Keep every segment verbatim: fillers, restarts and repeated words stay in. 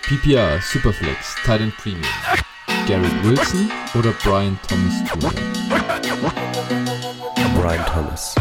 P P R, Superflex, Titan Premium, Garrett Wilson oder Brian Thomas Junior? Brian Thomas.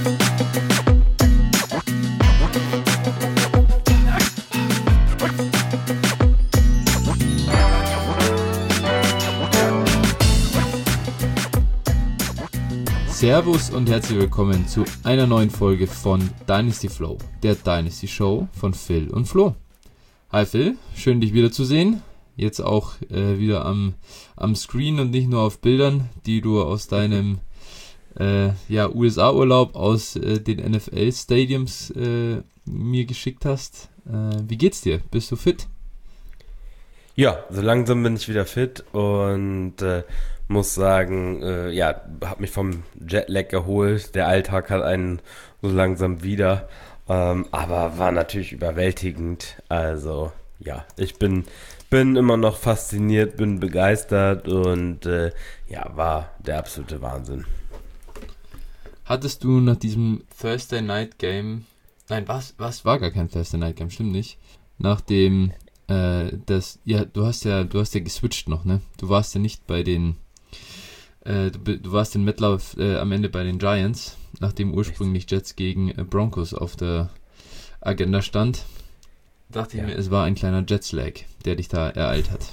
Servus und herzlich willkommen zu einer neuen Folge von Dynasty Flow, der Dynasty Show von Phil und Flo. Hi Phil, schön dich wiederzusehen. Jetzt auch äh, wieder am, am Screen und nicht nur auf Bildern, die du aus deinem äh, ja, U S A-Urlaub aus äh, den N F L-Stadiums äh, mir geschickt hast. Äh, wie geht's dir? Bist du fit? Ja, so langsam bin ich wieder fit und äh, muss sagen, äh, ja, habe mich vom Jetlag erholt. Der Alltag hat einen so langsam wieder, ähm, aber war natürlich überwältigend. Also ja, ich bin bin immer noch fasziniert, bin begeistert und äh, ja, war der absolute Wahnsinn. Hattest du nach diesem Thursday Night Game, nein, was, was war gar kein Thursday Night Game, stimmt nicht, nach dem, äh, das, ja, du hast ja, du hast ja geswitcht noch, ne? Du warst ja nicht bei den, äh, du, du warst in Mettlauf äh, am Ende bei den Giants, nachdem ursprünglich Jets gegen äh, Broncos auf der Agenda stand. Dachte ja. ich mir, es war ein kleiner Jetslag, der dich da ereilt hat.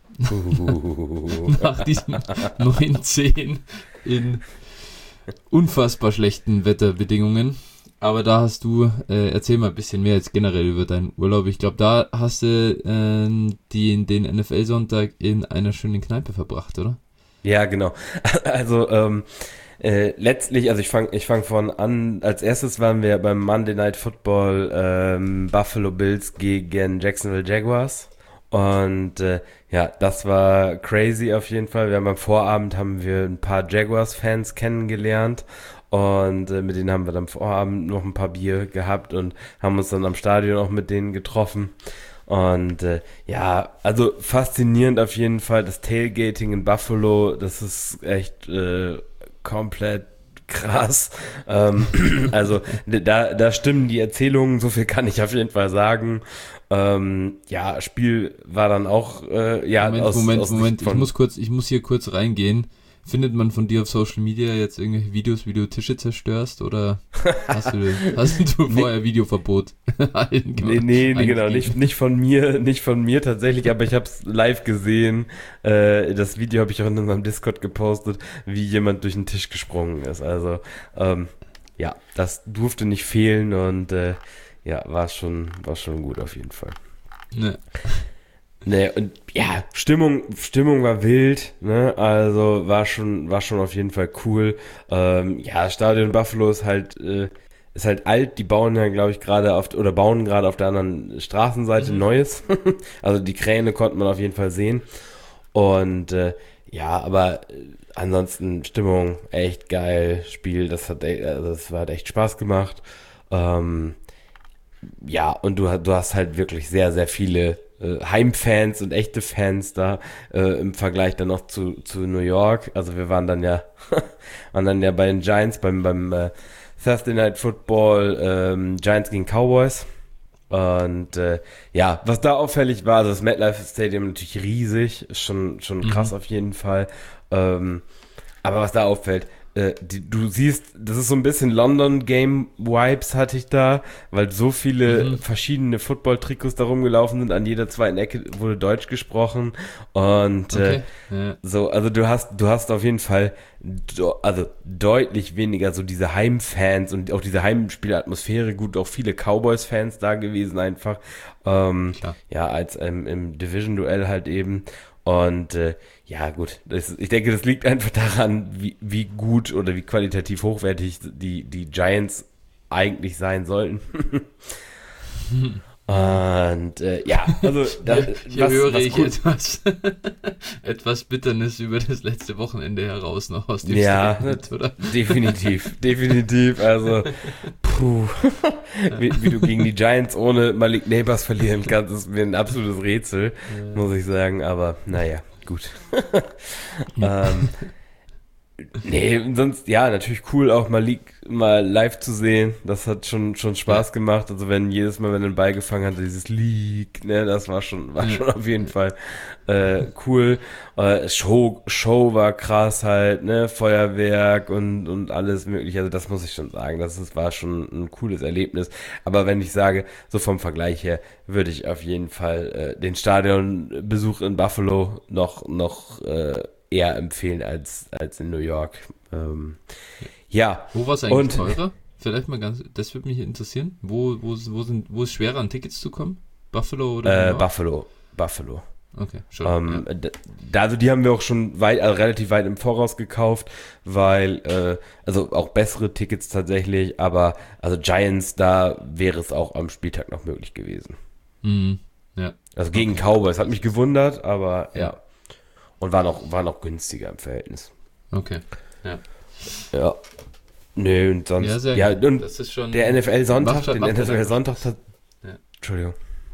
Nach diesem neun zehn in unfassbar schlechten Wetterbedingungen. Aber da hast du, äh, erzähl mal ein bisschen mehr jetzt generell über deinen Urlaub. Ich glaube, da hast du äh, die, den N F L-Sonntag in einer schönen Kneipe verbracht, oder? Ja, genau. Also, ähm, Äh, letztlich, also ich fange ich fang von an, als erstes waren wir beim Monday Night Football ähm, Buffalo Bills gegen Jacksonville Jaguars und äh, ja, das war crazy auf jeden Fall. Wir haben am Vorabend haben wir ein paar Jaguars-Fans kennengelernt und äh, mit denen haben wir dann am Vorabend noch ein paar Bier gehabt und haben uns dann am Stadion auch mit denen getroffen. Und äh, ja, also faszinierend auf jeden Fall, das Tailgating in Buffalo, das ist echt äh, komplett krass. Ähm, also da, da stimmen die Erzählungen, so viel kann ich auf jeden Fall sagen. Ähm, ja, Spiel war dann auch äh, ja Moment, aus, Moment, aus Moment, von, ich muss kurz, ich muss hier kurz reingehen. Findet man von dir auf Social Media jetzt irgendwelche Videos, wie du Tische zerstörst, oder hast du, hast du vorher nee. Videoverbot? nee, nee, nee genau, nicht, nicht von mir, nicht von mir tatsächlich, aber ich habe es live gesehen. Äh, das Video habe ich auch in unserem Discord gepostet, wie jemand durch den Tisch gesprungen ist. Also ähm, ja, das durfte nicht fehlen und äh, ja, war schon, war schon gut auf jeden Fall. Ne. Ne, und ja, Stimmung, Stimmung war wild, ne, also war schon, war schon auf jeden Fall cool. Ähm, ja, Stadion Buffalo ist halt, äh, ist halt alt, die bauen ja, glaube ich, gerade auf, oder bauen gerade auf der anderen Straßenseite mhm. Neues. Also die Kräne konnte man auf jeden Fall sehen. Und, äh, ja, aber äh, ansonsten Stimmung echt geil, Spiel, das hat, also das hat echt Spaß gemacht. Ähm, ja, und du, du hast halt wirklich sehr, sehr viele Heimfans und echte Fans da äh, im Vergleich dann noch zu, zu New York. Also wir waren dann ja waren dann ja bei den Giants beim beim äh, Thursday Night Football ähm, Giants gegen Cowboys und äh, ja, was da auffällig war, also das MetLife Stadium natürlich riesig, ist schon schon krass mhm. auf jeden Fall. Ähm, aber was da auffällt, äh, die, du siehst, das ist so ein bisschen London-Game-Vibes hatte ich da, weil so viele mhm. verschiedene Football-Trikots da rumgelaufen sind, an jeder zweiten Ecke wurde Deutsch gesprochen und okay. äh, ja. so, also du hast, du hast auf jeden Fall do, also deutlich weniger so diese Heimfans und auch diese Heimspielatmosphäre, gut, auch viele Cowboys-Fans da gewesen einfach, ähm, ja, als ähm, im Division-Duell halt eben. Und äh, ja gut, das, ich denke, das liegt einfach daran, wie, wie gut oder wie qualitativ hochwertig die, die Giants eigentlich sein sollten. Und äh, ja, also da, hier was, höre was ich cool. etwas, etwas Bitternis über das letzte Wochenende heraus noch aus dem Ja, Statement, oder? definitiv, definitiv. Also, puh, wie, wie du gegen die Giants ohne Malik Neighbors verlieren kannst, ist mir ein absolutes Rätsel, ja. muss ich sagen. Aber naja, gut. ähm, Nee, sonst, ja, natürlich cool auch mal, li- mal live zu sehen. Das hat schon, schon Spaß Ja. gemacht. Also wenn jedes Mal, wenn er den Ball gefangen hat, dieses Leak, ne, das war schon, war Ja. schon auf jeden Fall äh, cool. Äh, Show, Show war krass halt, ne, Feuerwerk und, und alles mögliche. Also das muss ich schon sagen. Das ist, war schon ein cooles Erlebnis. Aber wenn ich sage, so vom Vergleich her, würde ich auf jeden Fall äh, den Stadionbesuch in Buffalo noch, noch äh, eher empfehlen als, als in New York. Ähm, ja, Wo war es eigentlich und teurer? Vielleicht mal ganz, das würde mich interessieren. Wo, wo, wo, sind, wo ist schwerer an Tickets zu kommen? Buffalo oder New äh, York? Buffalo, Buffalo. Okay, schon. Ähm, Ja. d- da, also die haben wir auch schon weit, also relativ weit im Voraus gekauft, weil, äh, also auch bessere Tickets tatsächlich, aber also Giants, da wäre es auch am Spieltag noch möglich gewesen. Mhm. Ja. Also gegen Okay. Cowboys, hat mich gewundert, aber ja. Ja. Und war noch, war noch günstiger im Verhältnis. Okay. Ja. Ja. Nö, und sonst, Ja, sehr ja, gut. und Das ist schon. der N F L-Sonntag, macht, den macht halt N F L-Sonntag, einfach Spaß. tat- Ja. Entschuldigung.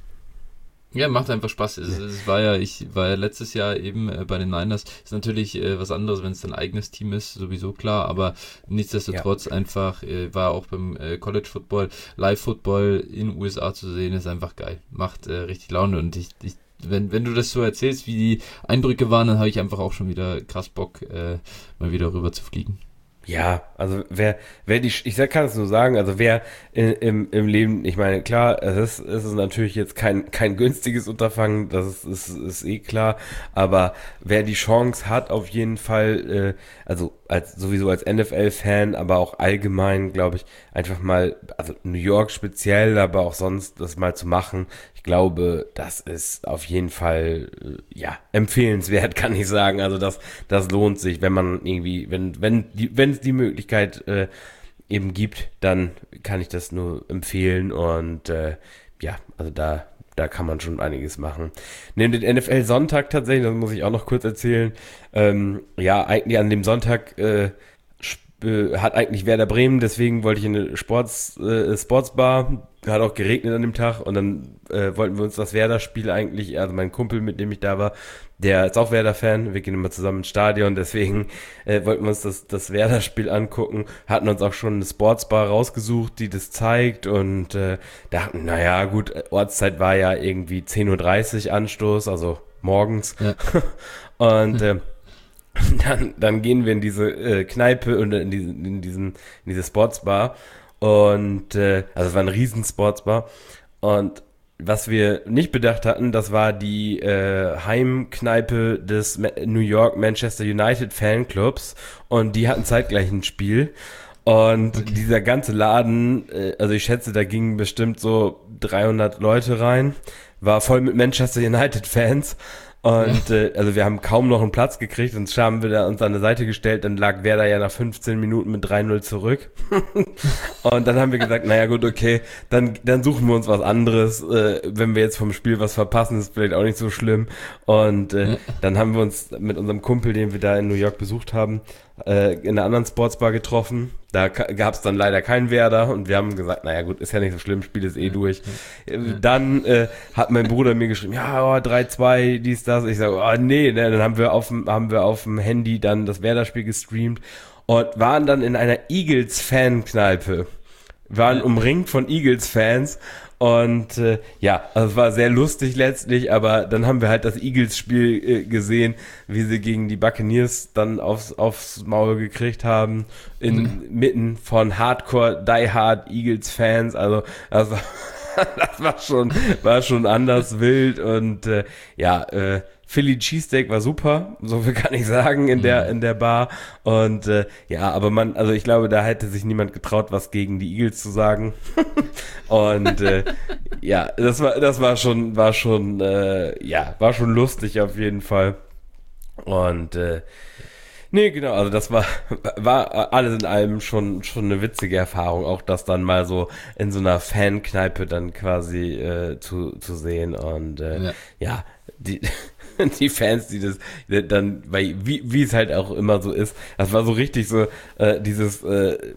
Ja, macht einfach Spaß. Es, es war ja, ich war ja letztes Jahr eben äh, bei den Niners. Ist natürlich äh, was anderes, wenn es dein eigenes Team ist, sowieso klar, aber nichtsdestotrotz einfach, äh, war auch beim äh, College Football, Live Football in den U S A zu sehen, ist einfach geil. Macht äh, richtig Laune und ich, ich wenn, wenn du das so erzählst, wie die Eindrücke waren, dann habe ich einfach auch schon wieder krass Bock, äh, mal wieder rüber zu fliegen. Ja, also wer, wer die, ich sag- kann es nur sagen, also wer in, im, im Leben, ich meine, klar, es ist, es ist natürlich jetzt kein, kein günstiges Unterfangen, das ist, ist, ist eh klar, aber wer die Chance hat, auf jeden Fall, äh, also als sowieso als N F L-Fan, aber auch allgemein, glaube ich, einfach mal, also New York speziell, aber auch sonst das mal zu machen, ich glaube, das ist auf jeden Fall, äh, ja, empfehlenswert, kann ich sagen. Also das, das lohnt sich, wenn man irgendwie, wenn, wenn die, wenn es die Möglichkeit äh, eben gibt, dann kann ich das nur empfehlen und äh, ja, also da, da kann man schon einiges machen. Neben den N F L-Sonntag tatsächlich, das muss ich auch noch kurz erzählen, ähm, ja, eigentlich an dem Sonntag äh, sp- äh, hat eigentlich Werder Bremen, deswegen wollte ich in eine Sports, äh, Sportsbar, hat auch geregnet an dem Tag und dann äh, wollten wir uns das Werder-Spiel eigentlich, also mein Kumpel, mit dem ich da war, der ist auch Werder-Fan, wir gehen immer zusammen ins Stadion, deswegen äh, wollten wir uns das, das Werder-Spiel angucken, hatten uns auch schon eine Sportsbar rausgesucht, die das zeigt und äh, dachten, naja gut, Ortszeit war ja irgendwie zehn Uhr dreißig Anstoß, also morgens Ja. und äh, dann, dann gehen wir in diese äh, Kneipe und in, diesen, in, diesen, in diese Sportsbar und äh, also es war ein riesen Sportsbar und was wir nicht bedacht hatten, das war die äh, Heimkneipe des Ma- New York Manchester United Fanclubs und die hatten zeitgleich ein Spiel und Okay. dieser ganze Laden, äh, also ich schätze, da gingen bestimmt so dreihundert Leute rein, war voll mit Manchester United Fans. Und äh, also wir haben kaum noch einen Platz gekriegt und haben wir da uns an der Seite gestellt, dann lag Werder ja nach fünfzehn Minuten mit drei null zurück. Und dann haben wir gesagt, naja gut, okay, dann, dann suchen wir uns was anderes. Äh, wenn wir jetzt vom Spiel was verpassen, ist vielleicht auch nicht so schlimm. Und äh, dann haben wir uns mit unserem Kumpel, den wir da in New York besucht haben, äh, in einer anderen Sportsbar getroffen. Da gab es dann leider keinen Werder und wir haben gesagt, naja gut, ist ja nicht so schlimm, Spiel ist eh durch. Äh, Dann äh, hat mein Bruder mir geschrieben, ja, oh, drei zwei, dies, das. Ich sage, oh nee, ne? Dann haben wir auf dem, haben wir auf dem Handy dann das Werder-Spiel gestreamt und waren dann in einer Eagles-Fan-Kneipe. Waren umringt von Eagles-Fans und äh, ja, also es war sehr lustig letztlich, aber dann haben wir halt das Eagles-Spiel äh, gesehen, wie sie gegen die Buccaneers dann aufs, aufs Maul gekriegt haben, inmitten von Hardcore, Die Hard Eagles-Fans, also das war, das war schon, war schon anders wild und äh, ja, äh, Philly Cheesesteak war super, so viel kann ich sagen in der in der Bar und äh, ja, aber man, also ich glaube, da hätte sich niemand getraut, was gegen die Eagles zu sagen und äh, ja, das war das war schon war schon äh, ja war schon lustig auf jeden Fall und äh, nee, genau, also das war, war alles in allem schon, schon eine witzige Erfahrung, auch das dann mal so in so einer Fankneipe dann quasi äh, zu, zu sehen und äh, ja. ja, die, die Fans, die das dann, weil wie, wie es halt auch immer so ist, das war so richtig so äh, dieses äh,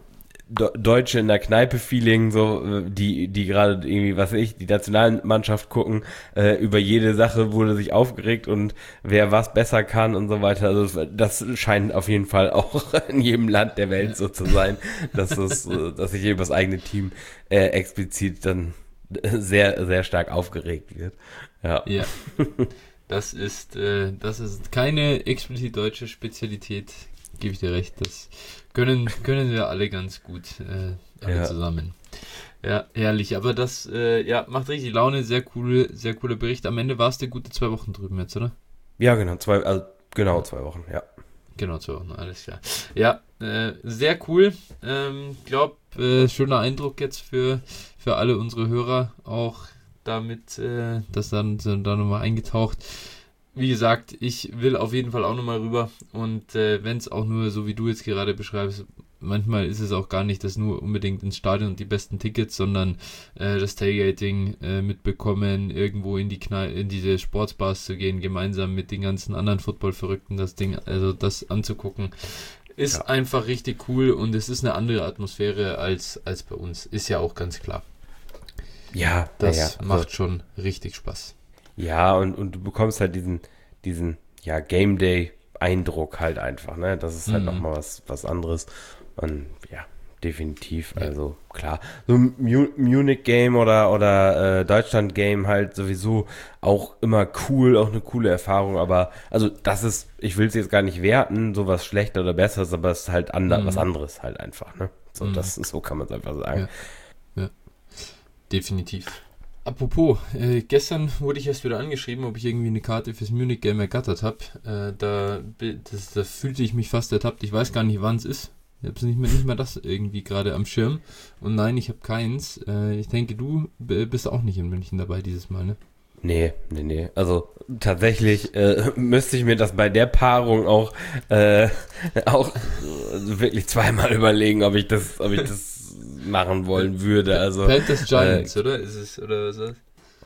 Do- Deutsche in der Kneipe-Feeling, so, äh, die, die gerade irgendwie, was weiß ich, die Nationalmannschaft gucken, äh, über jede Sache wurde sich aufgeregt und wer was besser kann und so weiter. Also das scheint auf jeden Fall auch in jedem Land der Welt so zu sein, dass es, äh, dass sich eben das eigene Team äh, explizit dann sehr, sehr stark aufgeregt wird. Ja. Ja. Das ist, äh, das ist keine explizit deutsche Spezialität, gebe ich dir recht. Das können, können wir alle ganz gut, äh, alle Ja. zusammen. Ja, herrlich. Aber das, äh, ja, macht richtig Laune. Sehr cool, sehr cooler Bericht. Am Ende warst du gute zwei Wochen drüben jetzt, oder? Ja, genau, zwei, also genau zwei Wochen, ja. Genau, zwei Wochen, alles klar. Ja, äh, sehr cool. Ähm, glaub, äh, schöner Eindruck jetzt für, für alle unsere Hörer auch damit, äh, das dann, dann nochmal eingetaucht. Wie gesagt, ich will auf jeden Fall auch nochmal rüber und äh, wenn es auch nur, so wie du jetzt gerade beschreibst, manchmal ist es auch gar nicht das nur unbedingt ins Stadion und die besten Tickets, sondern äh, das Tailgating äh, mitbekommen, irgendwo in die Knall, in diese Sportsbars zu gehen, gemeinsam mit den ganzen anderen Football-Verrückten, das Ding, also das anzugucken, ist Ja. einfach richtig cool und es ist eine andere Atmosphäre als, als bei uns, ist ja auch ganz klar. Ja, Das ja, ja. macht schon richtig Spaß. Ja, und, und du bekommst halt diesen, diesen, ja, Game Day-Eindruck halt einfach, ne? Das ist halt Mhm. nochmal was, was anderes. Und ja, definitiv, also klar. So ein Mu- Munich-Game oder, oder äh, Deutschland-Game halt sowieso auch immer cool, auch eine coole Erfahrung, aber also das ist, ich will es jetzt gar nicht werten, sowas schlechter oder besser, aber es ist halt ander, Mhm. was anderes halt einfach, ne? So, Mhm. das ist, so kann man es einfach sagen. Definitiv. Apropos, äh, gestern wurde ich erst wieder angeschrieben, ob ich irgendwie eine Karte fürs Munich Game ergattert habe. Äh, da, bi- das, da fühlte ich mich fast ertappt. Ich weiß gar nicht, wann es ist. Ich habe nicht mehr, nicht mehr das irgendwie gerade am Schirm. Und nein, ich habe keins. Äh, ich denke, du b- bist auch nicht in München dabei dieses Mal, ne? Nee, nee, nee. Also tatsächlich äh, müsste ich mir das bei der Paarung auch, äh, auch äh, wirklich zweimal überlegen, ob ich das, ob ich das machen wollen würde. Also Panthers Giants, oder? Ist es, oder was ist das?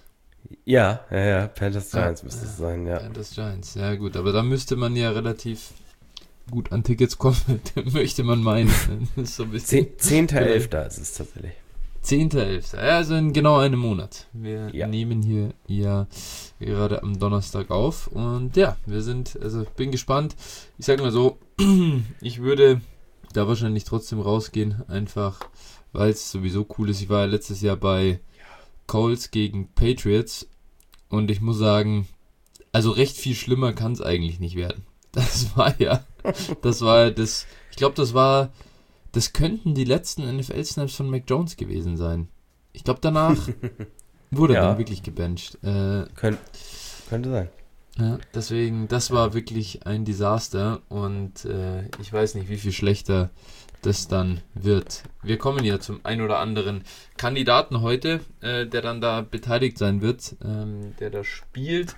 ja, ja, ja, Panthers Giants Ah, müsste es sein, ja. Panthers Giants, ja gut. Aber da müsste man ja relativ gut an Tickets kommen, möchte man meinen. Das ist so ein bisschen Zehn- Zehnter, elfter ist es tatsächlich. zehnter elfter Ja, also in genau einem Monat. Wir Ja. nehmen hier ja gerade am Donnerstag auf. Und ja, wir sind, also bin gespannt. Ich sag mal so, ich würde da wahrscheinlich trotzdem rausgehen, einfach weil es sowieso cool ist. Ich war ja letztes Jahr bei Colts gegen Patriots und ich muss sagen, also recht viel schlimmer kann es eigentlich nicht werden. Das war ja, das war ja das, ich glaube, das war, das könnten die letzten N F L-Snaps von Mac Jones gewesen sein. Ich glaube, danach wurde er Ja. dann wirklich gebencht. Äh, Könnt, könnte sein. ja, deswegen, das war wirklich ein Desaster und äh, ich weiß nicht, wie viel schlechter das dann wird. Wir kommen ja zum ein oder anderen Kandidaten heute, äh, der dann da beteiligt sein wird, ähm, der da spielt.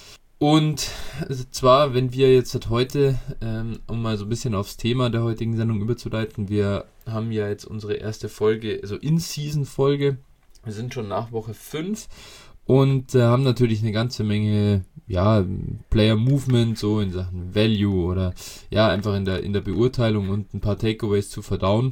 Und zwar, wenn wir jetzt halt heute, ähm, um mal so ein bisschen aufs Thema der heutigen Sendung überzuleiten, wir haben ja jetzt unsere erste Folge, also In-Season-Folge. Wir sind schon nach Woche fünf und äh, haben natürlich eine ganze Menge, ja, Player-Movement, so in Sachen Value oder ja, einfach in der, in der Beurteilung und ein paar Takeaways zu verdauen.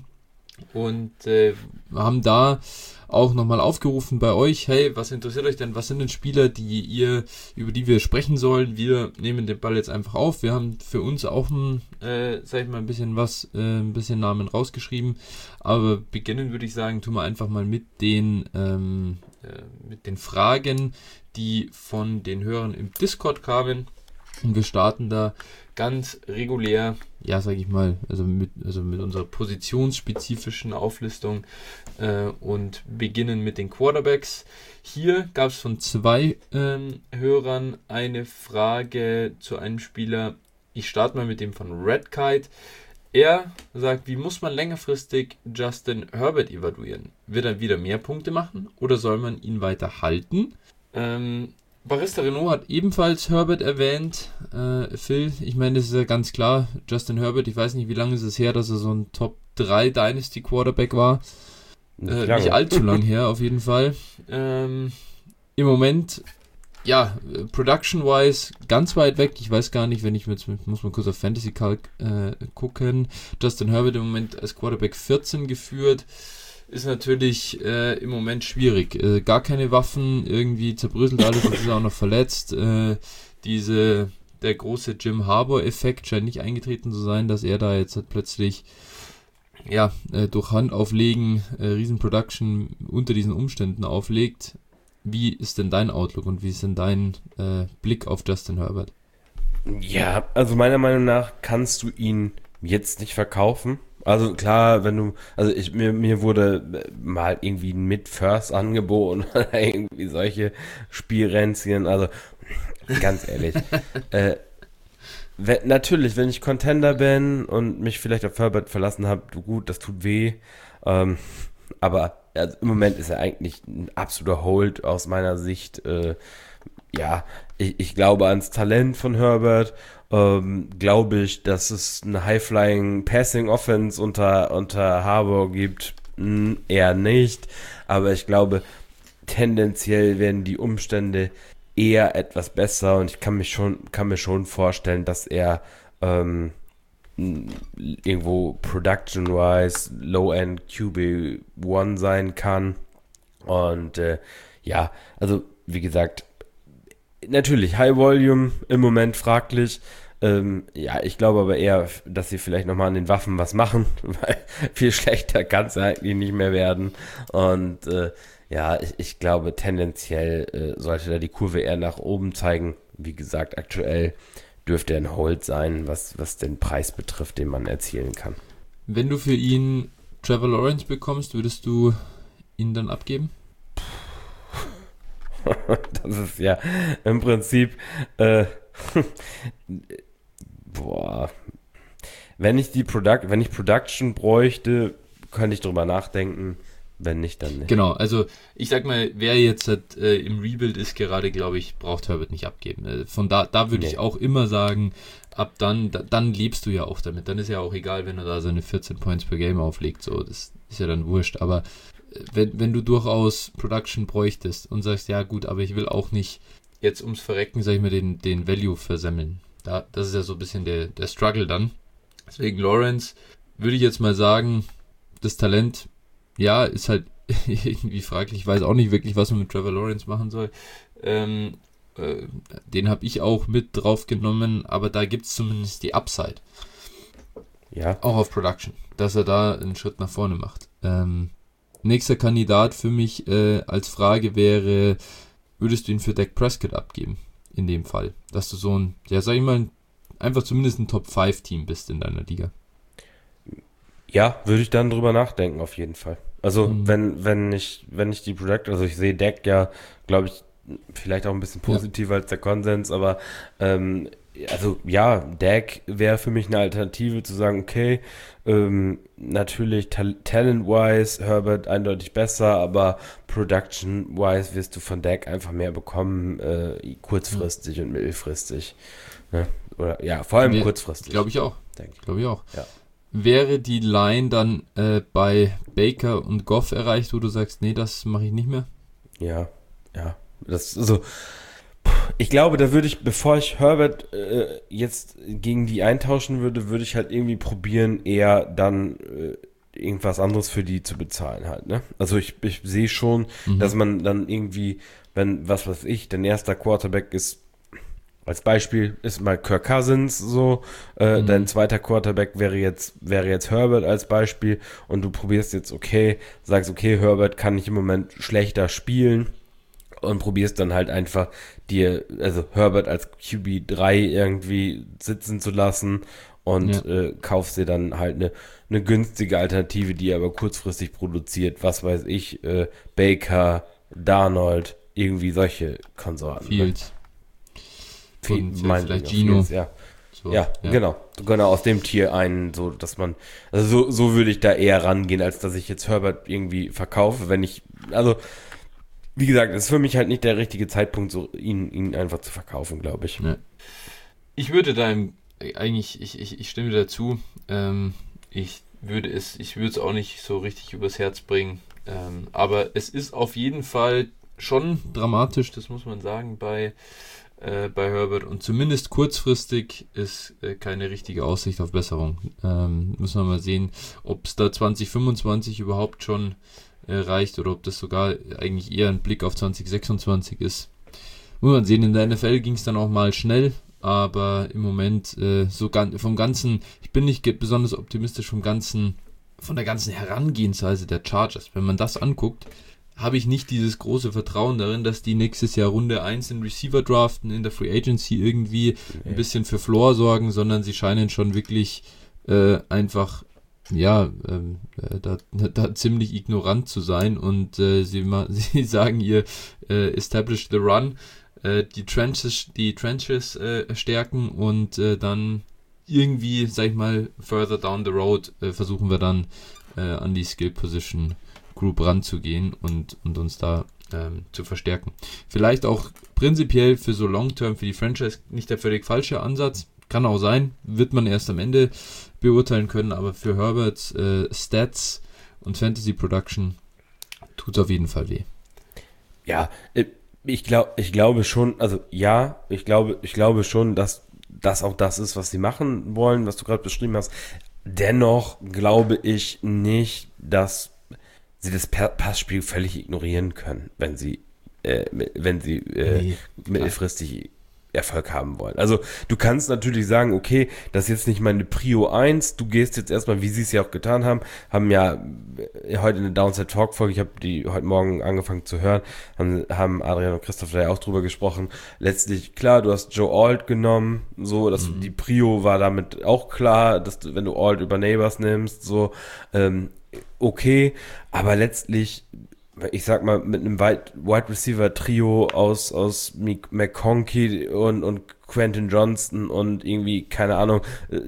Und äh, haben da auch nochmal aufgerufen bei euch, hey, was interessiert euch denn, was sind denn Spieler, die ihr, über die wir sprechen sollen? Wir nehmen den Ball jetzt einfach auf. Wir haben für uns auch ein, äh, sag ich mal, ein bisschen was, äh, ein bisschen Namen rausgeschrieben. Aber beginnen würde ich sagen, tun wir einfach mal mit den, ähm, äh, mit den Fragen, die von den Hörern im Discord kamen. Und wir starten da ganz regulär, ja, sage ich mal, also mit, also mit unserer positionsspezifischen Auflistung äh, und beginnen mit den Quarterbacks. Hier gab es von zwei ähm, Hörern eine Frage zu einem Spieler. Ich starte mal mit dem von Red Kite. Er sagt, wie muss man längerfristig Justin Herbert evaluieren? Wird er wieder mehr Punkte machen oder soll man ihn weiter halten? Ähm, Barista Renault hat ebenfalls Herbert erwähnt. Äh, Phil, ich meine, das ist ja ganz klar. Justin Herbert, ich weiß nicht, wie lange ist es her, dass er so ein Top drei Dynasty Quarterback war. Nicht Äh, lange. nicht allzu lang her, auf jeden Fall. Ähm, Im Moment ja, Production-wise ganz weit weg. Ich weiß gar nicht, wenn ich jetzt muss mal kurz auf Fantasy Calc äh, gucken. Justin Herbert im Moment als Quarterback vierzehn geführt. Ist natürlich äh, im Moment schwierig. Äh, gar keine Waffen, irgendwie zerbröselt alles, jetzt ist er auch noch verletzt. Äh, diese, der große Jim Harbaugh-Effekt scheint nicht eingetreten zu sein, dass er da jetzt halt plötzlich ja, äh, durch Handauflegen äh, Riesen-Production unter diesen Umständen auflegt. Wie ist denn dein Outlook und wie ist denn dein äh, Blick auf Justin Herbert? Ja, also meiner Meinung nach kannst du ihn jetzt nicht verkaufen. Also klar, wenn du, also ich mir, mir wurde mal irgendwie ein Mid-First angeboten oder irgendwie solche Spielränzchen, also ganz ehrlich. äh, wenn, natürlich, wenn ich Contender bin und mich vielleicht auf Herbert verlassen habe, gut, das tut weh, ähm, aber also im Moment ist er eigentlich ein absoluter Hold aus meiner Sicht. Äh, ja, ich, ich glaube ans Talent von Herbert. Ähm, glaube ich, dass es eine High-Flying Passing Offense unter, unter Harbaugh gibt. Hm, eher nicht. Aber ich glaube, tendenziell werden die Umstände eher etwas besser und ich kann mich schon, kann mir schon vorstellen, dass er ähm, irgendwo production-wise Low-End Q B eins sein kann. Und äh, ja, also wie gesagt, natürlich High Volume im Moment fraglich. Ähm, ja, ich glaube aber eher, dass sie vielleicht nochmal an den Waffen was machen, weil viel schlechter kann es eigentlich nicht mehr werden. Und äh, ja, ich, ich glaube tendenziell äh, sollte da die Kurve eher nach oben zeigen. Wie gesagt, aktuell dürfte er ein Hold sein, was, was den Preis betrifft, den man erzielen kann. Wenn du für ihn Trevor Lawrence bekommst, würdest du ihn dann abgeben? Das ist ja im Prinzip äh, boah, wenn ich die Product, wenn ich Production bräuchte, könnte ich drüber nachdenken. Wenn nicht, dann nicht. Genau, also ich sag mal, wer jetzt halt, äh, im Rebuild ist gerade, glaube ich, braucht Herbert nicht abgeben. Äh, von da, da würde nee. ich auch immer sagen, ab dann, da, dann lebst du ja auch damit. Dann ist ja auch egal, wenn er da seine vierzehn Points per Game auflegt. So, das ist ja dann wurscht. Aber äh, wenn, wenn du durchaus Production bräuchtest und sagst, ja gut, aber ich will auch nicht jetzt ums Verrecken, sag ich mal, den, den Value versemmeln. Da, das ist ja so ein bisschen der, der Struggle dann. Deswegen Lawrence würde ich jetzt mal sagen, das Talent, ja, ist halt irgendwie fraglich. Ich weiß auch nicht wirklich, was man mit Trevor Lawrence machen soll. Ähm, äh, den habe ich auch mit drauf genommen, aber da gibt es zumindest die Upside. Ja. Auch auf Production, dass er da einen Schritt nach vorne macht. Ähm, nächster Kandidat für mich äh, als Frage wäre, würdest du ihn für Dak Prescott abgeben? In dem Fall. Dass du so ein, ja, sag ich mal, einfach zumindest ein Top fünf Team bist in deiner Liga. Ja, würde ich dann drüber nachdenken, auf jeden Fall. Also, Mhm. wenn, wenn ich, wenn ich die Product, also ich sehe Dak ja, glaube ich, vielleicht auch ein bisschen positiver ja. als der Konsens, aber ähm, also ja, Dak wäre für mich eine Alternative zu sagen, okay, ähm, natürlich tal- talent-wise Herbert eindeutig besser, aber production-wise wirst du von Dak einfach mehr bekommen, äh, kurzfristig mhm. und mittelfristig. Ne? Oder ja, vor allem nee, kurzfristig. Glaube ich auch. Denke ich. Glaube ich auch. Ja. Wäre die Line dann äh, bei Baker und Goff erreicht, wo du sagst, nee, das mache ich nicht mehr? Ja, ja. Das also, ich glaube, da würde ich, bevor ich Herbert äh, jetzt gegen die eintauschen würde, würde ich halt irgendwie probieren, eher dann äh, irgendwas anderes für die zu bezahlen halt, ne? Also ich, ich sehe schon, mhm. dass man dann irgendwie, wenn, was weiß ich, dein erster Quarterback ist, als Beispiel ist mal Kirk Cousins so, äh, mhm. dein zweiter Quarterback wäre jetzt wäre jetzt Herbert als Beispiel und du probierst jetzt, okay, sagst, okay, Herbert kann nicht im Moment schlechter spielen und probierst dann halt einfach dir, also Herbert als Q B drei irgendwie sitzen zu lassen und ja. äh, kaufst dir dann halt eine eine günstige Alternative, die aber kurzfristig produziert, was weiß ich, äh, Baker, Darnold, irgendwie solche Konsorten. Fields. Und vielleicht Gino. Fields, ja. So, ja, ja, genau. Genau, aus dem Tier einen, so dass man, also so, so würde ich da eher rangehen, als dass ich jetzt Herbert irgendwie verkaufe, wenn ich, also wie gesagt, es ist für mich halt nicht der richtige Zeitpunkt, so ihn, ihn einfach zu verkaufen, glaube ich. Ja. Ich würde da im, eigentlich, ich, ich, ich stimme dazu, ähm, ich würde es, ich würde es auch nicht so richtig übers Herz bringen, ähm, aber es ist auf jeden Fall schon dramatisch, das muss man sagen, bei, äh, bei Herbert. Und zumindest kurzfristig ist äh, keine richtige Aussicht auf Besserung. Ähm, muss man mal sehen, ob es da zwanzig fünfundzwanzig überhaupt schon äh, reicht oder ob das sogar eigentlich eher ein Blick auf zwanzig sechsundzwanzig ist. Muss man sehen, in der N F L ging es dann auch mal schnell, aber im Moment äh, so gan- vom ganzen, ich bin nicht ge- besonders optimistisch vom ganzen, von der ganzen Herangehensweise der Chargers. Wenn man das anguckt, habe ich nicht dieses große Vertrauen darin, dass die nächstes Jahr Runde eins in Receiver draften, in der Free Agency irgendwie ein bisschen für Floor sorgen, sondern sie scheinen schon wirklich äh, einfach ja, ähm, äh, da, da ziemlich ignorant zu sein und äh, sie, ma- sie sagen ihr äh, establish the run, äh, die Trenches, die Trenches äh, stärken und äh, dann irgendwie, sag ich mal, further down the road äh, versuchen wir dann äh, an die Skill Position Group ranzugehen und, und uns da ähm, zu verstärken. Vielleicht auch prinzipiell für so Long-Term, für die Franchise nicht der völlig falsche Ansatz. Kann auch sein, wird man erst am Ende beurteilen können, aber für Herberts äh, Stats und Fantasy Production tut es auf jeden Fall weh. Ja, ich glaube, ich glaube schon, also ja, ich glaube, ich glaube schon, dass das auch das ist, was sie machen wollen, was du gerade beschrieben hast. Dennoch glaube ich nicht, dass sie das Passspiel völlig ignorieren können, wenn sie, äh, wenn sie äh, nee, mittelfristig Erfolg haben wollen. Also du kannst natürlich sagen, okay, das ist jetzt nicht meine Prio eins, du gehst jetzt erstmal, wie sie es ja auch getan haben, haben ja heute eine Downside Talk Folge, ich habe die heute Morgen angefangen zu hören, haben, haben Adrian und Christoph da ja auch drüber gesprochen. Letztlich, klar, du hast Joe Alt genommen, so, dass mhm. die Prio war damit auch klar, dass du, wenn du Alt über Neighbors nimmst, so, ähm, okay, aber letztlich, ich sag mal, mit einem Wide Receiver Trio aus, aus McConkey und, und Quentin Johnston und irgendwie, keine Ahnung,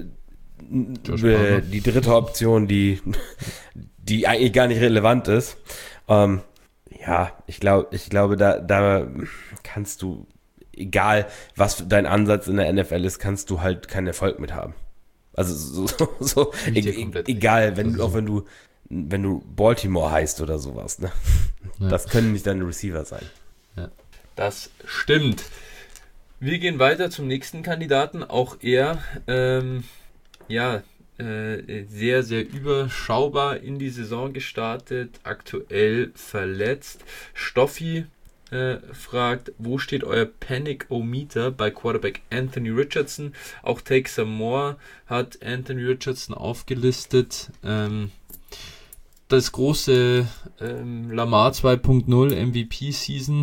äh, die dritte Option, die, die eigentlich gar nicht relevant ist. Ähm, ja, ich glaube, ich glaube, da, da kannst du, egal was dein Ansatz in der N F L ist, kannst du halt keinen Erfolg mit haben. Also so, so, so e- egal, wenn du, auch wenn du wenn du Baltimore heißt oder sowas, ne? Ja. Das können nicht deine Receiver sein. Ja. Das stimmt. Wir gehen weiter zum nächsten Kandidaten. Auch er, ähm, ja, äh, sehr, sehr überschaubar in die Saison gestartet, aktuell verletzt. Stoffi äh, fragt, wo steht euer Panic-O-Meter bei Quarterback Anthony Richardson? Auch Take Some More hat Anthony Richardson aufgelistet. Ähm, Das große ähm, Lamar zwei Punkt null M V P-Season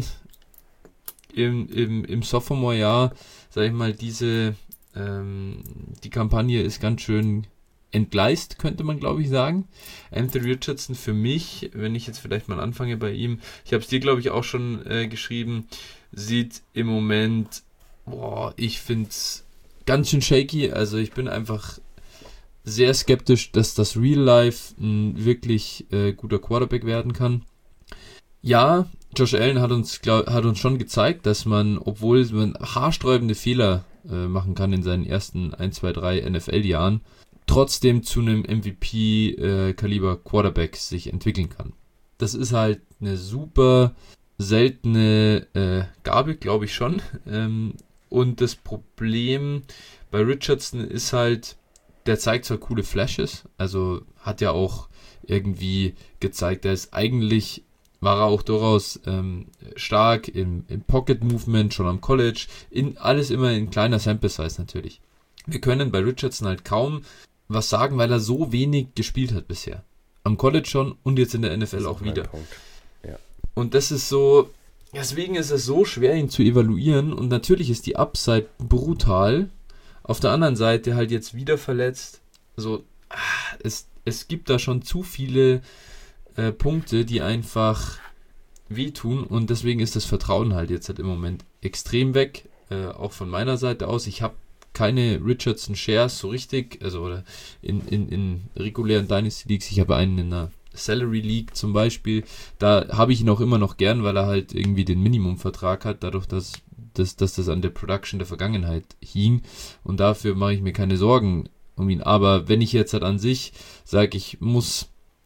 im, im, im Sophomore-Jahr, sag ich mal, diese ähm, die Kampagne ist ganz schön entgleist, könnte man glaube ich sagen. Anthony Richardson für mich, wenn ich jetzt vielleicht mal anfange bei ihm, ich habe es dir glaube ich auch schon äh, geschrieben, sieht im Moment, boah, ich finde es ganz schön shaky, also ich bin einfach sehr skeptisch, dass das Real Life ein wirklich äh, guter Quarterback werden kann. Ja, Josh Allen hat uns, glaub, hat uns schon gezeigt, dass man, obwohl man haarsträubende Fehler äh, machen kann in seinen ersten eins, zwei, drei N F L-Jahren, trotzdem zu einem M V P-Kaliber äh, Quarterback sich entwickeln kann. Das ist halt eine super seltene äh, Gabe, glaube ich schon. Ähm, und das Problem bei Richardson ist halt, der zeigt zwar coole Flashes, also hat ja auch irgendwie gezeigt, er ist eigentlich, war er auch durchaus ähm, stark im, im Pocket Movement, schon am College, in alles immer in kleiner Sample Size natürlich. Wir können bei Richardson halt kaum was sagen, weil er so wenig gespielt hat bisher. Am College schon und jetzt in der N F L auch, auch wieder. Ja. Und das ist so, deswegen ist es so schwer, ihn zu evaluieren und natürlich ist die Upside brutal. Auf der anderen Seite halt jetzt wieder verletzt. So, es, es gibt da schon zu viele äh, Punkte, die einfach wehtun und deswegen ist das Vertrauen halt jetzt halt im Moment extrem weg. Äh, auch von meiner Seite aus. Ich habe keine Richardson Shares so richtig, also oder in, in, in regulären Dynasty Leagues. Ich habe einen in einer Salary League zum Beispiel. Da habe ich ihn auch immer noch gern, weil er halt irgendwie den Minimumvertrag hat, dadurch, dass Dass, dass das an der Production der Vergangenheit hing und dafür mache ich mir keine Sorgen um ihn. Aber wenn ich jetzt halt an sich sage, ich muss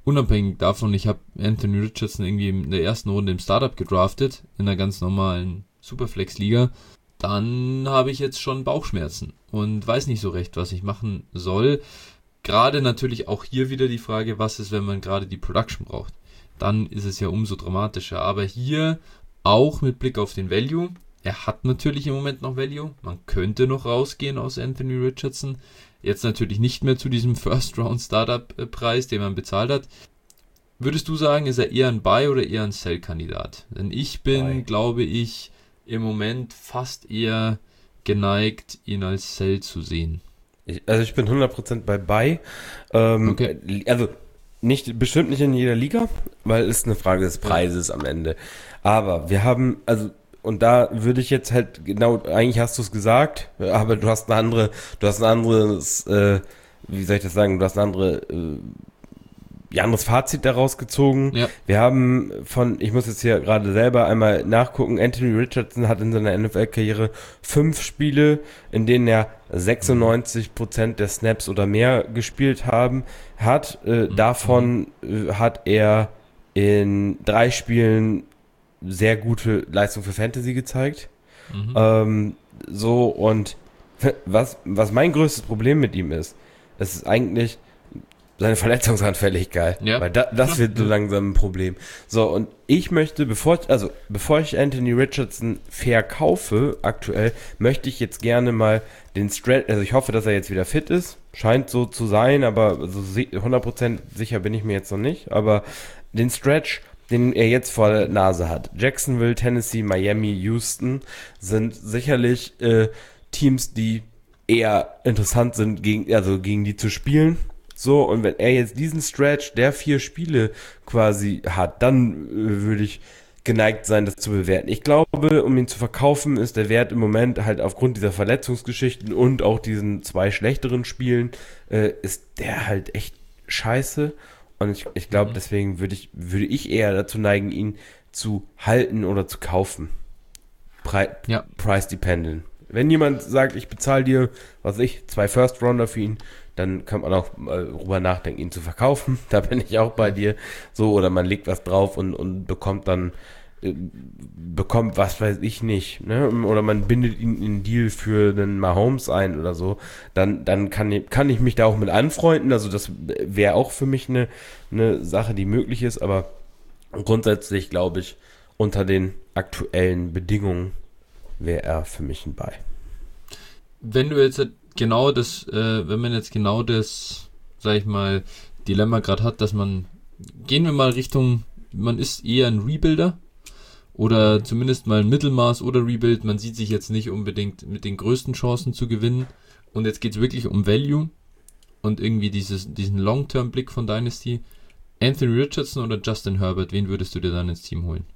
unabhängig davon, ich habe Anthony Richardson irgendwie in der ersten Runde im Startup gedraftet, in einer ganz normalen Superflex-Liga, dann habe ich jetzt schon Bauchschmerzen und weiß nicht so recht, was ich machen soll. Gerade natürlich auch hier wieder die Frage, was ist, wenn man gerade die Production braucht. Dann ist es ja umso dramatischer. Aber hier auch mit Blick auf den Value. Er hat natürlich im Moment noch Value. Man könnte noch rausgehen aus Anthony Richardson. Jetzt natürlich nicht mehr zu diesem First-Round-Startup-Preis, den man bezahlt hat. Würdest du sagen, ist er eher ein Buy- oder eher ein Sell-Kandidat? Denn ich bin, Buy. glaube ich, im Moment fast eher geneigt, ihn als Sell zu sehen. Ich, also ich bin hundert Prozent bei Buy. Ähm, okay. Also nicht, bestimmt nicht in jeder Liga, weil es eine Frage des Preises am Ende. Aber wir haben, also und da würde ich jetzt halt genau, eigentlich hast du es gesagt, aber du hast eine andere, du hast ein anderes, äh, wie soll ich das sagen, du hast eine andere, äh, ein anderes Fazit daraus gezogen. Ja. Wir haben von, ich muss jetzt hier gerade selber einmal nachgucken, Anthony Richardson hat in seiner N F L-Karriere fünf Spiele, in denen er sechsundneunzig Prozent der Snaps oder mehr gespielt haben, hat. Äh, mhm. Davon äh, hat er in drei Spielen sehr gute Leistung für Fantasy gezeigt. Mhm. Ähm, so, und was, was mein größtes Problem mit ihm ist, es ist eigentlich seine Verletzungsanfälligkeit, ja. Weil da, das wird so langsam ein Problem. So, und ich möchte, bevor ich, also bevor ich Anthony Richardson verkaufe, aktuell, möchte ich jetzt gerne mal den Stretch, also ich hoffe, dass er jetzt wieder fit ist, scheint so zu sein, aber so hundert Prozent sicher bin ich mir jetzt noch nicht, aber den Stretch, den er jetzt vor der Nase hat, Jacksonville, Tennessee, Miami, Houston, sind sicherlich äh, Teams, die eher interessant sind, gegen, also gegen die zu spielen. So, und wenn er jetzt diesen Stretch der vier Spiele quasi hat, dann äh, würde ich geneigt sein, das zu bewerten. Ich glaube, um ihn zu verkaufen, ist der Wert im Moment halt aufgrund dieser Verletzungsgeschichten und auch diesen zwei schlechteren Spielen, äh, ist der halt echt scheiße. Und ich, ich glaube, mhm. deswegen würde ich, würde ich eher dazu neigen, ihn zu halten oder zu kaufen. Pre- ja. Price dependent. Wenn jemand sagt, ich bezahle dir, was weiß ich, zwei First Rounder für ihn, dann kann man auch mal drüber nachdenken, ihn zu verkaufen. Da bin ich auch bei dir. So, oder man legt was drauf und, und bekommt dann, äh, bekommt was weiß ich nicht, ne? Oder man bindet ihn in einen Deal für einen Mahomes ein oder so. Dann, dann kann ich, kann ich mich da auch mit anfreunden. Also das wäre auch für mich eine, eine Sache, die möglich ist. Aber grundsätzlich glaube ich, unter den aktuellen Bedingungen wäre er für mich ein Buy. Wenn du jetzt genau das, äh, wenn man jetzt genau das, sag ich mal, Dilemma gerade hat, dass man, gehen wir mal Richtung, man ist eher ein Rebuilder oder zumindest mal ein Mittelmaß oder Rebuild, man sieht sich jetzt nicht unbedingt mit den größten Chancen zu gewinnen und jetzt geht es wirklich um Value und irgendwie dieses, diesen Long-Term-Blick von Dynasty. Anthony Richardson oder Justin Herbert, wen würdest du dir dann ins Team holen?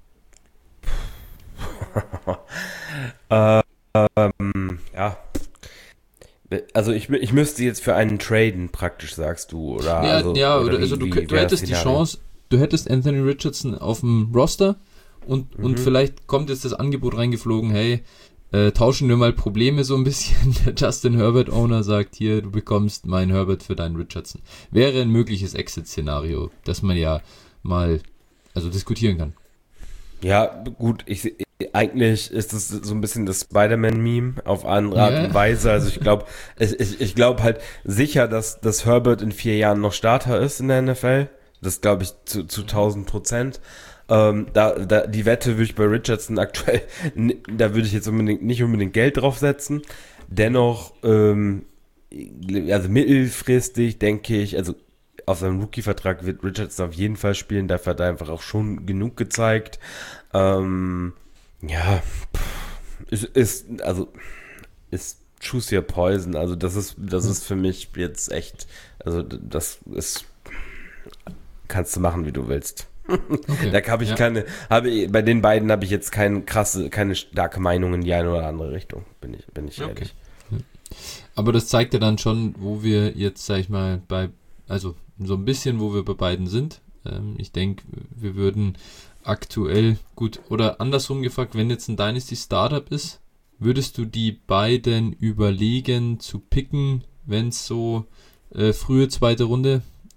ähm, ja, also ich, ich müsste jetzt für einen traden, praktisch sagst du, oder? Ja, also, ja oder oder also wie, du, wie du hättest die Chance, du hättest Anthony Richardson auf dem Roster und, mhm. und vielleicht kommt jetzt das Angebot reingeflogen, hey, äh, tauschen wir mal Probleme so ein bisschen. Der Justin Herbert Owner sagt hier, du bekommst meinen Herbert für deinen Richardson. Wäre ein mögliches Exit-Szenario, das man ja mal also diskutieren kann. Ja, gut, ich eigentlich ist das so ein bisschen das Spider-Man-Meme auf andere Art yeah. und Weise. Also ich glaube, ich, ich, ich glaube halt sicher, dass, dass Herbert in vier Jahren noch Starter ist in der N F L. Das glaube ich zu, zu tausend Prozent. Ähm, da, da, die Wette würde ich bei Richardson aktuell, da würde ich jetzt unbedingt, nicht unbedingt Geld draufsetzen. Dennoch, ähm, also mittelfristig denke ich, also auf seinem Rookie-Vertrag wird Richardson auf jeden Fall spielen. Dafür hat er einfach auch schon genug gezeigt. Ähm, ja, ist, ist, also, ist choose your poison. Also, das ist, das ist für mich jetzt echt, also, das ist, kannst du machen, wie du willst. Okay, da habe ich ja. keine, habe bei den beiden habe ich jetzt keine krasse, keine starke Meinung in die eine oder andere Richtung, bin ich, bin ich ehrlich. Okay. Aber das zeigt ja dann schon, wo wir jetzt, sag ich mal, bei, also so ein bisschen, wo wir bei beiden sind. Ähm, ich denke, wir würden aktuell, gut, oder andersrum gefragt, wenn jetzt ein Dynasty Startup ist, würdest du die beiden überlegen zu picken, wenn es so äh, frühe zweite Runde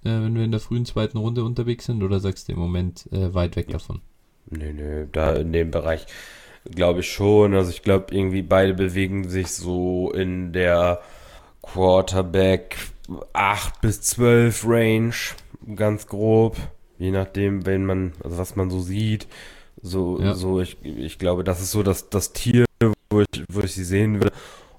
äh, wenn wir in der frühen zweiten Runde unterwegs sind, oder sagst du im Moment äh, weit weg davon? Nö, nö, da in dem Bereich glaube ich schon. Also ich glaube irgendwie beide bewegen sich so in der Quarterback acht bis zwölf Range, ganz grob, je nachdem, wenn man, also was man so sieht. So, Ja. so ich, ich glaube, das ist so das, das Tier, wo ich, wo ich sie sehen würde.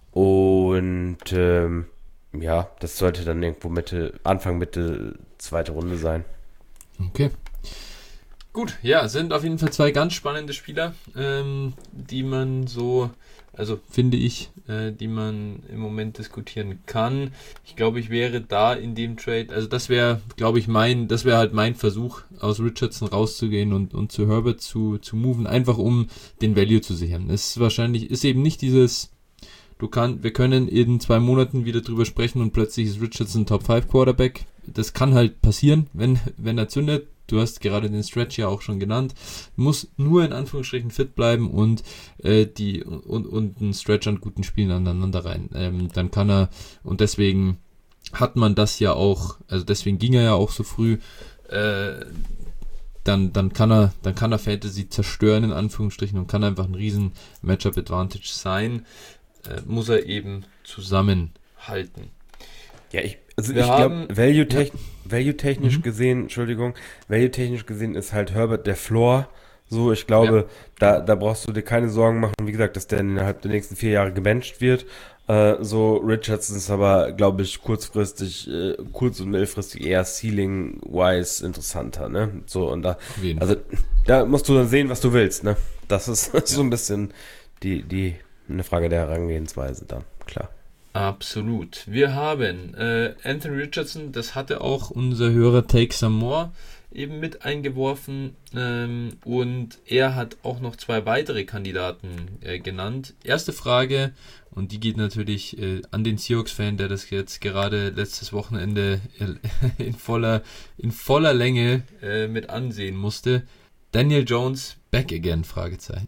Und ähm, ja, das sollte dann irgendwo Mitte, Anfang, Mitte, zweite Runde sein. Okay. Gut, ja, sind auf jeden Fall zwei ganz spannende Spieler, ähm, die man so, also finde ich, äh, die man im Moment diskutieren kann. Ich glaube, ich wäre da in dem Trade, also das wäre, glaube ich, mein, das wäre halt mein Versuch, aus Richardson rauszugehen und, und zu Herbert zu, zu moven, einfach um den Value zu sichern. Es ist wahrscheinlich, ist eben nicht dieses, du kannst, wir können in zwei Monaten wieder drüber sprechen und plötzlich ist Richardson Top fünf Quarterback. Das kann halt passieren, wenn, wenn er zündet. Du hast gerade den Stretch ja auch schon genannt. Muss nur in Anführungsstrichen fit bleiben und äh, die und, und einen Stretch an guten Spielen aneinander rein. Ähm, dann kann er, und deswegen hat man das ja auch, also deswegen ging er ja auch so früh, äh, dann, dann kann er, dann kann er Fantasy zerstören in Anführungsstrichen und kann einfach ein riesen Matchup-Advantage sein. Äh, muss er eben zusammenhalten. Ja, ich, also Wir ich haben- glaube, value-technisch value-technisch Mhm. gesehen, Entschuldigung, value-technisch gesehen ist halt Herbert der Floor. So, ich glaube, da, da brauchst du dir keine Sorgen machen, wie gesagt, dass der innerhalb der nächsten vier Jahre gebencht wird. Äh, so, Richardson ist aber, glaube ich, kurzfristig, äh, kurz- und mittelfristig eher Ceiling-wise interessanter, ne? So, und da, Auf jeden also, da musst du dann sehen, was du willst, ne? Das ist so ein bisschen die, die, eine Frage der Herangehensweise dann, klar. Absolut. Wir haben äh, Anthony Richardson, das hatte auch unser Hörer Take Some More eben mit eingeworfen, ähm, und er hat auch noch zwei weitere Kandidaten äh, genannt. Erste Frage, und die geht natürlich äh, an den Seahawks-Fan, der das jetzt gerade letztes Wochenende äh, in voller, in voller Länge äh, mit ansehen musste. Daniel Jones, back again? Fragezeichen.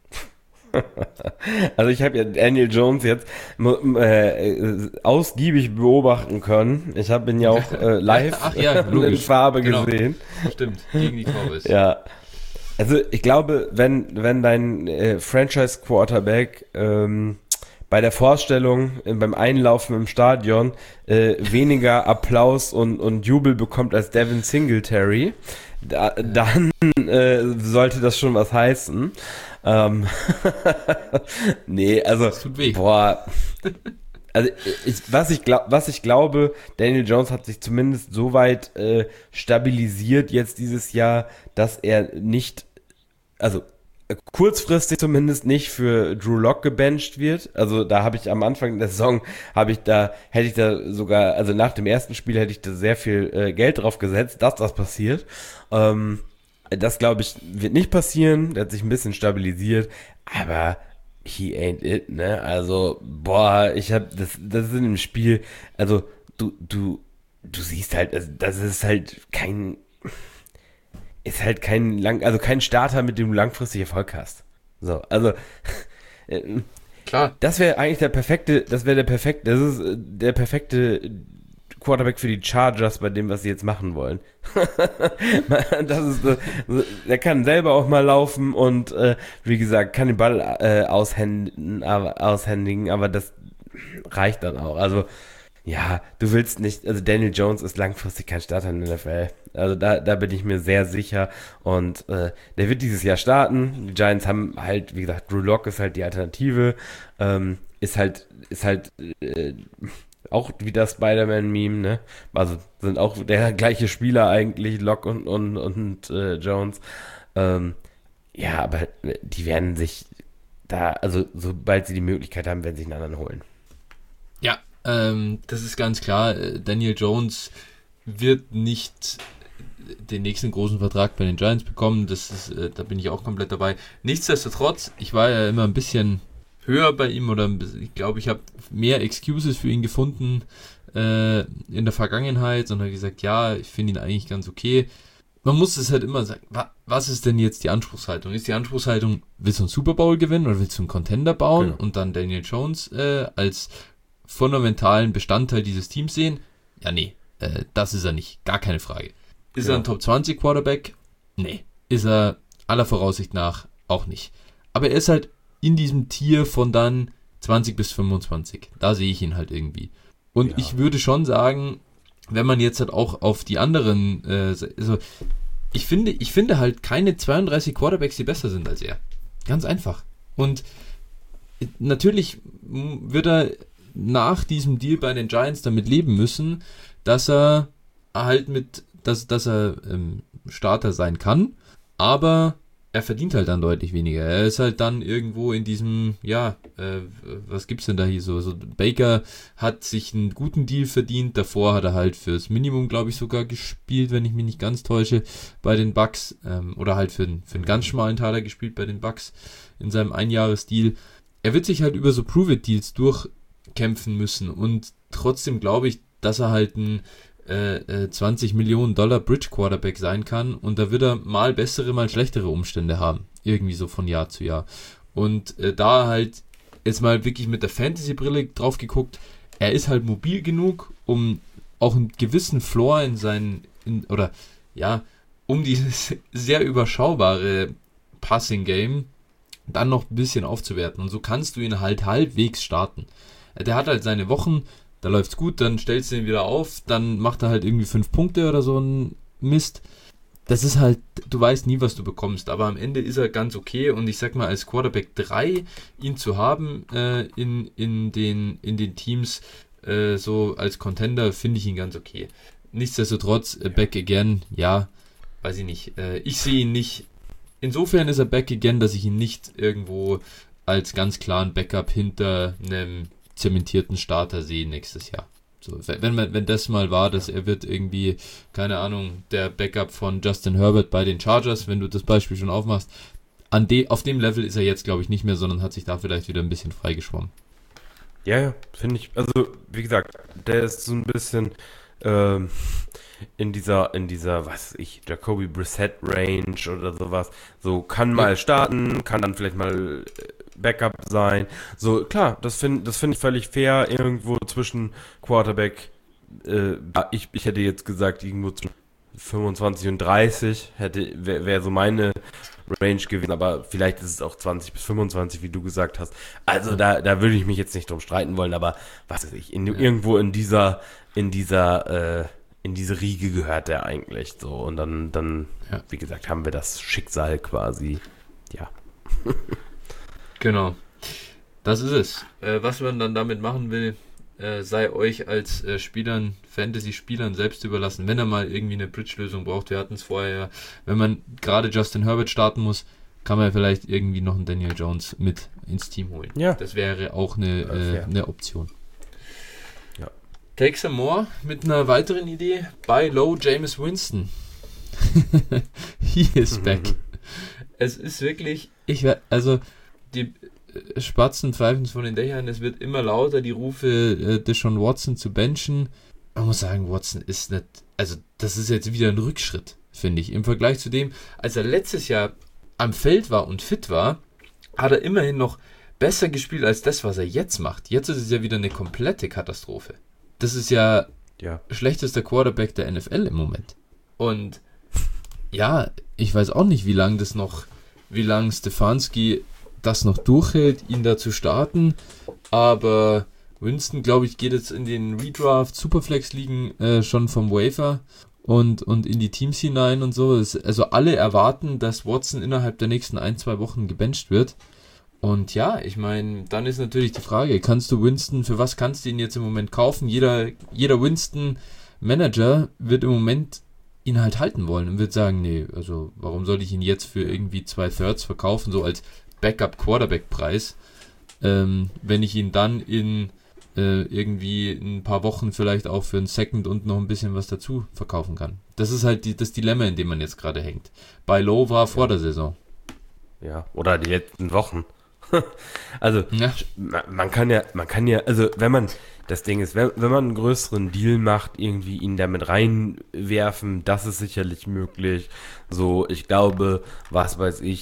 Also ich habe ja Daniel Jones jetzt äh, ausgiebig beobachten können. Ich habe ihn ja auch äh, live Ach ja, in logisch. Farbe Genau. gesehen. Stimmt, gegen die Cowboys. Ja. Also ich glaube, wenn, wenn dein äh, Franchise-Quarterback ähm, bei der Vorstellung, äh, beim Einlaufen im Stadion äh, weniger Applaus und, und Jubel bekommt als Devin Singletary, da, dann äh, sollte das schon was heißen. Ähm, nee, also, Das tut weh. boah, also ich, was ich glaub, was ich glaube, Daniel Jones hat sich zumindest so weit äh, stabilisiert jetzt dieses Jahr, dass er nicht, also äh, kurzfristig zumindest nicht für Drew Lock gebencht wird. Also da habe ich am Anfang der Saison, habe ich da, hätte ich da sogar, also nach dem ersten Spiel hätte ich da sehr viel äh, Geld drauf gesetzt, dass das passiert. Ähm, Das, glaube ich, wird nicht passieren. Der hat sich ein bisschen stabilisiert. Aber he ain't it, ne? Also, boah, ich habe das, das ist in dem Spiel, also, du, du, du siehst halt, also, das ist halt kein, ist halt kein lang, also kein Starter, mit dem du langfristig Erfolg hast. So, also, äh, Klar. das wäre eigentlich der perfekte, das wäre der perfekte, das ist äh, der perfekte Quarterback für die Chargers bei dem, was sie jetzt machen wollen. Das ist, äh, der kann selber auch mal laufen und äh, wie gesagt, kann den Ball äh, aushänden, aber, aushändigen, aber das reicht dann auch. Also ja, du willst nicht, also Daniel Jones ist langfristig kein Starter in der N F L. Also da, da bin ich mir sehr sicher und äh, der wird dieses Jahr starten. Die Giants haben halt, wie gesagt, Drew Lock ist halt die Alternative, ähm, ist halt, ist halt äh, auch wie das Spider-Man-Meme, ne? Also sind auch der gleiche Spieler eigentlich, Lock und, und, und äh, Jones. Ähm, ja, aber die werden sich da, also sobald sie die Möglichkeit haben, werden sie einen anderen holen. Ja, ähm, das ist ganz klar. Äh, Daniel Jones wird nicht den nächsten großen Vertrag bei den Giants bekommen. Das ist, äh, da bin ich auch komplett dabei. Nichtsdestotrotz, ich war ja immer ein bisschen höher bei ihm oder ein bisschen, ich glaube, ich habe mehr Excuses für ihn gefunden äh, in der Vergangenheit, sondern gesagt, ja, ich finde ihn eigentlich ganz okay. Man muss es halt immer sagen, wa- was ist denn jetzt die Anspruchshaltung? Ist die Anspruchshaltung, willst du einen Super Bowl gewinnen oder willst du einen Contender bauen Genau. und dann Daniel Jones äh, als fundamentalen Bestandteil dieses Teams sehen? Ja, nee. Äh, das ist er nicht, gar keine Frage. Ist Ja. er ein Top zwanzig Quarterback? Nee. Ist er aller Voraussicht nach auch nicht. Aber er ist halt in diesem Tier von dann zwanzig bis fünfundzwanzig. Da sehe ich ihn halt irgendwie. Und Ja. ich würde schon sagen, wenn man jetzt halt auch auf die anderen, äh, also ich finde, ich finde halt keine zweiunddreißig Quarterbacks, die besser sind als er. Ganz einfach. Und natürlich wird er nach diesem Deal bei den Giants damit leben müssen, dass er halt mit, dass, dass er ähm, Starter sein kann, aber er verdient halt dann deutlich weniger. Er ist halt dann irgendwo in diesem, ja, äh, was gibt's denn da hier so? so? Baker hat sich einen guten Deal verdient, davor hat er halt fürs Minimum, glaube ich, sogar gespielt, wenn ich mich nicht ganz täusche, bei den Bucks, ähm, oder halt für, für einen ganz schmalen Taler gespielt bei den Bucks in seinem Einjahresdeal. Er wird sich halt über so Prove-It-Deals durchkämpfen müssen und trotzdem glaube ich, dass er halt ein äh, zwanzig Millionen Dollar Bridge Quarterback sein kann und da wird er mal bessere, mal schlechtere Umstände haben. Irgendwie so von Jahr zu Jahr. Und äh, da halt jetzt mal wirklich mit der Fantasy-Brille drauf geguckt, er ist halt mobil genug, um auch einen gewissen Floor in seinen, in, oder ja, um dieses sehr überschaubare Passing-Game dann noch ein bisschen aufzuwerten. Und so kannst du ihn halt halbwegs starten. Der hat halt seine Wochen, da läuft's gut, dann stellst du ihn wieder auf, dann macht er halt irgendwie fünf Punkte oder so ein Mist. Das ist halt, du weißt nie, was du bekommst, aber am Ende ist er ganz okay und ich sag mal, als Quarterback drei ihn zu haben äh, in, in, den, in den Teams, äh, so als Contender, finde ich ihn ganz okay. Nichtsdestotrotz, äh, back again, ja, weiß ich nicht. Äh, ich sehe ihn nicht, insofern ist er back again, dass ich ihn nicht irgendwo als ganz klaren Backup hinter einem zementierten Starter sehe nächstes Jahr. So, wenn man, wenn das mal war, dass er wird irgendwie, keine Ahnung, der Backup von Justin Herbert bei den Chargers, wenn du das Beispiel schon aufmachst, an de, auf dem Level ist er jetzt, glaube ich, nicht mehr, sondern hat sich da vielleicht wieder ein bisschen freigeschwommen. Ja, ja, finde ich, also wie gesagt, der ist so ein bisschen ähm, in dieser, in dieser, was weiß ich, Jacoby Brissett Range oder sowas, so kann mal Ja. starten, kann dann vielleicht mal äh, Backup sein, so klar, das finde das finde ich völlig fair, irgendwo zwischen Quarterback, äh, ich, ich hätte jetzt gesagt, irgendwo zwischen fünfundzwanzig und dreißig hätte, wäre wär so meine Range gewesen, aber vielleicht ist es auch zwanzig bis fünfundzwanzig, wie du gesagt hast. Also da, da würde ich mich jetzt nicht drum streiten wollen, aber was weiß ich, in, Ja. irgendwo in dieser, in dieser, äh, in diese Riege gehört der eigentlich so. Und dann, dann, Ja. wie gesagt, haben wir das Schicksal quasi, ja. Genau. Das ist es. Äh, was man dann damit machen will, äh, sei euch als äh, Spielern, Fantasy-Spielern selbst überlassen, wenn er mal irgendwie eine Bridge-Lösung braucht. Wir hatten es vorher ja, wenn man gerade Justin Herbert starten muss, kann man vielleicht irgendwie noch einen Daniel Jones mit ins Team holen. Ja. Das wäre auch eine, Ja, äh, fair. eine Option. Ja. Take some more mit einer weiteren Idee. Buy low Jameis Winston. He is back. Es ist wirklich, ich we- also die äh, Spatzen pfeifen von den Dächern, es wird immer lauter, die Rufe, äh, Deshaun Watson zu benchen. Man muss sagen, Watson ist nicht, also das ist jetzt wieder ein Rückschritt, finde ich. Im Vergleich zu dem, als er letztes Jahr am Feld war und fit war, hat er immerhin noch besser gespielt als das, was er jetzt macht. Jetzt ist es ja wieder eine komplette Katastrophe. Das ist ja Ja. schlechtester Quarterback der N F L im Moment. Und ja, ich weiß auch nicht, wie lange das noch, wie lange Stefanski das noch durchhält, ihn da zu starten. Aber Winston, glaube ich, geht jetzt in den Redraft Superflex-Ligen äh, schon vom Waiver und, und in die Teams hinein und so. Es, also alle erwarten, dass Watson innerhalb der nächsten ein, zwei Wochen gebencht wird. Und ja, ich meine, dann ist natürlich die Frage, kannst du Winston, für was kannst du ihn jetzt im Moment kaufen? Jeder, jeder Winston-Manager wird im Moment ihn halt halten wollen und wird sagen, nee, also warum soll ich ihn jetzt für irgendwie zwei Thirds verkaufen, so als Backup-Quarterback-Preis, ähm, wenn ich ihn dann in äh, irgendwie ein paar Wochen vielleicht auch für einen Second und noch ein bisschen was dazu verkaufen kann. Das ist halt die, das Dilemma, in dem man jetzt gerade hängt. Bei Low war vor der Saison. Ja. Oder die letzten Wochen. Also, Ja. man, man kann ja, man kann ja, also wenn man, das Ding ist, wenn, wenn man einen größeren Deal macht, irgendwie ihn damit reinwerfen, das ist sicherlich möglich. So, ich glaube, was weiß ich,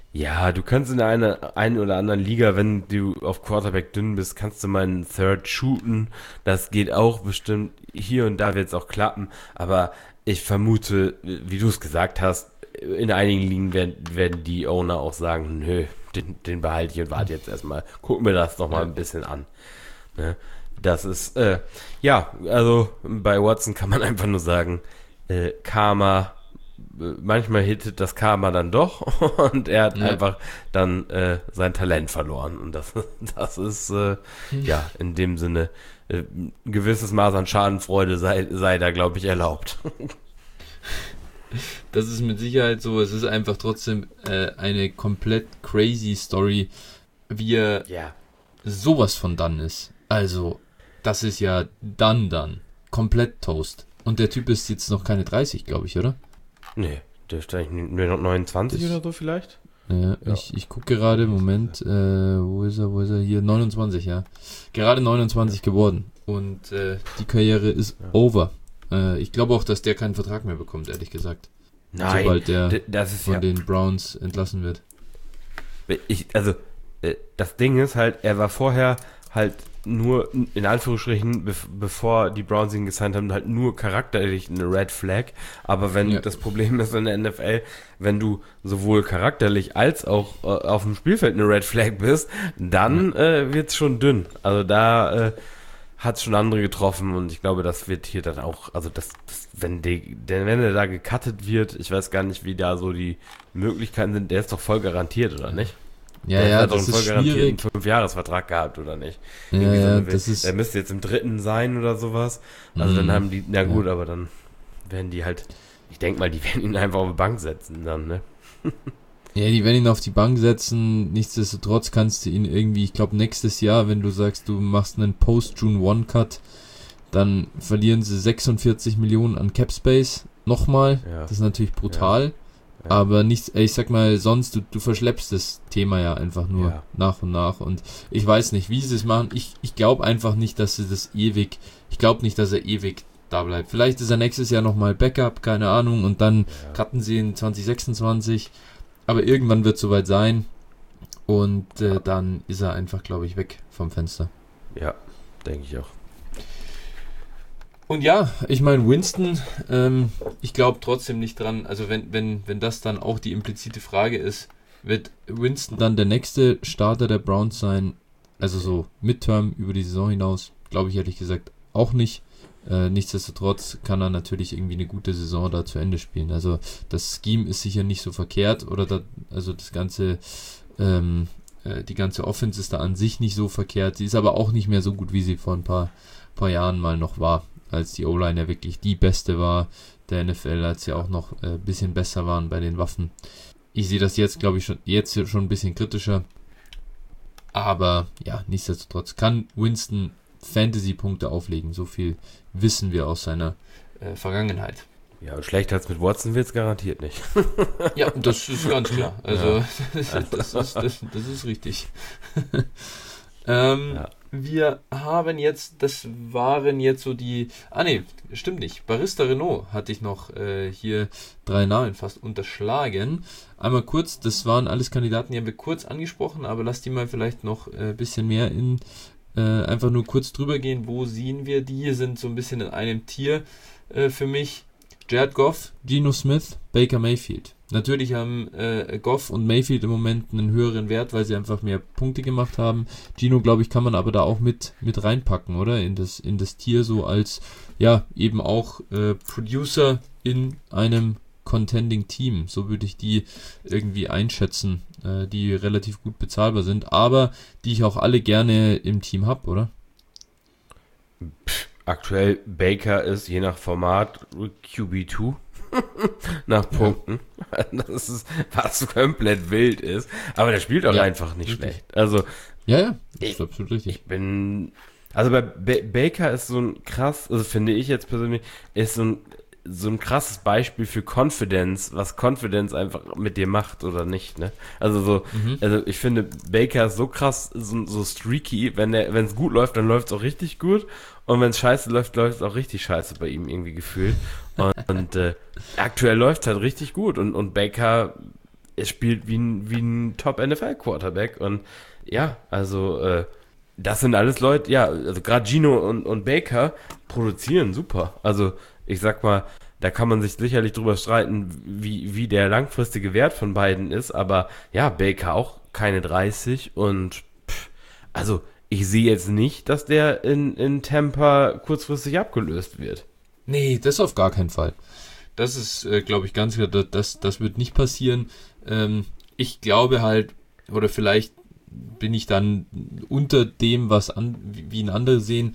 Ja, du kannst in einer einen oder anderen Liga, wenn du auf Quarterback dünn bist, kannst du mal einen Third shooten. Das geht auch bestimmt. Hier und da wird es auch klappen. Aber ich vermute, wie du es gesagt hast, in einigen Ligen werden, werden die Owner auch sagen, nö, den, den behalte ich und warte jetzt erstmal. Guck mir das noch mal ein bisschen an. Ne? Das ist, äh, ja, also bei Watson kann man einfach nur sagen, äh, Karma, äh, manchmal hittet das Karma dann doch und er hat Ja. einfach dann äh, sein Talent verloren. Und das, das ist, äh, ja, in dem Sinne, äh, ein gewisses Maß an Schadenfreude sei, sei da, glaube ich, erlaubt. Das ist mit Sicherheit so. Es ist einfach trotzdem äh, eine komplett crazy Story, wie er Ja. sowas von dann ist. Also, das ist ja dann dann. Komplett Toast. Und der Typ ist jetzt noch keine dreißig, glaube ich, oder? Nee, dürfte eigentlich nur noch neunundzwanzig Das- oder so vielleicht? Äh, Ja. Ich, ich gucke gerade, Moment, äh, wo ist er, wo ist er? Hier, neunundzwanzig, ja. Gerade neunundzwanzig geworden. Und äh, die Karriere ist Ja. over. Äh, ich glaube auch, dass der keinen Vertrag mehr bekommt, ehrlich gesagt. Nein, Sobald der d- das ist von ja... den Browns entlassen wird. Ich, also, äh, das Ding ist halt, er war vorher halt nur, in Anführungsstrichen, bev- bevor die Browns ihn gesigned haben, halt nur charakterlich eine Red Flag. Aber wenn Ja. das Problem ist in der N F L, wenn du sowohl charakterlich als auch äh, auf dem Spielfeld eine Red Flag bist, dann äh, wird's schon dünn. Also da äh, hat's schon andere getroffen und ich glaube, das wird hier dann auch, also das, das wenn die, denn wenn er da gecuttet wird, ich weiß gar nicht, wie da so die Möglichkeiten sind, der ist doch voll garantiert, oder nicht? Ja, Der ja, hat doch das einen ist voll garantierten schwierig. Fünfjahresvertrag gehabt, oder nicht? Ja, Irgendwie so ja, eine- das ist... Der müsste jetzt im dritten sein oder sowas. Also dann Mhm. haben die, na gut, aber dann werden die halt, ich denke mal, die werden ihn einfach auf die Bank setzen dann, ne? Ja, die werden ihn auf die Bank setzen. Nichtsdestotrotz kannst du ihn irgendwie, ich glaube, nächstes Jahr, wenn du sagst, du machst einen Post-June-One-Cut, dann verlieren sie sechsundvierzig Millionen an Cap Space. Nochmal. Ja. Das ist natürlich brutal. Ja. Aber nichts, ich sag mal, sonst, du, du verschleppst das Thema ja einfach nur Ja. nach und nach. Und ich weiß nicht, wie sie es machen. Ich, ich glaube einfach nicht, dass sie das ewig, ich glaube nicht, dass er ewig da bleibt. Vielleicht ist er nächstes Jahr nochmal Backup, keine Ahnung, und dann Ja. cutten sie in zwanzig sechsundzwanzig. Aber irgendwann wird es soweit sein. Und äh, dann ist er einfach, glaube ich, weg vom Fenster. Ja, denke ich auch. Und ja, ich meine, Winston, ähm, ich glaube trotzdem nicht dran, also wenn, wenn, wenn das dann auch die implizite Frage ist, wird Winston dann der nächste Starter der Browns sein, also so Midterm über die Saison hinaus, glaube ich ehrlich gesagt auch nicht. Äh, nichtsdestotrotz kann er natürlich irgendwie eine gute Saison da zu Ende spielen. Also das Scheme ist sicher nicht so verkehrt, oder da, also das ganze, ähm, äh, die ganze Offense ist da an sich nicht so verkehrt. Sie ist aber auch nicht mehr so gut, wie sie vor ein paar, paar Jahren mal noch war, als die O-Line ja wirklich die beste war der N F L, als sie auch noch ein äh, bisschen besser waren bei den Waffen. Ich sehe das jetzt, glaube ich, schon jetzt schon ein bisschen kritischer. Aber ja, nichtsdestotrotz kann Winston Fantasy-Punkte auflegen. So viel wissen wir aus seiner äh, Vergangenheit. Ja, und schlechter als mit Watson wird's garantiert nicht. Ja, das ist ganz klar. Also, Ja. das, ist, das, das ist richtig. ähm, Ja. Wir haben jetzt, das waren jetzt so die, ah ne, stimmt nicht, Barista Renault hatte ich noch äh, hier drei Namen fast unterschlagen. Einmal kurz, das waren alles Kandidaten, die haben wir kurz angesprochen, aber lass die mal vielleicht noch ein äh, bisschen mehr in, äh, einfach nur kurz drüber gehen, wo sehen wir die, sind so ein bisschen in einem Tier äh, für mich. Jared Goff, Geno Smith, Baker Mayfield. Natürlich haben äh, Goff und Mayfield im Moment einen höheren Wert, weil sie einfach mehr Punkte gemacht haben. Geno, glaube ich, kann man aber da auch mit mit reinpacken, oder? In das in das Tier so als, ja, eben auch äh, Producer in einem Contending Team. So würde ich die irgendwie einschätzen, äh, die relativ gut bezahlbar sind, aber die ich auch alle gerne im Team habe, oder? Aktuell Baker ist je nach Format Q B zwei nach Punkten. Das ist, was komplett wild ist. Aber der spielt auch Ja, einfach nicht richtig. schlecht. Also Ja, ja, das Ich- ist absolut richtig. ich bin, also bei ba- Baker ist so ein krass, also finde ich jetzt persönlich, ist so ein so ein krasses Beispiel für Confidence, was Confidence einfach mit dir macht oder nicht, ne? Also so, Mhm. also ich finde Baker ist so krass, so, so streaky, wenn er, wenn es gut läuft, dann läuft es auch richtig gut und wenn es scheiße läuft, läuft es auch richtig scheiße bei ihm irgendwie gefühlt. Und, und äh, aktuell läuft es halt richtig gut und, und Baker er spielt wie ein, wie ein Top-N F L-Quarterback und ja, also äh, das sind alles Leute, ja, also gerade Gino und, und Baker produzieren super. Also ich sag mal, da kann man sich sicherlich drüber streiten, wie, wie der langfristige Wert von beiden ist, aber ja, Baker auch keine dreißig und pff, also ich sehe jetzt nicht, dass der in, in Tampa kurzfristig abgelöst wird. Nee, das auf gar keinen Fall. Das ist, äh, glaube ich, ganz klar, das, das wird nicht passieren. Ähm, ich glaube halt, oder vielleicht bin ich dann unter dem, was an, wie ihn andere sehen.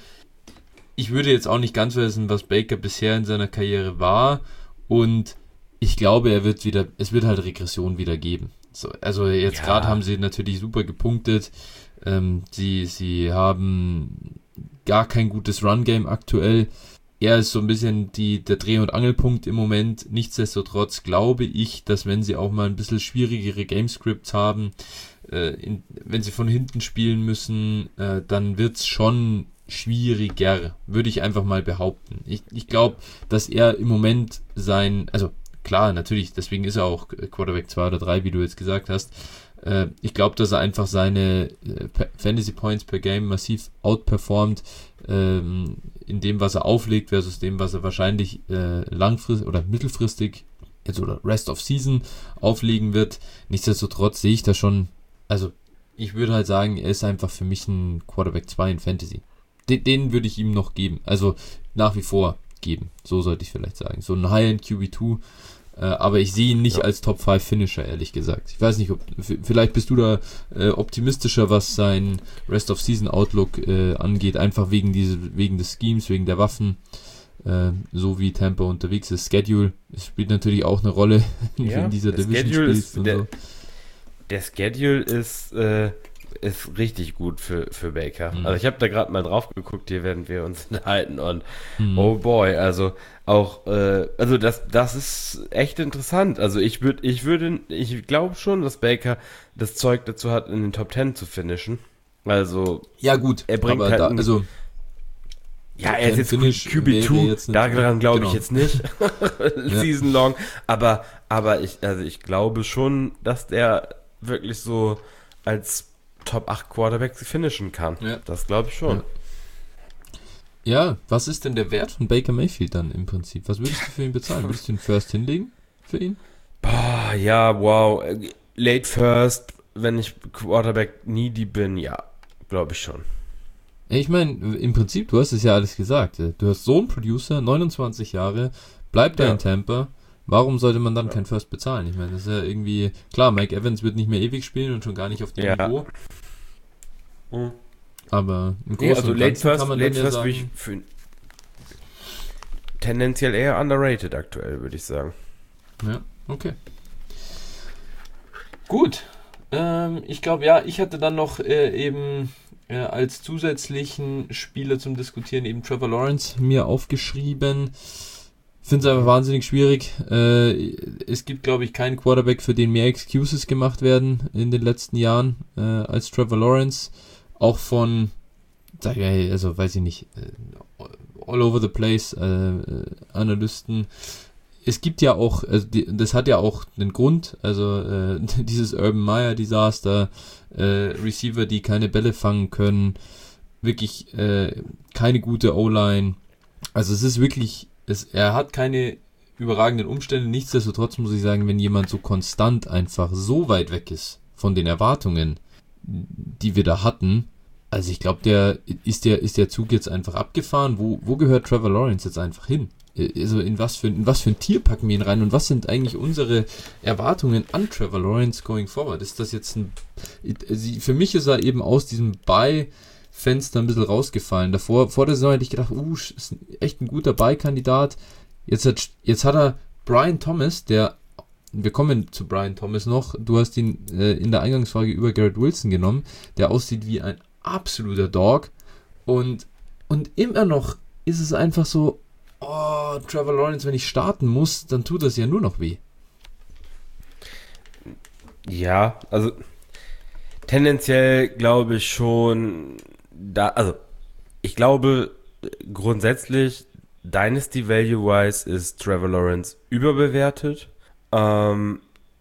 Ich würde jetzt auch nicht ganz wissen, was Baker bisher in seiner Karriere war, und ich glaube, er wird wieder, es wird halt Regression wieder geben. So, also jetzt Ja. gerade haben sie natürlich super gepunktet. Ähm, sie, sie haben gar kein gutes Run-Game aktuell. Er ist so ein bisschen die, der Dreh- und Angelpunkt im Moment. Nichtsdestotrotz glaube ich, dass wenn sie auch mal ein bisschen schwierigere Gamescripts haben, äh, in, wenn sie von hinten spielen müssen, äh, dann wird's schon schwieriger, würde ich einfach mal behaupten. Ich, ich glaube, dass er im Moment sein, also klar, natürlich, deswegen ist er auch Quarterback zwei oder drei, wie du jetzt gesagt hast. Äh, ich glaube, dass er einfach seine äh, Fantasy Points per Game massiv outperformt, ähm, in dem, was er auflegt, versus dem, was er wahrscheinlich äh, langfristig oder mittelfristig jetzt oder Rest of Season auflegen wird. Nichtsdestotrotz sehe ich da schon, also ich würde halt sagen, er ist einfach für mich ein Quarterback zwei in Fantasy. Den, den würde ich ihm noch geben, also nach wie vor geben, so sollte ich vielleicht sagen. So ein High-End Q B zwei, äh, aber ich sehe ihn nicht Ja. als Top fünf Finisher, ehrlich gesagt. Ich weiß nicht, ob f- vielleicht bist du da äh, optimistischer, was sein Rest of Season Outlook äh, angeht, einfach wegen diese, wegen des Schemes, wegen der Waffen, äh, so wie Tampa unterwegs ist. Schedule, es spielt natürlich auch eine Rolle, wenn Ja, du in dieser der Division Schedule spielst ist und der- so. Der Schedule ist, äh, ist richtig gut für, für Baker. Mhm. Also ich habe da gerade mal drauf geguckt, hier während wir uns unterhalten und Mhm. oh boy, also auch, äh, also das, das ist echt interessant. Also ich würde, ich würde, ich glaube schon, dass Baker das Zeug dazu hat, in den Top Ten zu finishen. Also, Ja gut, er bringt aber halt da, ein- also ja, Top er ist Ten jetzt Finish Q B wäre zwei, jetzt nicht- daran glaube genau. ich jetzt nicht. Season long. Aber, aber ich, also ich glaube schon, dass der wirklich so als Top acht Quarterback finishen kann. Ja. Das glaube ich schon. Ja. Ja, was ist denn der Wert von Baker Mayfield dann im Prinzip? Was würdest du für ihn bezahlen? Würdest du den First hinlegen für ihn? Boah, ja, wow. Äh, Late First, wenn ich Quarterback needy bin, ja, glaube ich schon. Ja, ich meine, im Prinzip, du hast es ja alles gesagt. Du hast so einen Producer, neunundzwanzig Jahre, bleibt da Ja. in Tampa. Warum sollte man dann Ja. kein First bezahlen? Ich meine, das ist ja irgendwie, klar, Mike Evans wird nicht mehr ewig spielen und schon gar nicht auf dem Ja. Niveau. Mhm. Aber im Großen Nee, also und Late Ganzen First, kann man Late dann ja First sagen, würde ich für tendenziell eher underrated aktuell, würde ich sagen. ja, okay. Gut. Ähm, ich glaube, ja, ich hatte dann noch äh, eben äh, als zusätzlichen Spieler zum Diskutieren eben Trevor Lawrence mir aufgeschrieben. Finde es einfach wahnsinnig schwierig. Äh, es gibt, glaube ich, keinen Quarterback, für den mehr Excuses gemacht werden in den letzten Jahren äh, als Trevor Lawrence. Auch von, sag ich, also weiß ich nicht, äh, all over the place äh, äh, Analysten. Es gibt ja auch, also die, das hat ja auch einen Grund, also äh, dieses Urban Meyer Desaster, äh, Receiver, die keine Bälle fangen können, wirklich äh, keine gute O-Line. Also es ist wirklich, es, er hat keine überragenden Umstände. Nichtsdestotrotz muss ich sagen, wenn jemand so konstant einfach so weit weg ist von den Erwartungen, die wir da hatten, also ich glaube, der ist der ist der Zug jetzt einfach abgefahren. Wo wo gehört Trevor Lawrence jetzt einfach hin? Also in was für in was für ein Tier packen wir ihn rein und was sind eigentlich unsere Erwartungen an Trevor Lawrence going forward? Ist das jetzt ein, für mich ist er eben aus diesem Buy-Fenster ein bisschen rausgefallen. Davor vor der Saison hätte ich gedacht, uh, ist echt ein guter Buy-Kandidat. Jetzt hat jetzt hat er Brian Thomas, der, wir kommen zu Brian Thomas noch, du hast ihn äh, in der Eingangsfrage über Garrett Wilson genommen, der aussieht wie ein absoluter Dog und und immer noch ist es einfach so, oh, Trevor Lawrence, wenn ich starten muss, dann tut das ja nur noch weh. Ja, also tendenziell glaube ich schon, da, also ich glaube grundsätzlich Dynasty Value-wise ist Trevor Lawrence überbewertet. Ähm,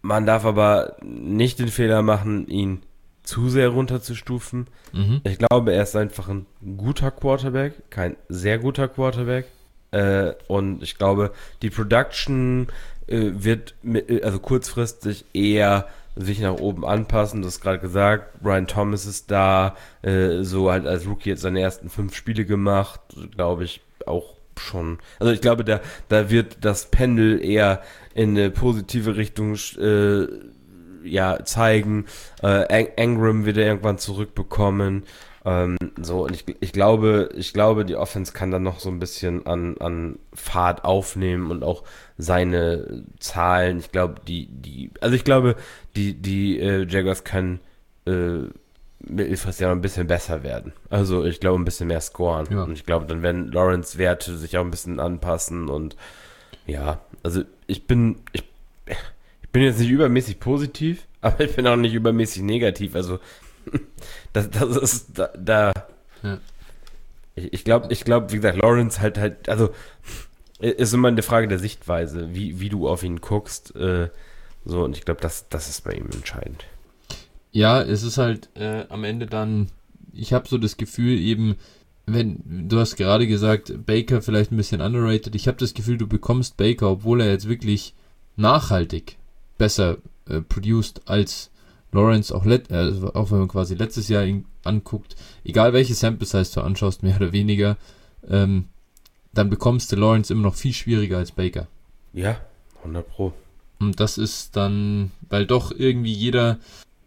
man darf aber nicht den Fehler machen, ihn zu sehr runterzustufen. Mhm. Ich glaube, er ist einfach ein guter Quarterback, kein sehr guter Quarterback. Äh, und ich glaube, die Production äh, wird mit, also kurzfristig eher sich nach oben anpassen. Du hast gerade gesagt, Brian Thomas ist da, äh, so halt als Rookie jetzt seine ersten fünf Spiele gemacht, glaube ich auch schon. Also ich glaube, da, da wird das Pendel eher in eine positive Richtung äh, ja, zeigen. Äh, Engram wird er irgendwann zurückbekommen. Ähm, so, und ich, ich glaube, ich glaube, die Offense kann dann noch so ein bisschen an, an Fahrt aufnehmen und auch seine Zahlen. Ich glaube, die, die, also ich glaube, die, die äh, Jaguars können äh, mittelfristig ja noch ein bisschen besser werden. Also ich glaube, ein bisschen mehr scoren. Ja. Und ich glaube, dann werden Lawrence Werte sich auch ein bisschen anpassen und ja, also ich bin, ich, ich bin jetzt nicht übermäßig positiv, aber ich bin auch nicht übermäßig negativ. Also das, das ist da, da Ja. ich, ich glaube, ich glaube, wie gesagt, Lawrence halt halt, also ist immer eine Frage der Sichtweise, wie, wie du auf ihn guckst. Äh, so, und ich glaube, das, das ist bei ihm entscheidend. Ja, es ist halt äh, am Ende dann, ich habe so das Gefühl eben, wenn, du hast gerade gesagt, Baker vielleicht ein bisschen underrated, ich habe das Gefühl, du bekommst Baker, obwohl er jetzt wirklich nachhaltig besser äh, produced als Lawrence, auch, let, also auch wenn man quasi letztes Jahr ihn anguckt, egal welche Sample Size du anschaust, mehr oder weniger, ähm, dann bekommst du Lawrence immer noch viel schwieriger als Baker. Ja, hundert Pro. Und das ist dann, weil doch irgendwie jeder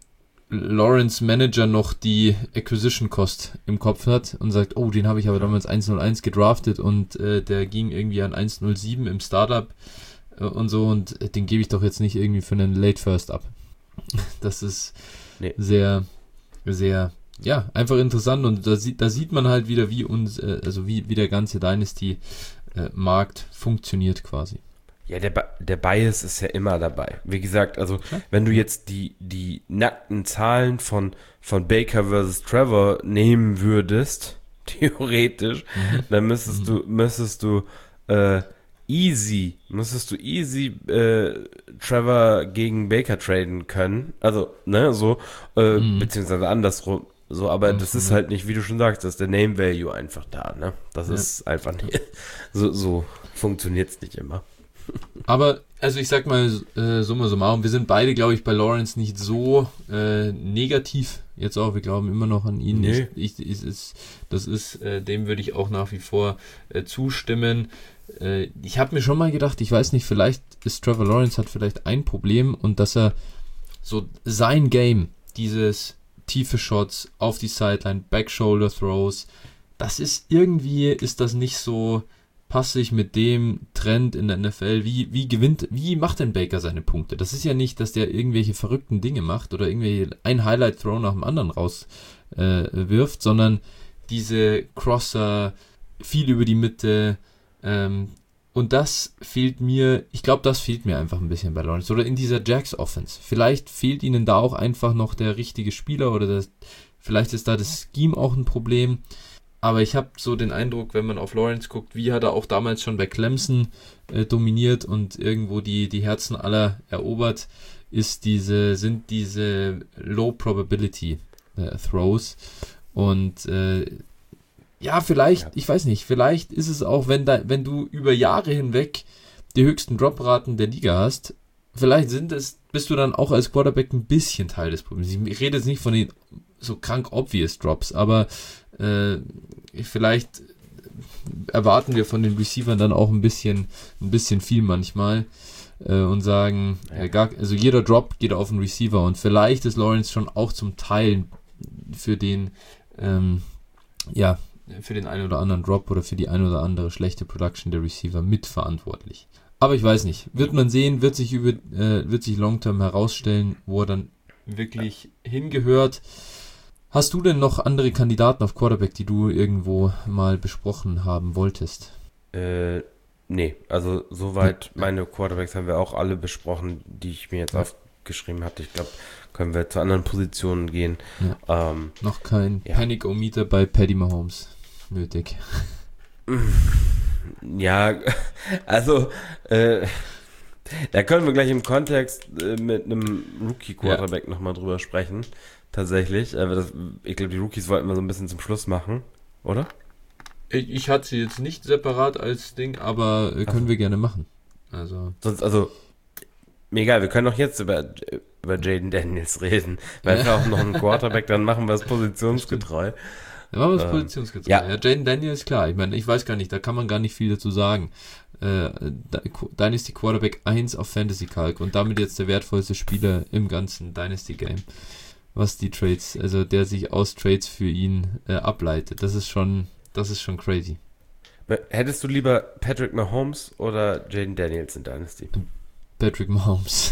Lawrence Manager noch die Acquisition Cost im Kopf hat und sagt, oh, den habe ich aber damals eins null eins gedraftet und äh, der ging irgendwie an eins null sieben im Startup äh, und so und äh, den gebe ich doch jetzt nicht irgendwie für einen Late First ab. Das ist nee. sehr, sehr, ja, einfach interessant und da sieht, da sieht man halt wieder, wie uns, äh, also wie, wie der ganze Dynasty-Markt äh, funktioniert quasi. Ja, der, der Bias ist ja immer dabei. Wie gesagt, also ja. wenn du jetzt die, die nackten Zahlen von, von Baker versus Trevor nehmen würdest, theoretisch, mhm. dann müsstest mhm. du, müsstest du äh, easy, müsstest du easy äh, Trevor gegen Baker traden können. Also, ne, so, äh, mhm. beziehungsweise andersrum. So, aber mhm. das ist halt nicht, wie du schon sagst, das ist der Name Value einfach da, ne? Das ja. ist einfach nicht, so, so funktioniert es nicht immer. Aber, also ich sag mal, äh, summa summarum, wir sind beide, glaube ich, bei Lawrence nicht so äh, negativ jetzt auch, wir glauben immer noch an ihn. Nee. Ich, ich, ich, ist, das ist, äh, dem würde ich auch nach wie vor äh, zustimmen. Äh, ich habe mir schon mal gedacht, ich weiß nicht, vielleicht ist Trevor Lawrence hat vielleicht ein Problem und dass er so sein Game, dieses tiefe Shots auf die Sideline, Back-Shoulder Throws, das ist irgendwie, ist das nicht so passig mit dem Trend in der N F L. Wie, wie gewinnt, wie macht denn Baker seine Punkte? Das ist ja nicht, dass der irgendwelche verrückten Dinge macht oder irgendwelche ein Highlight-Throw nach dem anderen raus äh, wirft, sondern diese Crosser, viel über die Mitte, ähm, und das fehlt mir, ich glaube, das fehlt mir einfach ein bisschen bei Lawrence. Oder in dieser Jags-Offense. Vielleicht fehlt ihnen da auch einfach noch der richtige Spieler oder das, vielleicht ist da das Scheme auch ein Problem. Aber ich habe so den Eindruck, wenn man auf Lawrence guckt, wie hat er auch damals schon bei Clemson äh, dominiert und irgendwo die, die Herzen aller erobert, ist diese, sind diese Low Probability äh, Throws. Und äh, ja, vielleicht, ja. ich weiß nicht, vielleicht ist es auch, wenn da, wenn du über Jahre hinweg die höchsten Dropraten der Liga hast, vielleicht sind es, bist du dann auch als Quarterback ein bisschen Teil des Problems. Ich rede jetzt nicht von den so krank obvious Drops, aber äh, vielleicht erwarten wir von den Receivern dann auch ein bisschen, ein bisschen viel manchmal äh, und sagen, ja. äh, gar, also jeder Drop geht auf den Receiver und vielleicht ist Lawrence schon auch zum Teil für den, ähm, ja, für den einen oder anderen Drop oder für die ein oder andere schlechte Production der Receiver mitverantwortlich. Aber ich weiß nicht, wird man sehen, wird sich über, äh, wird sich Long-Term herausstellen, wo er dann wirklich hingehört. Hast du denn noch andere Kandidaten auf Quarterback, die du irgendwo mal besprochen haben wolltest? Äh, nee, also soweit meine Quarterbacks haben wir auch alle besprochen, die ich mir jetzt ja. aufgeschrieben hatte. Ich glaube, können wir zu anderen Positionen gehen. Ja. Ähm, noch kein ja. Panic-O-Meter bei Patty Mahomes nötig. Ja, also äh, Da können wir gleich im Kontext äh, mit einem Rookie-Quarterback ja. nochmal drüber sprechen. Tatsächlich. Aber das, ich glaube, die Rookies wollten wir so ein bisschen zum Schluss machen, oder? Ich, ich hatte sie jetzt nicht separat als Ding, aber äh, können also. wir gerne machen. Also. Sonst, also, mir egal, wir können auch jetzt über, über Jaden Daniels reden. Weil wir auch noch einen Quarterback, dann machen wir es positionsgetreu. Dann machen wir es positionsgetreu. Ja, ja Jaden Daniels, klar. Ich meine, ich weiß gar nicht, da kann man gar nicht viel dazu sagen. Äh, Dynasty Quarterback eins auf Fantasy Calc und damit jetzt der wertvollste Spieler im ganzen Dynasty Game. Was die Trades, also der sich aus Trades für ihn äh, ableitet. Das ist schon, das ist schon crazy. Hättest du lieber Patrick Mahomes oder Jaden Daniels in Dynasty? Patrick Mahomes.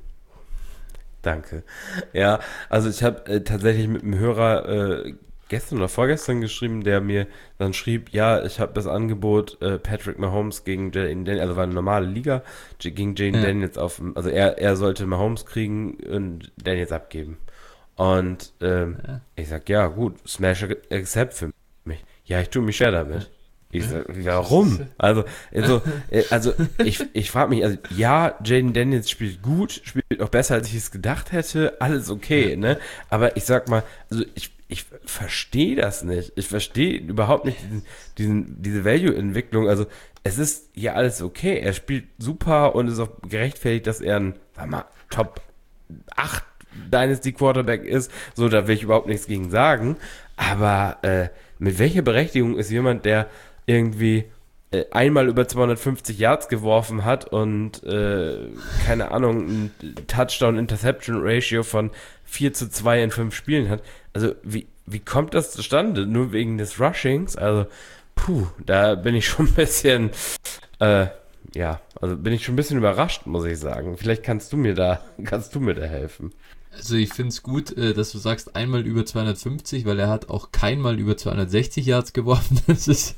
Danke. Ja, also ich habe äh, tatsächlich mit einem Hörer äh, gestern oder vorgestern geschrieben, der mir dann schrieb, ja, ich habe das Angebot äh, Patrick Mahomes gegen Jaden Daniels, also war eine normale Liga, gegen Jaden ja. Daniels auf, also er, er sollte Mahomes kriegen und Daniels abgeben. Und ähm, ja. ich sag, ja gut, Smash Accept für mich. Ja, ich tue mich schwer damit. Ich sag, warum? Also, also, also ich, ich frage mich, also ja, Jaden Daniels spielt gut, spielt auch besser, als ich es gedacht hätte, alles okay, ne? Aber ich sag mal, also ich, ich verstehe das nicht. Ich verstehe überhaupt nicht diesen, diesen, diese Value-Entwicklung. Also es ist ja alles okay. Er spielt super und ist auch gerechtfertigt, dass er ein, sag mal, Top acht Dynasty Quarterback ist. So, da will ich überhaupt nichts gegen sagen. Aber äh, mit welcher Berechtigung ist jemand, der irgendwie äh, einmal über zweihundertfünfzig Yards geworfen hat und äh, keine Ahnung, ein Touchdown-Interception-Ratio von vier zu zwei in fünf Spielen hat. Also wie, wie kommt das zustande? Nur wegen des Rushings? Also, puh, da bin ich schon ein bisschen, äh, ja, also bin ich schon ein bisschen überrascht, muss ich sagen. Vielleicht kannst du mir da, kannst du mir da helfen. Also ich finde es gut, dass du sagst, einmal über zweihundertfünfzig, weil er hat auch keinmal über zweihundertsechzig Yards geworfen. Das ist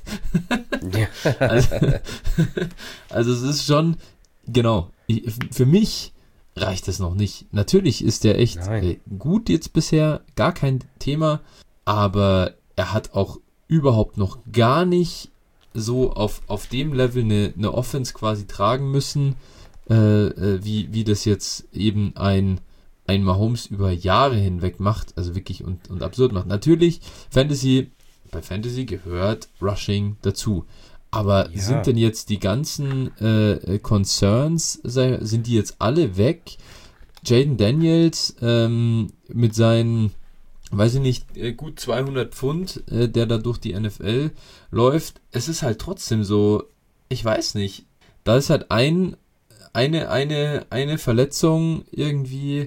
also, also es ist schon, genau, ich, für mich reicht es noch nicht. Natürlich ist er echt äh, gut jetzt bisher, gar kein Thema, aber er hat auch überhaupt noch gar nicht so auf, auf dem Level eine, eine Offense quasi tragen müssen, äh, äh, wie, wie das jetzt eben ein ein Mahomes über Jahre hinweg macht, also wirklich und, und absurd macht. Natürlich, Fantasy, bei Fantasy gehört Rushing dazu. Aber ja. sind denn jetzt die ganzen äh, Concerns, sind die jetzt alle weg? Jaden Daniels ähm, mit seinen, weiß ich nicht, äh, gut zweihundert Pfund, äh, der da durch die N F L läuft. Es ist halt trotzdem so, ich weiß nicht, da ist halt ein eine, eine, eine Verletzung irgendwie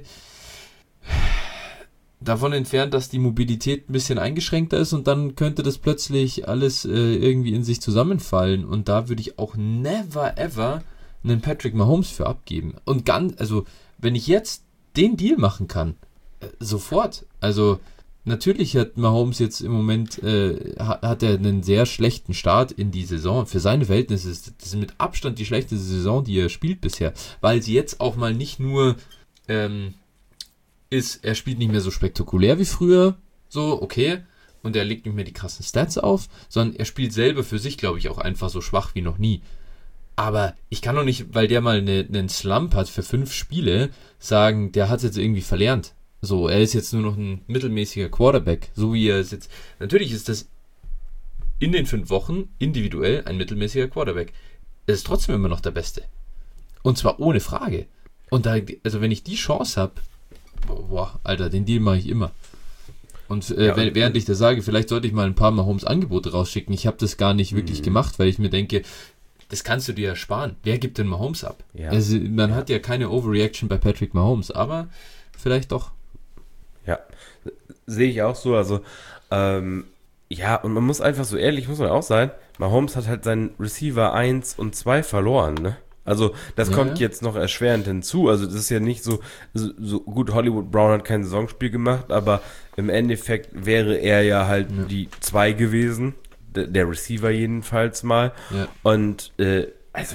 davon entfernt, dass die Mobilität ein bisschen eingeschränkter ist und dann könnte das plötzlich alles äh, irgendwie in sich zusammenfallen und da würde ich auch never ever einen Patrick Mahomes für abgeben. Und ganz, also wenn ich jetzt den Deal machen kann, äh, sofort, also natürlich hat Mahomes jetzt im Moment, äh, hat, hat er einen sehr schlechten Start in die Saison. Für seine Verhältnisse ist das mit Abstand die schlechteste Saison, die er spielt bisher. Weil sie jetzt auch mal nicht nur ähm, ist, er spielt nicht mehr so spektakulär wie früher, so, okay, und er legt nicht mehr die krassen Stats auf, sondern er spielt selber für sich, glaube ich, auch einfach so schwach wie noch nie. Aber ich kann doch nicht, weil der mal eine, einen Slump hat für fünf Spiele, sagen, der hat es jetzt irgendwie verlernt. So, er ist jetzt nur noch ein mittelmäßiger Quarterback, so wie er es jetzt. Natürlich ist das in den fünf Wochen individuell ein mittelmäßiger Quarterback. Er ist trotzdem immer noch der Beste. Und zwar ohne Frage. Und da, also wenn ich die Chance habe, boah, Alter, den Deal mache ich immer. Und, äh, ja, und während ich das sage, vielleicht sollte ich mal ein paar Mahomes Angebote rausschicken. Ich habe das gar nicht wirklich mhm. gemacht, weil ich mir denke, das kannst du dir ja sparen. Wer gibt denn Mahomes ab? Ja. Also, man ja. hat ja keine Overreaction bei Patrick Mahomes, aber vielleicht doch. Ja, sehe ich auch so. Also, ähm, ja, und man muss einfach so ehrlich, muss man auch sein, Mahomes hat halt seinen Receiver eins und zwei verloren, ne? Also, das ja, kommt ja. jetzt noch erschwerend hinzu. Also, das ist ja nicht so, so, so gut, Hollywood Brown hat kein Saisonspiel gemacht, aber im Endeffekt wäre er ja halt ja. die zwei gewesen, der, der Receiver jedenfalls mal. Ja. Und, äh, also,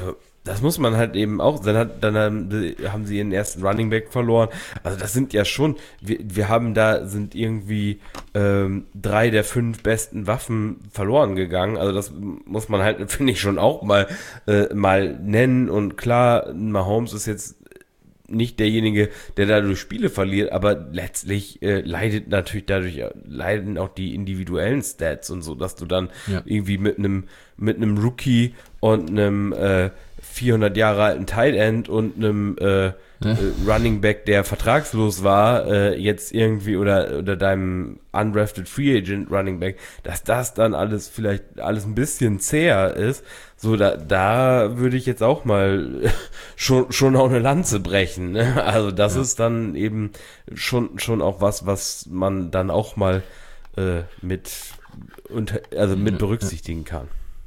das muss man halt eben auch, dann, hat, dann haben, haben sie ihren ersten Running Back verloren. Also das sind ja schon, wir, wir haben da, sind irgendwie ähm, drei der fünf besten Waffen verloren gegangen. Also das muss man halt, finde ich, schon auch mal, äh, mal nennen. Und klar, Mahomes ist jetzt nicht derjenige, der dadurch Spiele verliert, aber letztlich äh, leidet natürlich dadurch, leiden auch die individuellen Stats und so, dass du dann Ja. irgendwie mit einem mit einem Rookie und einem äh, vierhundert Jahre alten Tight End und einem äh, Ja. äh, Running Back, der vertragslos war, äh, jetzt irgendwie oder oder deinem undrafted Free Agent Running Back, dass das dann alles vielleicht alles ein bisschen zäher ist. So, da, da würde ich jetzt auch mal schon, schon auch eine Lanze brechen. Ne? Also das Ja. ist dann eben schon, schon auch was, was man dann auch mal äh, mit, unter, also mit Ja, berücksichtigen kann.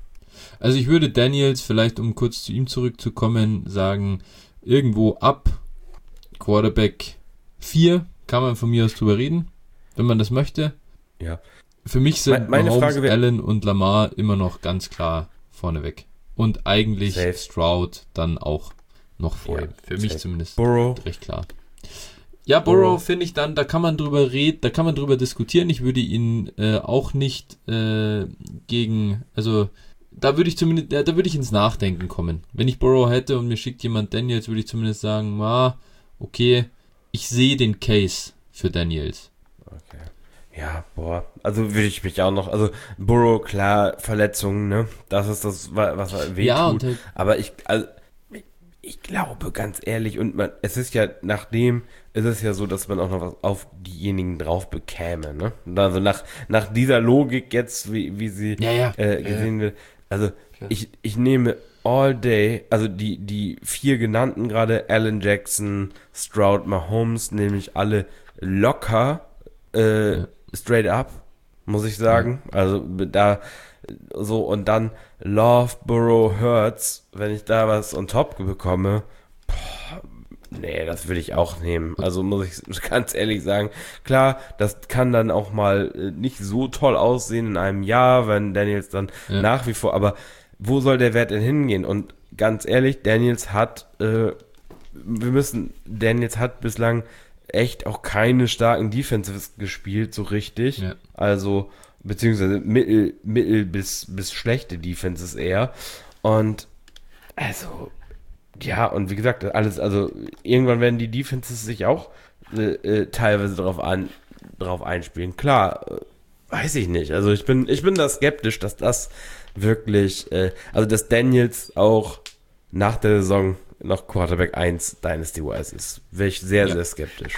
Also ich würde Daniels, vielleicht um kurz zu ihm zurückzukommen, sagen, irgendwo ab Quarterback vier kann man von mir aus drüber reden, wenn man das möchte. Ja. Für mich sind Me- meine Mahomes, Frage wär- Allen und Lamar immer noch ganz klar vorneweg. Und eigentlich Safe. Stroud dann auch noch vor Ja, ihm. Für mich safe. zumindest Burrow. recht klar. Ja, Burrow Burrow. finde ich dann, da kann man drüber reden, da kann man drüber diskutieren. Ich würde ihn äh, auch nicht äh, gegen, also da würde ich zumindest, da, da würde ich ins Nachdenken kommen. Wenn ich Burrow hätte und mir schickt jemand Daniels, würde ich zumindest sagen, ah, okay, ich sehe den Case für Daniels. Okay. Ja, boah, also würde ich mich auch noch, also Burrow, klar, Verletzungen, ne, das ist das, wa- was er wehtut, Ja, und halt, aber ich, also, ich glaube, ganz ehrlich, und man, es ist ja, nachdem, ist es ja so, dass man auch noch was auf diejenigen drauf bekäme, ne, also nach, nach dieser Logik jetzt, wie, wie sie ja, ja, äh, gesehen wird, also, ich, ich nehme all day, also die, die vier genannten gerade, Allen Jackson, Stroud, Mahomes, nehme ich alle locker, äh, Ja. straight up, muss ich sagen. Also da so und dann Love, Burrow, Hurts, wenn ich da was on top bekomme, boah, nee, das würde ich auch nehmen. Also muss ich ganz ehrlich sagen, klar, das kann dann auch mal äh, nicht so toll aussehen in einem Jahr, wenn Daniels dann Ja. nach wie vor, aber wo soll der Wert denn hingehen? Und ganz ehrlich, Daniels hat, äh, wir müssen, Daniels hat bislang echt auch keine starken Defensives gespielt, so richtig. Ja. Also, beziehungsweise mittel, mittel bis, bis schlechte Defenses eher. Und, also, ja, und wie gesagt, alles, also, irgendwann werden die Defenses sich auch äh, äh, teilweise drauf, an, drauf einspielen. Klar, äh, weiß ich nicht. Also, ich bin, ich bin da skeptisch, dass das wirklich, äh, also, dass Daniels auch nach der Saison noch Quarterback eins Dynasty-wise ist. Wäre ich sehr, Ja. sehr skeptisch.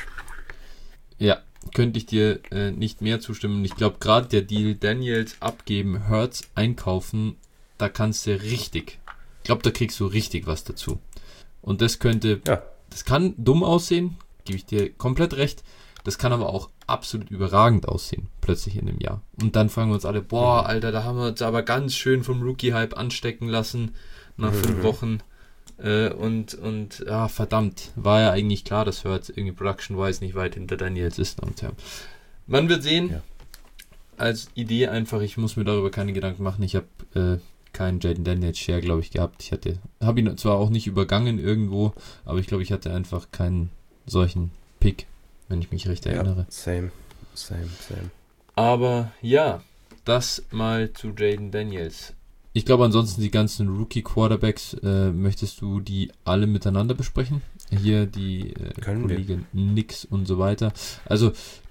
Ja, könnte ich dir äh, nicht mehr zustimmen. Ich glaube, gerade der Deal Daniels abgeben, Hurts einkaufen, da kannst du richtig, ich glaube, da kriegst du richtig was dazu. Und das könnte, Ja. das kann dumm aussehen, gebe ich dir komplett recht. Das kann aber auch absolut überragend aussehen, plötzlich in einem Jahr. Und dann fragen wir uns alle, boah, Alter, da haben wir uns aber ganz schön vom Rookie-Hype anstecken lassen nach fünf Wochen. Äh, und, und, ja, verdammt, war ja eigentlich klar, dass Hurts irgendwie production-wise nicht weit hinter Daniels ist. Und, ja. Man wird sehen. Ja. Als Idee einfach, ich muss mir darüber keine Gedanken machen. Ich habe äh, keinen Jaden Daniels Share, glaube ich, gehabt. Ich hatte, habe ihn zwar auch nicht übergangen irgendwo, aber ich glaube, ich hatte einfach keinen solchen Pick, wenn ich mich recht erinnere. Ja, same, same, same. Aber ja, das mal zu Jaden Daniels. Ich glaube, ansonsten die ganzen Rookie-Quarterbacks, äh, möchtest du die alle miteinander besprechen? Hier die äh, Können wir. Kollegen Nix und so weiter. Also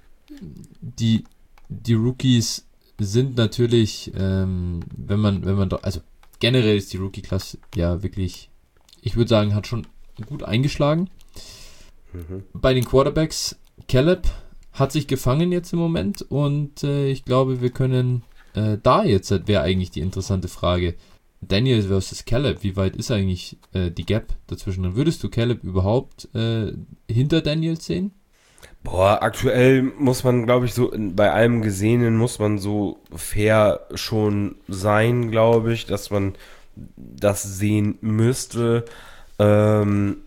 die, die Rookies sind natürlich, ähm, wenn man, wenn man, da, also generell ist die Rookie-Klasse ja wirklich, ich würde sagen, hat schon gut eingeschlagen. Mhm. Bei den Quarterbacks, Caleb hat sich gefangen jetzt im Moment und äh, ich glaube, wir können äh, da jetzt, das wäre eigentlich die interessante Frage, Daniel versus Caleb, wie weit ist eigentlich äh, die Gap dazwischen? Dann würdest du Caleb überhaupt äh, hinter Daniel sehen? Boah, aktuell muss man, glaube ich, so in- bei allem Gesehenen muss man so fair schon sein, glaube ich, dass man das sehen müsste. Ähm,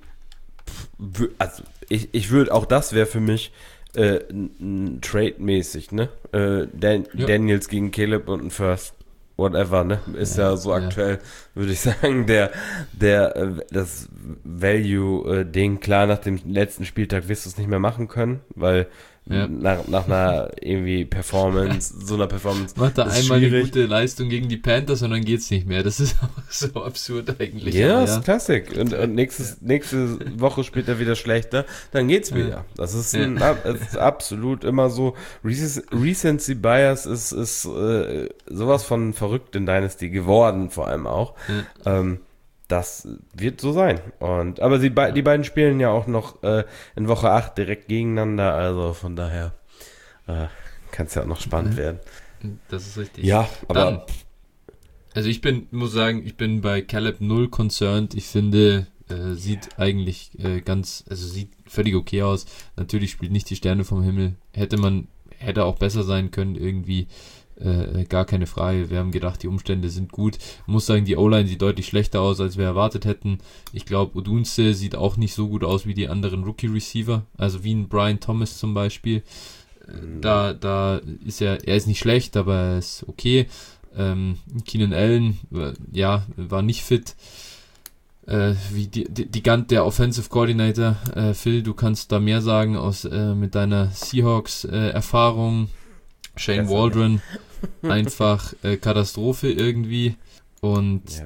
wü- also ich, ich würde, auch das wäre für mich äh, n- n- Trade-mäßig, ne? Äh, Dan Ja. Daniels gegen Caleb und ein First. whatever, ne? Ist ja, ja so ja. aktuell, würde ich sagen, der, der, das Value-Ding. Klar, nach dem letzten Spieltag wirst du es nicht mehr machen können, weil ja. nach, nach einer irgendwie Performance, so einer Performance. Macht da einmal schwierig. Eine gute Leistung gegen die Panthers und dann geht's nicht mehr. Das ist auch so absurd eigentlich. Ja, das ja. ist Klassik. Und, und nächstes, ja. nächste Woche spielt er wieder schlechter, dann geht's wieder. Ja. Das, ist ein, ja. das ist absolut immer so. Recency Bias ist, ist äh, sowas von verrückt in Dynasty geworden, vor allem auch. Ja. Ähm, Das wird so sein. Und aber sie, die beiden spielen ja auch noch äh, in Woche acht direkt gegeneinander, also von daher äh, kann es ja auch noch spannend werden. Das ist richtig. Ja, aber Dann, also ich bin, muss sagen, ich bin bei Caleb null concerned. Ich finde, äh, sieht eigentlich äh, ganz, also sieht völlig okay aus. Natürlich spielt nicht die Sterne vom Himmel. Hätte man, hätte auch besser sein können irgendwie. Äh, gar keine Frage. Wir haben gedacht, die Umstände sind gut. Ich muss sagen, die O-Line sieht deutlich schlechter aus, als wir erwartet hätten. Ich glaube, Odunze sieht auch nicht so gut aus wie die anderen Rookie-Receiver. Also wie ein Brian Thomas zum Beispiel. Äh, da, da ist er, er ist nicht schlecht, aber er ist okay. Ähm, Keenan Allen, äh, ja, war nicht fit. Äh, wie die, die, die Gant, der Offensive Coordinator. Äh, Phil, du kannst da mehr sagen aus äh, mit deiner Seahawks-Erfahrung. Äh, Shane Waldron, einfach äh, Katastrophe irgendwie. Und ja.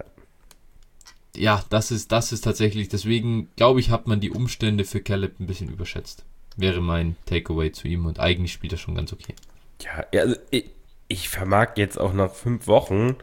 ja, das ist, das ist tatsächlich, deswegen glaube ich, hat man die Umstände für Caleb ein bisschen überschätzt. Wäre mein Takeaway zu ihm und eigentlich spielt er schon ganz okay. Ja, also ich, ich vermag jetzt auch nach fünf Wochen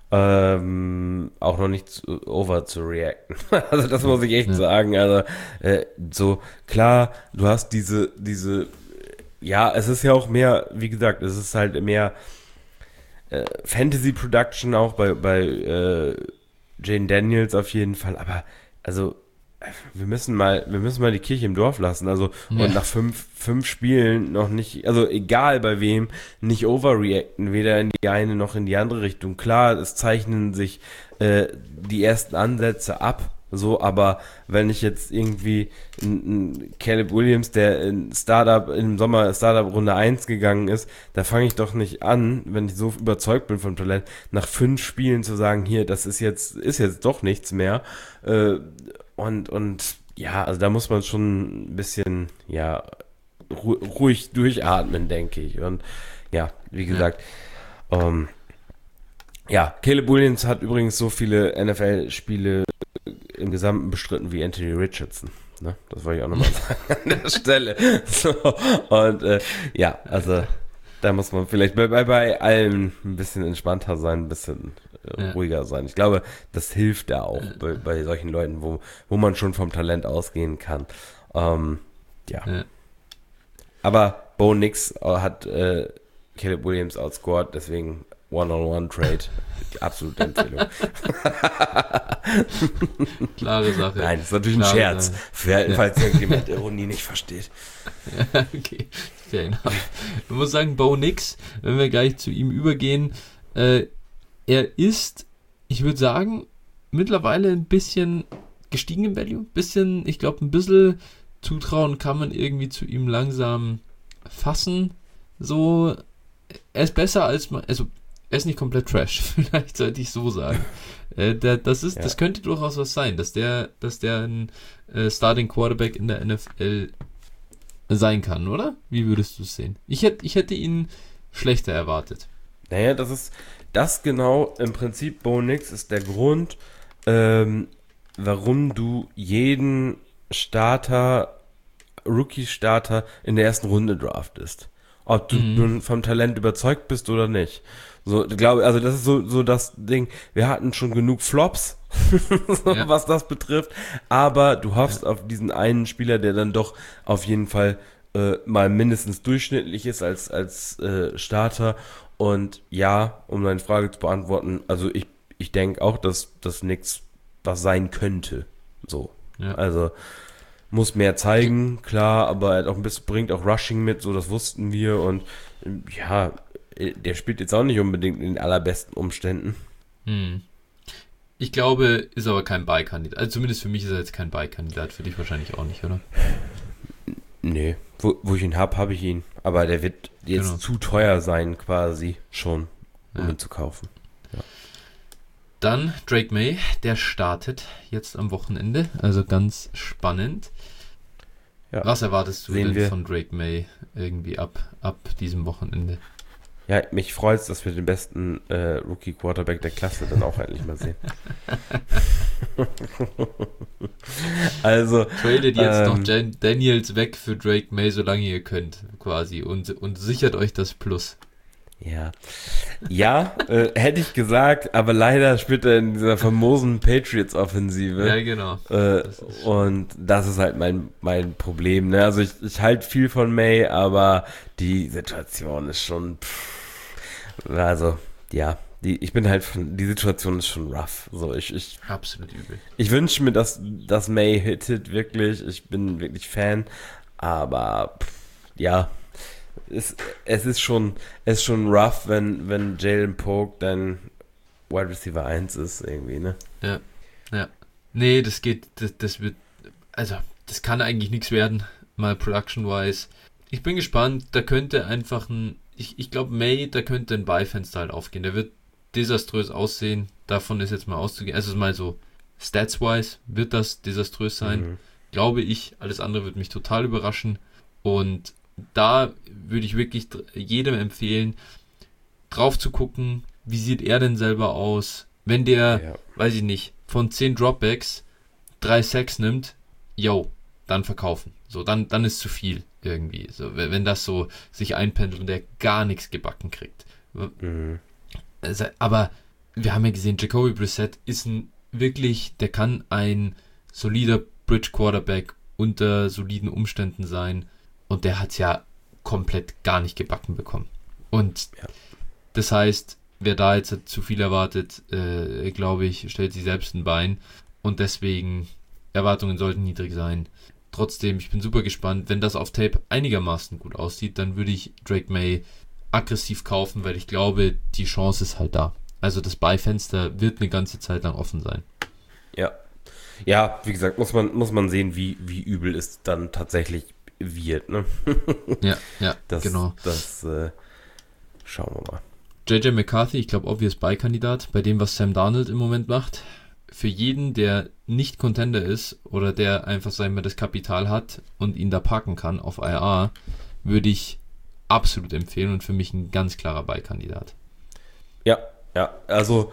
ähm, auch noch nicht zu, over zu reacten. Also das muss ich echt ja. sagen. Also äh, so, klar, du hast diese, diese ja, es ist ja auch mehr, wie gesagt, es ist halt mehr äh, Fantasy-Production auch bei, bei äh, Jane Daniels auf jeden Fall, aber also wir müssen mal, wir müssen mal die Kirche im Dorf lassen, also ja. und nach fünf, fünf Spielen noch nicht, also egal bei wem, nicht overreacten, weder in die eine noch in die andere Richtung. Klar, es zeichnen sich äh, die ersten Ansätze ab, so, aber wenn ich jetzt irgendwie ein Caleb Williams, der in Startup, im Sommer Startup Runde eins gegangen ist, da fange ich doch nicht an, wenn ich so überzeugt bin vom Talent, nach fünf Spielen zu sagen, hier, das ist jetzt, ist jetzt doch nichts mehr. Äh, und, und ja, also da muss man schon ein bisschen, ja, ru- ruhig durchatmen, denke ich. Und ja, wie gesagt, ja. Ähm, ja, Caleb Williams hat übrigens so viele N F L-Spiele im Gesamten bestritten wie Anthony Richardson. Ne? Das wollte ich auch nochmal sagen an der Stelle. So, und äh, ja, also da muss man vielleicht bei, bei, bei allem ein bisschen entspannter sein, ein bisschen äh, ja. ruhiger sein. Ich glaube, das hilft da auch bei, bei solchen Leuten, wo, wo man schon vom Talent ausgehen kann. Ähm, ja. ja. Aber Bo Nix hat äh, Caleb Williams outscored, deswegen One-on-One-Trade. Die absolute Empfehlung. Klare Sache. Nein, das ist natürlich Klare ein Scherz. Für, ja. Falls irgendjemand Ironie nicht versteht. Ja, okay. Fair enough. Ich muss sagen, Bo Nix, wenn wir gleich zu ihm übergehen, äh, er ist, ich würde sagen, mittlerweile ein bisschen gestiegen im Value. Bisschen, ich glaube, ein bisschen Zutrauen kann man irgendwie zu ihm langsam fassen. So, er ist besser als man, also er ist nicht komplett Trash, vielleicht sollte ich so sagen. äh, der, das ist, ja. das könnte durchaus was sein, dass der, dass der ein äh, Starting Quarterback in der N F L sein kann, oder? Wie würdest du es sehen? Ich hätte, ich hätte ihn schlechter erwartet. Naja, das ist, das genau im Prinzip, Bo Nix ist der Grund, ähm, warum du jeden Starter, Rookie-Starter in der ersten Runde draftest. Ob du mhm. nun vom Talent überzeugt bist oder nicht. So, glaube, also das ist so, so das Ding. Wir hatten schon genug Flops, ja. was das betrifft, aber du hoffst ja. auf diesen einen Spieler, der dann doch auf jeden Fall äh, mal mindestens durchschnittlich ist als, als äh, Starter. Und ja, um deine Frage zu beantworten, also ich, ich denke auch, dass das nichts was sein könnte. So. Ja. Also muss mehr zeigen, klar, aber er hat auch ein bisschen, bringt auch Rushing mit, so das wussten wir und ja, der spielt jetzt auch nicht unbedingt in den allerbesten Umständen. Hm. Ich glaube, ist aber kein Buy-Kandidat. Also zumindest für mich ist er jetzt kein Buy-Kandidat, für dich wahrscheinlich auch nicht, oder? Nee, wo, wo ich ihn habe, habe ich ihn. Aber der wird jetzt genau. zu teuer sein quasi schon, um ja. ihn zu kaufen. Ja. Dann Drake May, der startet jetzt am Wochenende, also ganz spannend. Ja. Was erwartest du Sehen denn wir. von Drake May irgendwie ab, ab diesem Wochenende? Ja, mich freut es, dass wir den besten äh, Rookie-Quarterback der Klasse dann auch endlich mal sehen. Also, Tradet jetzt ähm, noch Jan- Daniels weg für Drake May, solange ihr könnt, quasi, und, und sichert euch das Plus. ja, ja, äh, hätte ich gesagt, aber leider spielt er in dieser famosen Patriots-Offensive. Ja, genau. Äh, Das ist und das ist halt mein, mein Problem. Ne? Also ich, ich halte viel von May, aber die Situation ist schon, pff, also ja, die, ich bin halt von, die Situation ist schon rough. So, ich, ich, Absolut übel. ich wünsche mir, dass, dass May hittet, wirklich. Ich bin wirklich Fan, aber pff, ja, es, es ist schon, es ist schon rough, wenn, wenn Jalen Polk dann Wide Receiver eins ist, irgendwie, ne? Ja, ja. Nee, das geht, das, das wird, also, das kann eigentlich nichts werden, mal production-wise. Ich bin gespannt, da könnte einfach ein, ich, ich glaube, May, da könnte ein Beifenster halt aufgehen. Der wird desaströs aussehen, davon ist jetzt mal auszugehen. Also mal so, stats-wise wird das desaströs sein, Mhm. glaube ich. Alles andere wird mich total überraschen. Und da würde ich wirklich dr- jedem empfehlen, drauf zu gucken, wie sieht er denn selber aus, wenn der, Ja. weiß ich nicht, von zehn Dropbacks drei Sacks nimmt, yo, dann verkaufen. So, dann, dann ist zu viel irgendwie. So, wenn wenn das so sich einpendelt und der gar nichts gebacken kriegt. Mhm. Also, aber wir haben ja gesehen, Jacoby Brissett ist ein wirklich, der kann ein solider Bridge Quarterback unter soliden Umständen sein und der hat es ja komplett gar nicht gebacken bekommen. Und Ja. das heißt, wer da jetzt zu viel erwartet, äh, glaube ich, stellt sich selbst ein Bein und deswegen Erwartungen sollten niedrig sein. Trotzdem, ich bin super gespannt. Wenn das auf Tape einigermaßen gut aussieht, dann würde ich Drake May aggressiv kaufen, weil ich glaube, die Chance ist halt da. Also das Beifenster wird eine ganze Zeit lang offen sein. Ja. Ja, wie gesagt, muss man, muss man sehen, wie, wie übel es dann tatsächlich wird, ne? Ja, ja, Das, genau. Das, äh, schauen wir mal. J J McCarthy, ich glaube, obvious Buy-Kandidat, bei dem, was Sam Darnold im Moment macht. Für jeden, der nicht Contender ist oder der einfach, sagen wir, das Kapital hat und ihn da parken kann auf I R, würde ich absolut empfehlen und für mich ein ganz klarer Buy-Kandidat. Ja, ja, also,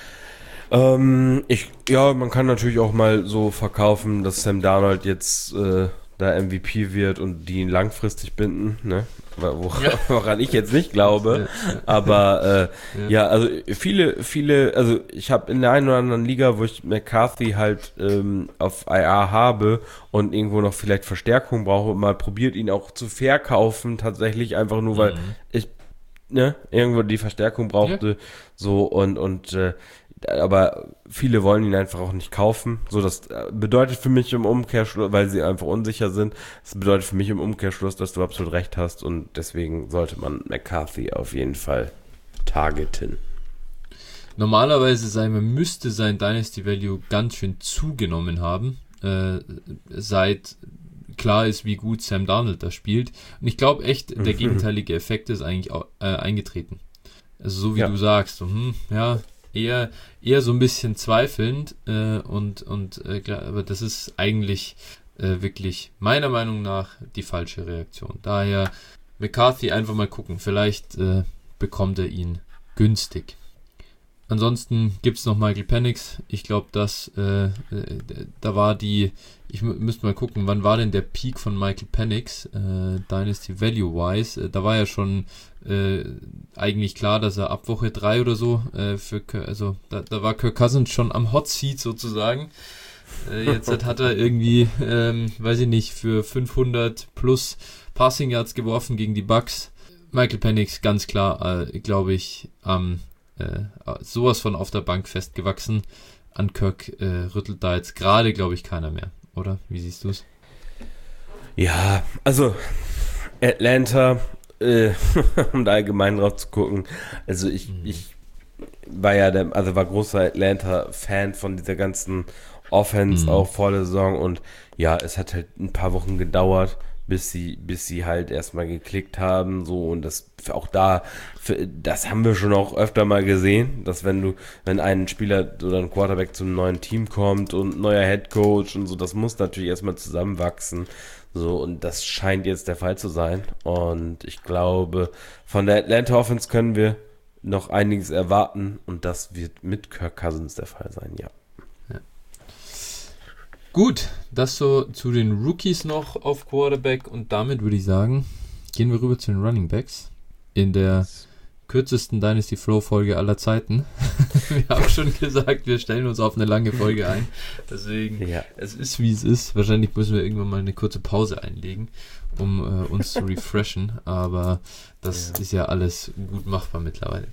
ähm, ich, ja, man kann natürlich auch mal so verkaufen, dass Sam Darnold jetzt äh, da M V P wird und die ihn langfristig binden, ne? Woran, Ja. woran ich jetzt nicht glaube, aber äh, Ja. ja, also viele, viele, also ich habe in der einen oder anderen Liga, wo ich McCarthy halt ähm, auf I R habe und irgendwo noch vielleicht Verstärkung brauche, mal probiert ihn auch zu verkaufen, tatsächlich einfach nur, weil Mhm. ich ne, irgendwo die Verstärkung brauchte, so und und äh, aber viele wollen ihn einfach auch nicht kaufen. So, das äh, bedeutet für mich im Umkehrschluss, weil sie einfach unsicher sind, das bedeutet für mich im Umkehrschluss, dass du absolut recht hast und deswegen sollte man McCarthy auf jeden Fall targeten. Normalerweise sein, man müsste sein Dynasty Value ganz schön zugenommen haben, äh, seit klar ist, wie gut Sam Darnold da spielt. Und ich glaube echt, der Mhm. gegenteilige Effekt ist eigentlich auch, äh, eingetreten. Also so wie Ja. du sagst, so, hm, ja, eher, eher so ein bisschen zweifelnd äh, und, und äh, klar, aber das ist eigentlich äh, wirklich meiner Meinung nach die falsche Reaktion. Daher McCarthy einfach mal gucken, vielleicht äh, bekommt er ihn günstig. Ansonsten gibt es noch Michael Penix. Ich glaube, dass äh, äh, da war die, ich mü- müsste mal gucken, wann war denn der Peak von Michael Penix, äh, Dynasty Value-wise. Äh, da war ja schon äh, eigentlich klar, dass er ab Woche drei oder so, äh, für, Kirk- also da, da war Kirk Cousins schon am Hot Seat sozusagen. Äh, jetzt hat, hat er irgendwie, ähm, weiß ich nicht, für fünfhundert plus Passing Yards geworfen gegen die Bucks. Michael Penix ganz klar, äh, glaube ich, am äh, sowas von auf der Bank festgewachsen. An Kirk äh, rüttelt da jetzt gerade, glaube ich, keiner mehr, oder? Wie siehst du es? Ja, also Atlanta, äh, um da allgemein drauf zu gucken, also ich, Mhm. ich war ja der, also war großer Atlanta-Fan von dieser ganzen Offense Mhm. auch vor der Saison und ja, es hat halt ein paar Wochen gedauert, bis sie, bis sie halt erstmal geklickt haben, so, und das auch da, das haben wir schon auch öfter mal gesehen, dass wenn du, wenn ein Spieler oder ein Quarterback zum neuen Team kommt und neuer Headcoach und so, das muss natürlich erstmal zusammenwachsen, so, und das scheint jetzt der Fall zu sein, und ich glaube, von der Atlanta Offense können wir noch einiges erwarten, und das wird mit Kirk Cousins der Fall sein, ja. Gut, das so zu den Rookies noch auf Quarterback, und damit würde ich sagen, gehen wir rüber zu den Running Backs in der kürzesten Dynasty Flow Folge aller Zeiten. Wir haben schon gesagt, wir stellen uns auf eine lange Folge ein, deswegen, ja. Es ist wie es ist. Wahrscheinlich müssen wir irgendwann mal eine kurze Pause einlegen, um äh, uns zu refreshen, aber das ja. ist ja alles gut machbar mittlerweile.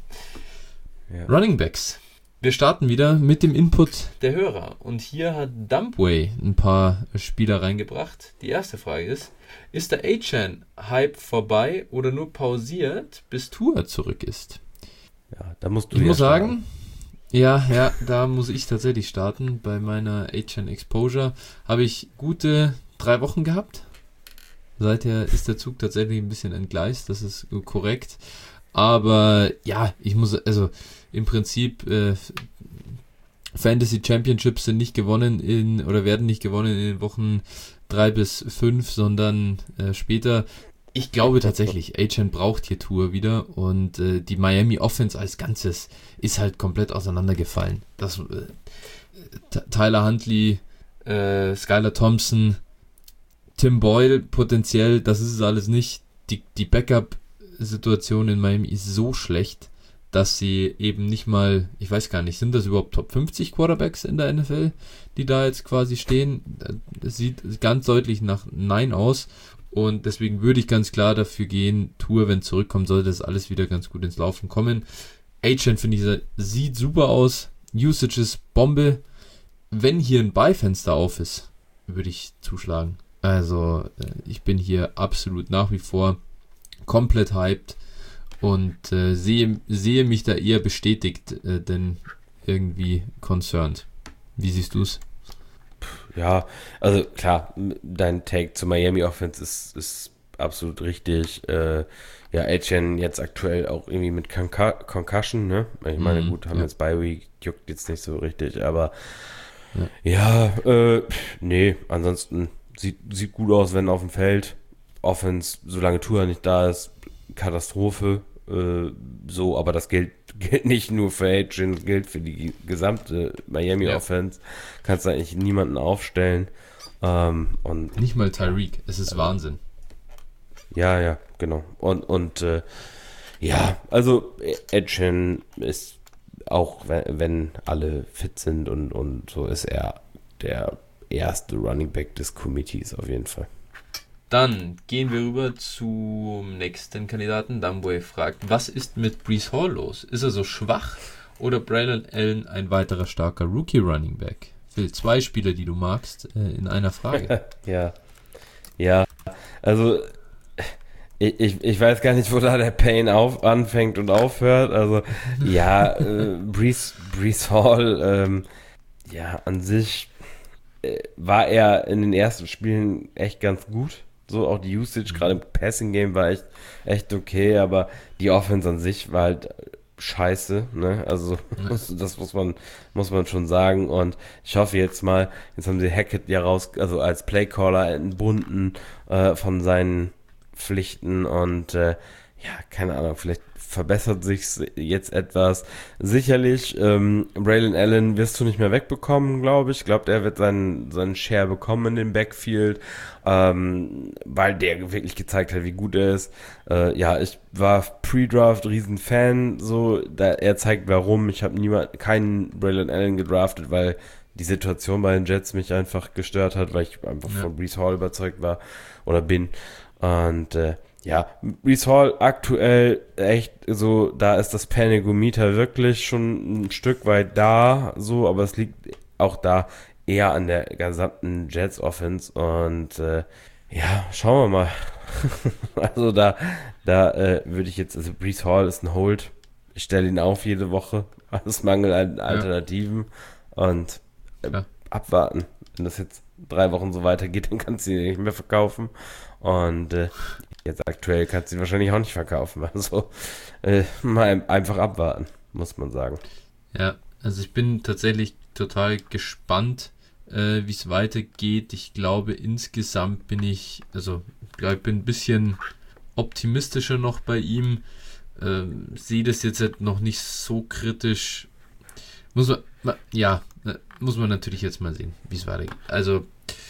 Ja. Running Backs. Wir starten wieder mit dem Input der Hörer. Und hier hat Dumpway ein paar Spieler reingebracht. Die erste Frage ist, ist der A-Chan-Hype vorbei oder nur pausiert, bis Tua zurück ist? Ja, da musst du Ich ja muss starten. sagen, ja, ja, da muss ich tatsächlich starten. Bei meiner A-Chan-Exposure habe ich gute drei Wochen gehabt. Seither ist der Zug tatsächlich ein bisschen entgleist, das ist korrekt. Aber ja, ich muss, also im Prinzip äh, Fantasy Championships sind nicht gewonnen in, oder werden nicht gewonnen in den Wochen drei bis fünf, sondern äh, später. Ich glaube tatsächlich, A-Chan braucht hier Tour wieder, und äh, die Miami Offense als Ganzes ist halt komplett auseinandergefallen. Das, äh, T- Tyler Huntley, äh, Skylar Thompson, Tim Boyle potenziell, das ist es alles nicht. Die, die Backup-Situation in Miami ist so schlecht, dass sie eben nicht mal, ich weiß gar nicht, sind das überhaupt Top fünfzig Quarterbacks in der N F L, die da jetzt quasi stehen? Das sieht ganz deutlich nach Nein aus, und deswegen würde ich ganz klar dafür gehen, Tour, wenn zurückkommt, sollte das alles wieder ganz gut ins Laufen kommen. A-Chan, finde ich, sieht super aus, Usage ist Bombe. Wenn hier ein Buy-Fenster auf ist, würde ich zuschlagen. Also ich bin hier absolut nach wie vor komplett hyped und äh, sehe, sehe mich da eher bestätigt, äh, denn irgendwie concerned. Wie siehst du es? Ja, also klar, dein Take zu Miami Offense ist, ist absolut richtig. Äh, ja, A-Chan jetzt aktuell auch irgendwie mit Conca- Concussion, ne? Ich meine, mm, gut, haben ja. jetzt Bye Week, juckt jetzt nicht so richtig, aber ja, ja äh, nee, ansonsten sieht, sieht gut aus, wenn auf dem Feld. Offense, solange Tua nicht da ist, Katastrophe. So, aber das gilt, gilt nicht nur für A-Chan, das gilt für die gesamte Miami ja. Offense. Kannst da eigentlich niemanden aufstellen. Ähm, und nicht mal Tyreek, es ist äh, Wahnsinn. Ja, ja, genau. Und, und äh, ja, also A-Chan ist auch, wenn, wenn alle fit sind und, und so, ist er der erste Running Back des Committees auf jeden Fall. Dann gehen wir rüber zum nächsten Kandidaten. Dumbway fragt, was ist mit Breece Hall los? Ist er so schwach oder Braylon Allen ein weiterer starker Rookie-Running Back? Phil, zwei Spieler, die du magst, äh, in einer Frage. ja, ja, also ich, ich, ich weiß gar nicht, wo da der Pain auf, anfängt und aufhört. Also ja, äh, Breece, Breece Hall, ähm, ja, an sich äh, war er in den ersten Spielen echt ganz gut. So, auch die Usage, gerade im Passing-Game war echt, echt okay, aber die Offense an sich war halt scheiße, ne? Also, das, das muss man, muss man schon sagen. Und ich hoffe jetzt mal, jetzt haben sie Hackett ja raus, also als Playcaller entbunden äh, von seinen Pflichten, und äh, ja, keine Ahnung, vielleicht verbessert sich's jetzt etwas. Sicherlich, ähm, Braylon Allen wirst du nicht mehr wegbekommen, glaube ich. Ich glaube, er wird seinen, seinen Share bekommen in dem Backfield, ähm, weil der wirklich gezeigt hat, wie gut er ist. Äh, ja, ich war Pre-Draft riesen Fan, so, da, er zeigt warum. Ich habe niemand, keinen Braylon Allen gedraftet, weil die Situation bei den Jets mich einfach gestört hat, weil ich einfach ja. von Breece Hall überzeugt war oder bin. Und äh, ja, Breece Hall aktuell echt so, da ist das Panigometer wirklich schon ein Stück weit da, so, aber es liegt auch da eher an der gesamten Jets Offense, und äh, ja, schauen wir mal. Also da, da äh, würde ich jetzt, also Breece Hall ist ein Hold, ich stelle ihn auf jede Woche, aus Mangel an Alternativen, ja. und äh, abwarten. Wenn das jetzt drei Wochen so weitergeht, dann kannst du ihn nicht mehr verkaufen. Und äh, jetzt aktuell kannst du ihn wahrscheinlich auch nicht verkaufen. Also äh, mal einfach abwarten, muss man sagen. Ja, also ich bin tatsächlich total gespannt, äh, wie es weitergeht. Ich glaube, insgesamt bin ich, also ich glaube, ich bin ein bisschen optimistischer noch bei ihm. Ähm, sehe das jetzt halt noch nicht so kritisch. Muss man, ja, muss man natürlich jetzt mal sehen, wie es weitergeht. Also,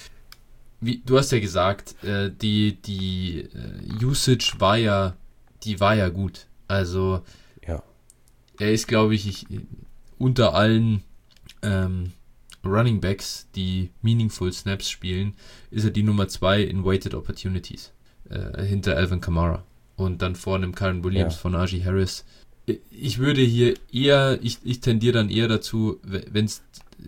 wie, du hast ja gesagt, äh, die, die äh, Usage war ja, die war ja gut. Also, ja. Er ist, glaube ich, ich, unter allen ähm, Running Backs, die meaningful Snaps spielen, ist er die Nummer zwei in Weighted Opportunities. Äh, hinter Alvin Kamara. Und dann vor einem Kyren Williams ja. von Najee Harris. Ich würde hier eher, ich, ich tendiere dann eher dazu, wenn es,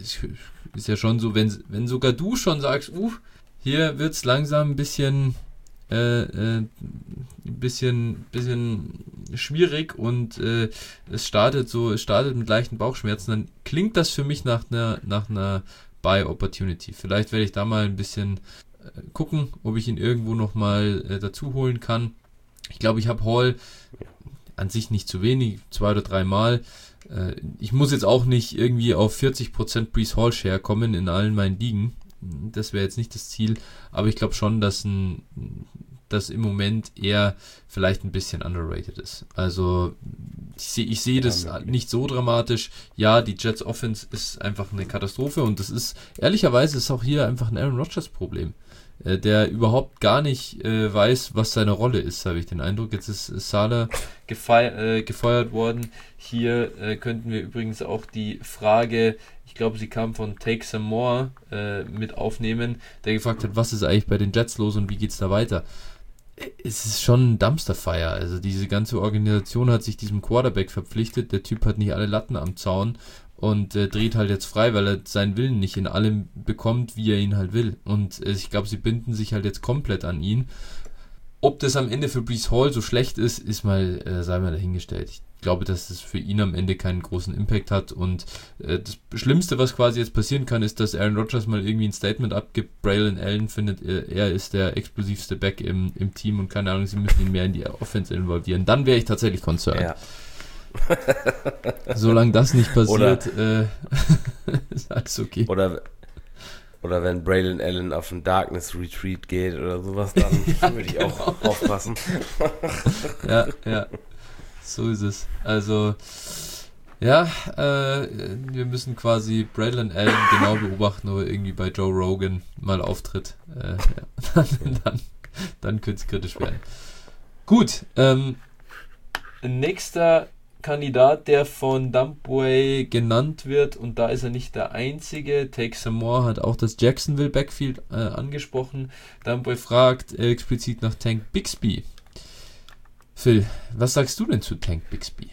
ist ja schon so, wenn, wenn sogar du schon sagst, uh, hier wird es langsam ein bisschen, äh, äh, ein bisschen, bisschen schwierig und äh, es startet so, es startet mit leichten Bauchschmerzen, dann klingt das für mich nach einer, nach einer Buy-Opportunity. Vielleicht werde ich da mal ein bisschen äh, gucken, ob ich ihn irgendwo nochmal äh, dazu holen kann. Ich glaube, ich habe Hall an sich nicht zu wenig, zwei oder drei Mal. Äh, ich muss jetzt auch nicht irgendwie auf vierzig Prozent Breece Hall Share kommen in allen meinen Ligen. Das wäre jetzt nicht das Ziel, aber ich glaube schon, dass ein, das im Moment eher vielleicht ein bisschen underrated ist. Also ich sehe ich seh das ja, nicht so dramatisch. Ja, die Jets Offense ist einfach eine Katastrophe und das ist, ehrlicherweise ist auch hier einfach ein Aaron Rodgers Problem, äh, der überhaupt gar nicht äh, weiß, was seine Rolle ist, habe ich den Eindruck. Jetzt ist Saleh gefeiert, äh, gefeuert worden. Hier äh, könnten wir übrigens auch die Frage, ich glaube, sie kam von Take Some More, äh, mit aufnehmen, der gefragt hat, was ist eigentlich bei den Jets los und wie geht's da weiter? Es ist schon ein Dumpsterfire. Also diese ganze Organisation hat sich diesem Quarterback verpflichtet. Der Typ hat nicht alle Latten am Zaun und äh, dreht halt jetzt frei, weil er seinen Willen nicht in allem bekommt, wie er ihn halt will. Und äh, ich glaube, sie binden sich halt jetzt komplett an ihn. Ob das am Ende für Breece Hall so schlecht ist, ist mal, äh, sei mal dahingestellt. Ich glaube, dass das für ihn am Ende keinen großen Impact hat und äh, das Schlimmste, was quasi jetzt passieren kann, ist, dass Aaron Rodgers mal irgendwie ein Statement abgibt. Braylon Allen findet, er, er ist der explosivste Back im, im Team und keine Ahnung, sie müssen ihn mehr in die Offense involvieren. Dann wäre ich tatsächlich concerned. Ja. Solange das nicht passiert, oder, äh, ist alles okay. Oder, oder wenn Braylon Allen auf ein Darkness Retreat geht oder sowas, dann ja, würde ich auch genau. aufpassen. Ja, ja. So ist es. Also, ja, äh, wir müssen quasi Braylon Allen genau beobachten, ob er irgendwie bei Joe Rogan mal auftritt. Äh, ja. dann, dann, dann könnte es kritisch werden. Gut, ähm, nächster Kandidat, der von Dumpway genannt wird, und da ist er nicht der einzige. Take Some More hat auch das Jacksonville Backfield äh, angesprochen. Dumpway fragt äh, explizit nach Tank Bixby. Phil, was sagst du denn zu Tank Bixby?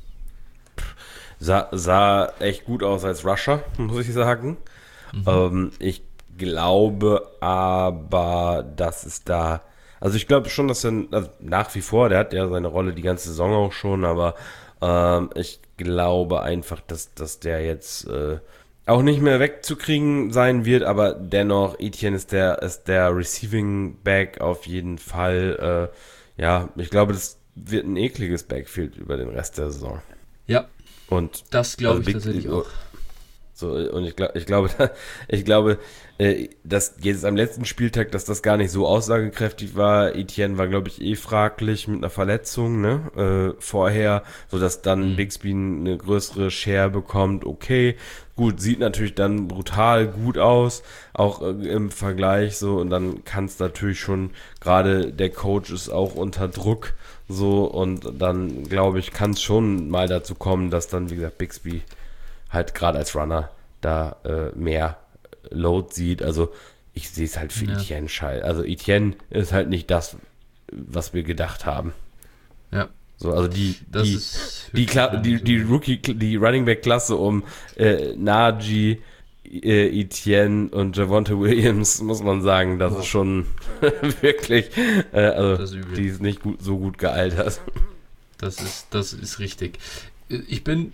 Sah, sah echt gut aus als Rusher, muss ich sagen. Mhm. Ähm, ich glaube aber, dass es da, also ich glaube schon, dass er, also nach wie vor, der hat ja seine Rolle die ganze Saison auch schon, aber ähm, ich glaube einfach, dass, dass der jetzt äh, auch nicht mehr wegzukriegen sein wird, aber dennoch, Etienne ist der, ist der Receiving Back auf jeden Fall. Äh, ja, ich glaube, das wird ein ekliges Backfield über den Rest der Saison. Ja, und das glaube also ich tatsächlich auch. So, und ich, glaub, ich glaube, ich glaube, äh, dass jetzt am letzten Spieltag, dass das gar nicht so aussagekräftig war. Etienne war, glaube ich, eh fraglich mit einer Verletzung, ne? Äh, vorher, sodass dann mhm. Bixby eine größere Share bekommt. Okay, gut, sieht natürlich dann brutal gut aus, auch äh, im Vergleich so. Und dann kann es natürlich schon, gerade der Coach ist auch unter Druck, so. Und dann, glaube ich, kann es schon mal dazu kommen, dass dann, wie gesagt, Bixby halt gerade als Runner da äh, mehr Load sieht. Also ich sehe es halt für ja. Etienne scheiße. Also Etienne ist halt nicht das, was wir gedacht haben. Ja. So, also die die die, Kla- die, die Rookie, die Running Back Klasse um äh, Najee, äh, Etienne und Javonte Williams, muss man sagen, das oh. ist schon wirklich, äh, also das ist die ist nicht gut, so gut gealtert. Das ist, das ist richtig. Ich bin, äh,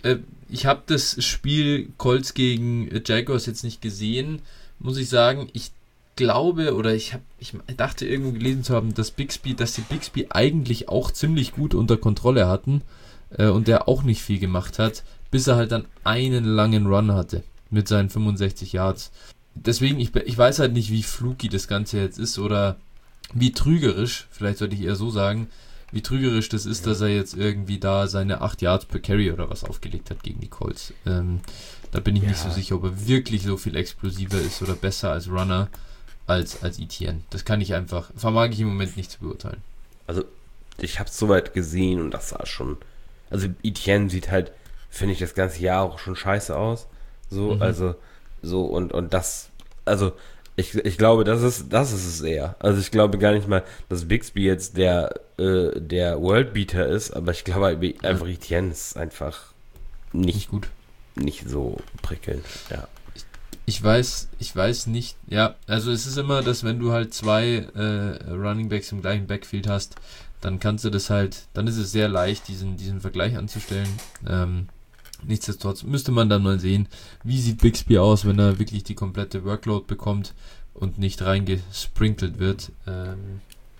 ich habe das Spiel Colts gegen Jaguars jetzt nicht gesehen, muss ich sagen. Ich glaube, oder ich habe, ich dachte irgendwo gelesen zu haben, dass Bixby, dass die Bixby eigentlich auch ziemlich gut unter Kontrolle hatten äh, und der auch nicht viel gemacht hat, bis er halt dann einen langen Run hatte mit seinen fünfundsechzig Yards. Deswegen, ich, ich weiß halt nicht, wie fluky das Ganze jetzt ist oder wie trügerisch, vielleicht sollte ich eher so sagen, wie trügerisch das ist, ja. dass er jetzt irgendwie da seine acht Yards per Carry oder was aufgelegt hat gegen die Colts. Ähm, da bin ich ja. nicht so sicher, ob er wirklich so viel explosiver ist oder besser als Runner als, als Etienne. Das kann ich einfach, vermag ich im Moment nicht zu beurteilen. Also, ich habe es soweit gesehen und das sah schon, also Etienne sieht halt, finde ich, das ganze Jahr auch schon scheiße aus. So, mhm. also, so und, und das, also, Ich, ich glaube, das ist, das ist es eher. Also ich glaube gar nicht mal, dass Bixby jetzt der, äh, der Worldbeater ist, aber ich glaube einfach, Etienne ist einfach nicht, nicht gut. Nicht so prickelnd, ja. Ich, ich weiß, ich weiß nicht, ja, also es ist immer, dass wenn du halt zwei äh, Running Backs im gleichen Backfield hast, dann kannst du das halt, dann ist es sehr leicht, diesen, diesen Vergleich anzustellen. Ähm, Nichtsdestotrotz müsste man dann mal sehen, wie sieht Bixby aus, wenn er wirklich die komplette Workload bekommt und nicht reingesprinkelt wird. Ähm,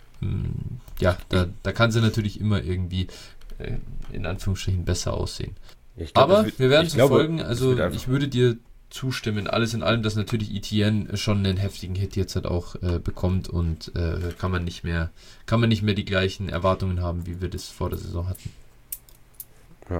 ja, da, da kann sie natürlich immer irgendwie äh, in Anführungsstrichen besser aussehen. Glaub, Aber wird, wir werden es verfolgen. Also ich würde dir zustimmen, alles in allem, dass natürlich Etienne schon einen heftigen Hit jetzt halt auch äh, bekommt und äh, kann man nicht mehr, kann man nicht mehr die gleichen Erwartungen haben, wie wir das vor der Saison hatten. Ja.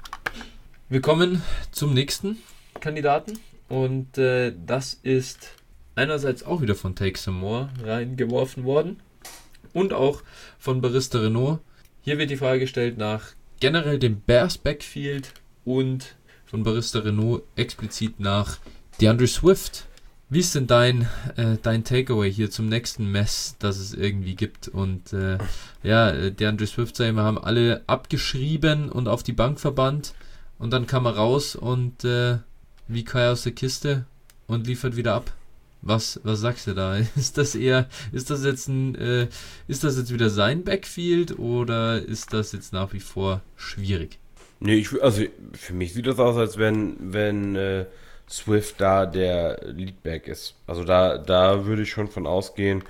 Wir kommen zum nächsten Kandidaten und äh, das ist einerseits auch wieder von Take Some More reingeworfen worden und auch von Barista Renault. Hier wird die Frage gestellt nach generell dem Bears Backfield und von Barista Renault explizit nach DeAndre Swift. Wie ist denn dein, äh, dein Takeaway hier zum nächsten Mess, das es irgendwie gibt? Und äh, ja, DeAndre Swift, sagen wir, haben alle abgeschrieben und auf die Bank verbannt. Und dann kam er raus und äh, wie Kai aus der Kiste und liefert wieder ab. Was, was sagst du da? Ist das eher, ist das jetzt ein, äh, ist das jetzt wieder sein Backfield oder ist das jetzt nach wie vor schwierig? Nee, ich, also für mich sieht das aus, als wenn, wenn äh, Swift da der Leadback ist. Also da, da würde ich schon von ausgehen.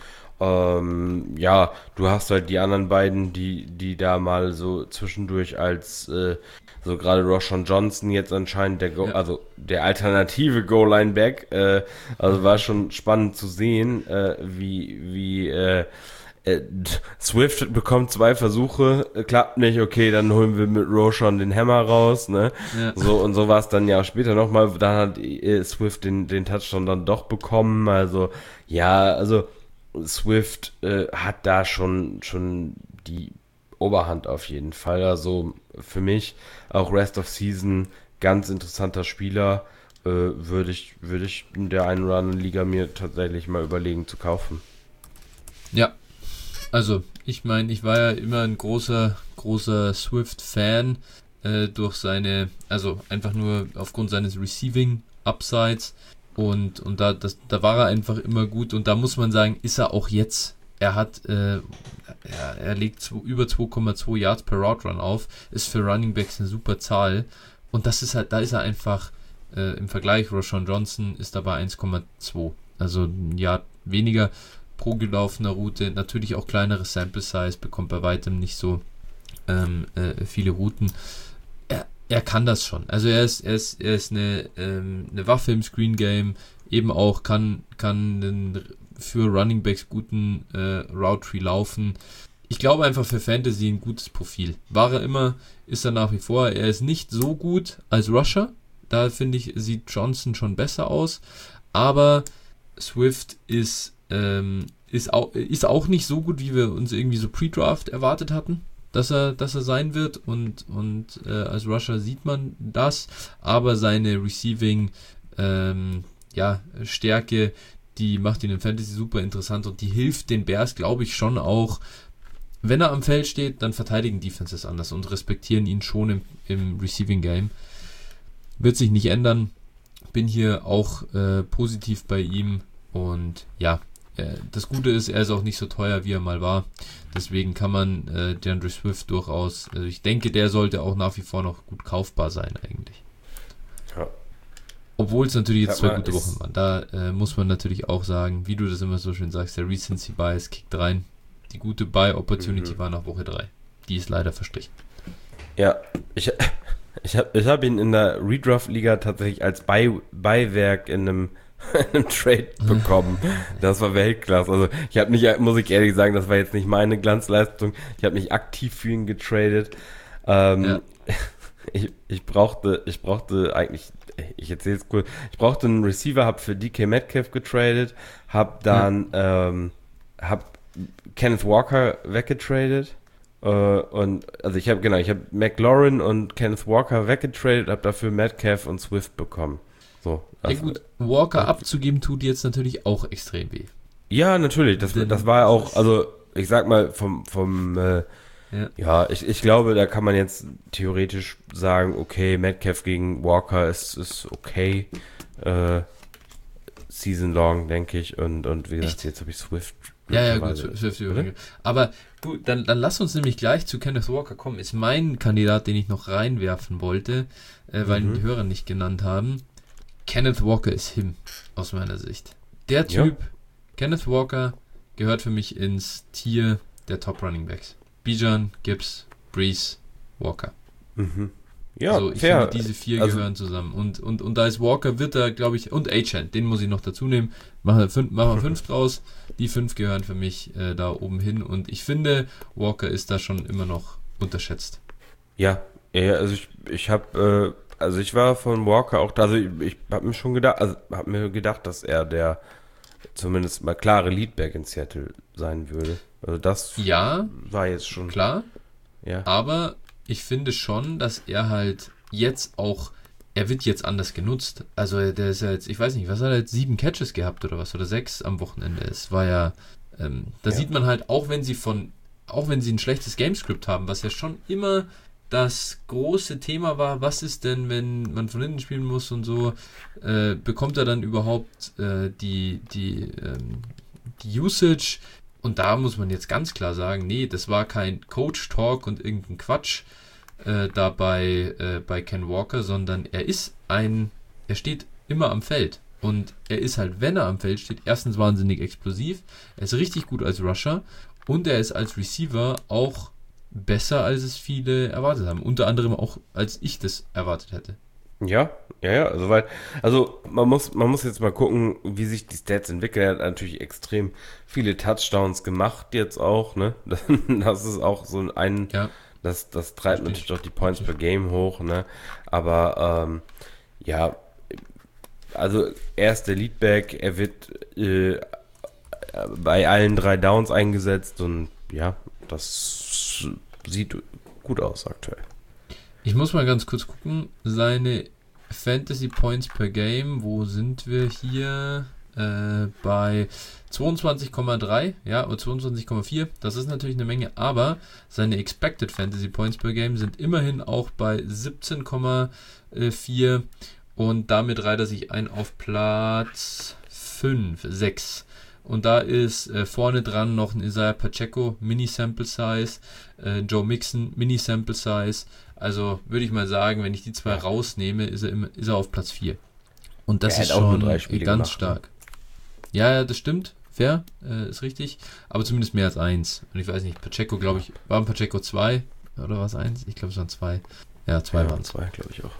Ähm, ja, du hast halt die anderen beiden, die, die da mal so zwischendurch als äh, so gerade Roschon Johnson jetzt anscheinend der Go, ja. also der alternative Goal-Line-Back, äh, also war schon spannend zu sehen, äh, wie, wie äh, äh, Swift bekommt zwei Versuche, äh, klappt nicht, okay, dann holen wir mit Roschon den Hammer raus, ne? Ja. So und so war es dann ja später nochmal, dann hat äh, Swift den, den Touchdown dann doch bekommen, also ja, also Swift äh, hat da schon, schon die Oberhand auf jeden Fall. Also für mich auch Rest of Season ganz interessanter Spieler. Äh, würde ich, würde ich in der einen oder anderen Liga mir tatsächlich mal überlegen zu kaufen. Ja, also ich meine, ich war ja immer ein großer, großer Swift-Fan äh, durch seine, also einfach nur aufgrund seines Receiving-Upsides. Und, und da, das, da war er einfach immer gut und da muss man sagen, ist er auch jetzt. Er hat, äh, er, er legt zwei, über zwei Komma zwei Yards per Route Run auf, ist für Running Backs eine super Zahl und das ist halt, da ist er einfach äh, im Vergleich, Roschon Johnson ist dabei eins Komma zwei, also ein Yard weniger pro gelaufener Route, natürlich auch kleinere Sample Size, bekommt bei weitem nicht so ähm, äh, viele Routen. Er kann das schon. Also er ist, er ist, er ist eine, ähm, eine Waffe im Screen Game. Eben auch kann, kann einen für Running Backs guten äh, Route Tree laufen. Ich glaube einfach für Fantasy ein gutes Profil. War er immer, ist er nach wie vor. Er ist nicht so gut als Rusher. Da finde ich, sieht Johnson schon besser aus. Aber Swift ist, ähm, ist, auch, ist auch nicht so gut, wie wir uns irgendwie so Pre-Draft erwartet hatten. Dass er, dass er sein wird und, und äh, als Rusher sieht man das, aber seine Receiving ähm, ja, Stärke, die macht ihn im Fantasy super interessant und die hilft den Bears, glaube ich, schon auch, wenn er am Feld steht, dann verteidigen Defenses anders und respektieren ihn schon im, im Receiving Game. Wird sich nicht ändern, bin hier auch äh, positiv bei ihm und ja, das Gute ist, er ist auch nicht so teuer, wie er mal war. Deswegen kann man äh, DeAndre Swift durchaus, also ich denke, der sollte auch nach wie vor noch gut kaufbar sein eigentlich. Ja. Obwohl es natürlich jetzt Sag zwei mal, gute Wochen waren. Da äh, muss man natürlich auch sagen, wie du das immer so schön sagst, der Recency Bias kickt rein. Die gute Buy-Opportunity Mhm. war nach Woche drei. Die ist leider verstrichen. Ja, ich, ich habe ich hab ihn in der Redraft-Liga tatsächlich als Bei, Beiwerk in einem, in einem Trade bekommen. Das war Weltklasse. Also ich habe nicht, muss ich ehrlich sagen, das war jetzt nicht meine Glanzleistung. Ich habe nicht aktiv für ihn getradet. Ähm, Ja. ich, ich brauchte, ich brauchte eigentlich, ich erzähle es cool, ich brauchte einen Receiver, habe für D K Metcalf getradet, habe dann, ähm, habe Kenneth Walker weggetradet. Äh, und also ich habe genau, ich habe McLaurin und Kenneth Walker weggetradet, habe dafür Metcalf und Swift bekommen. So. Ja Also, gut, Walker abzugeben tut jetzt natürlich auch extrem weh. ja, natürlich. Das, Denn das war das auch, ist- also ich sag mal vom vom äh, Ja. ja, ich, ich glaube, da kann man jetzt theoretisch sagen, okay, Metcalf gegen Walker ist ist okay. Äh, Season long, denke ich. Und, und wie gesagt, Echt? jetzt habe ich Swift. Ja, ja, gut, mittlerweile. Swift Oder? übrigens. Aber gut, dann, dann lass uns nämlich gleich zu Kenneth Walker kommen. Ist mein Kandidat, den ich noch reinwerfen wollte, äh, weil ihn Mhm. die Hörer nicht genannt haben. Kenneth Walker ist him, aus meiner Sicht. Der Ja. Typ, Kenneth Walker, gehört für mich ins Tier der Top Running Backs. Bijan, Gibbs, Breeze, Walker. Mhm. Ja, also ich fair. finde, diese vier Also- gehören zusammen. Und, und, und da ist Walker, wird er, glaube ich, und A-Chan, den muss ich noch dazu nehmen. Machen wir fünf, machen wir fünf draus. Die fünf gehören für mich äh, da oben hin. Und ich finde, Walker ist da schon immer noch unterschätzt. Ja, ja, also ich, ich habe, äh, also ich war von Walker auch da, also ich, ich habe mir schon gedacht, also habe mir gedacht, dass er der zumindest mal klare Leadback in Seattle sein würde. Also das Ja, war jetzt schon, klar. ja. Aber ich finde schon, dass er halt jetzt auch, er wird jetzt anders genutzt. Also der ist ja jetzt, ich weiß nicht, was hat er jetzt, sieben Catches gehabt oder was, oder sechs am Wochenende. Es war ja, ähm, da Ja. sieht man halt, auch wenn sie von, auch wenn sie ein schlechtes Gamescript haben, was ja schon immer das große Thema war, was ist denn, wenn man von hinten spielen muss und so, äh, bekommt er dann überhaupt äh, die, die, ähm, die Usage? Und da muss man jetzt ganz klar sagen, nee, das war kein Coach-Talk und irgendein Quatsch äh, da bei, äh, bei Ken Walker, sondern er ist ein, er steht immer am Feld. Und er ist halt, wenn er am Feld steht, erstens wahnsinnig explosiv, er ist richtig gut als Rusher und er ist als Receiver auch besser, als es viele erwartet haben. Unter anderem auch, als ich das erwartet hätte. Ja, ja, ja, also weil, also man muss, man muss jetzt mal gucken, wie sich die Stats entwickeln. Er hat natürlich extrem viele Touchdowns gemacht jetzt auch, ne? Das ist auch so ein, Ja, das, das treibt Richtig. natürlich auch die Points per Game hoch, ne? Aber ähm, ja, also er ist der Leadback, er wird äh, bei allen drei Downs eingesetzt und ja, das sieht gut aus aktuell. ich muss mal ganz kurz gucken, seine Fantasy Points per Game, wo sind wir hier? Äh, bei zweiundzwanzig Komma drei, ja, oder zweiundzwanzig Komma vier, das ist natürlich eine Menge, aber seine Expected Fantasy Points per Game sind immerhin auch bei siebzehn Komma vier und damit reiht er sich ein auf Platz fünf, sechs. Und da ist äh, vorne dran noch ein Isaiah Pacheco, Mini-Sample Size, äh, Joe Mixon, Mini-Sample Size. Also würde ich mal sagen, wenn ich die zwei rausnehme, ist er, im, ist er auf Platz vier. Und das Er ist hat auch nur schon drei Spiele ganz gemacht, stark. Ja, ja, das stimmt. Fair, äh, ist richtig. Aber zumindest mehr als eins. Und ich weiß nicht, Pacheco, glaube ich, war ein Pacheco zwei oder war es eins? Ich glaube, es waren zwei. Ja, zwei Ja, waren es. zwei, glaube ich auch.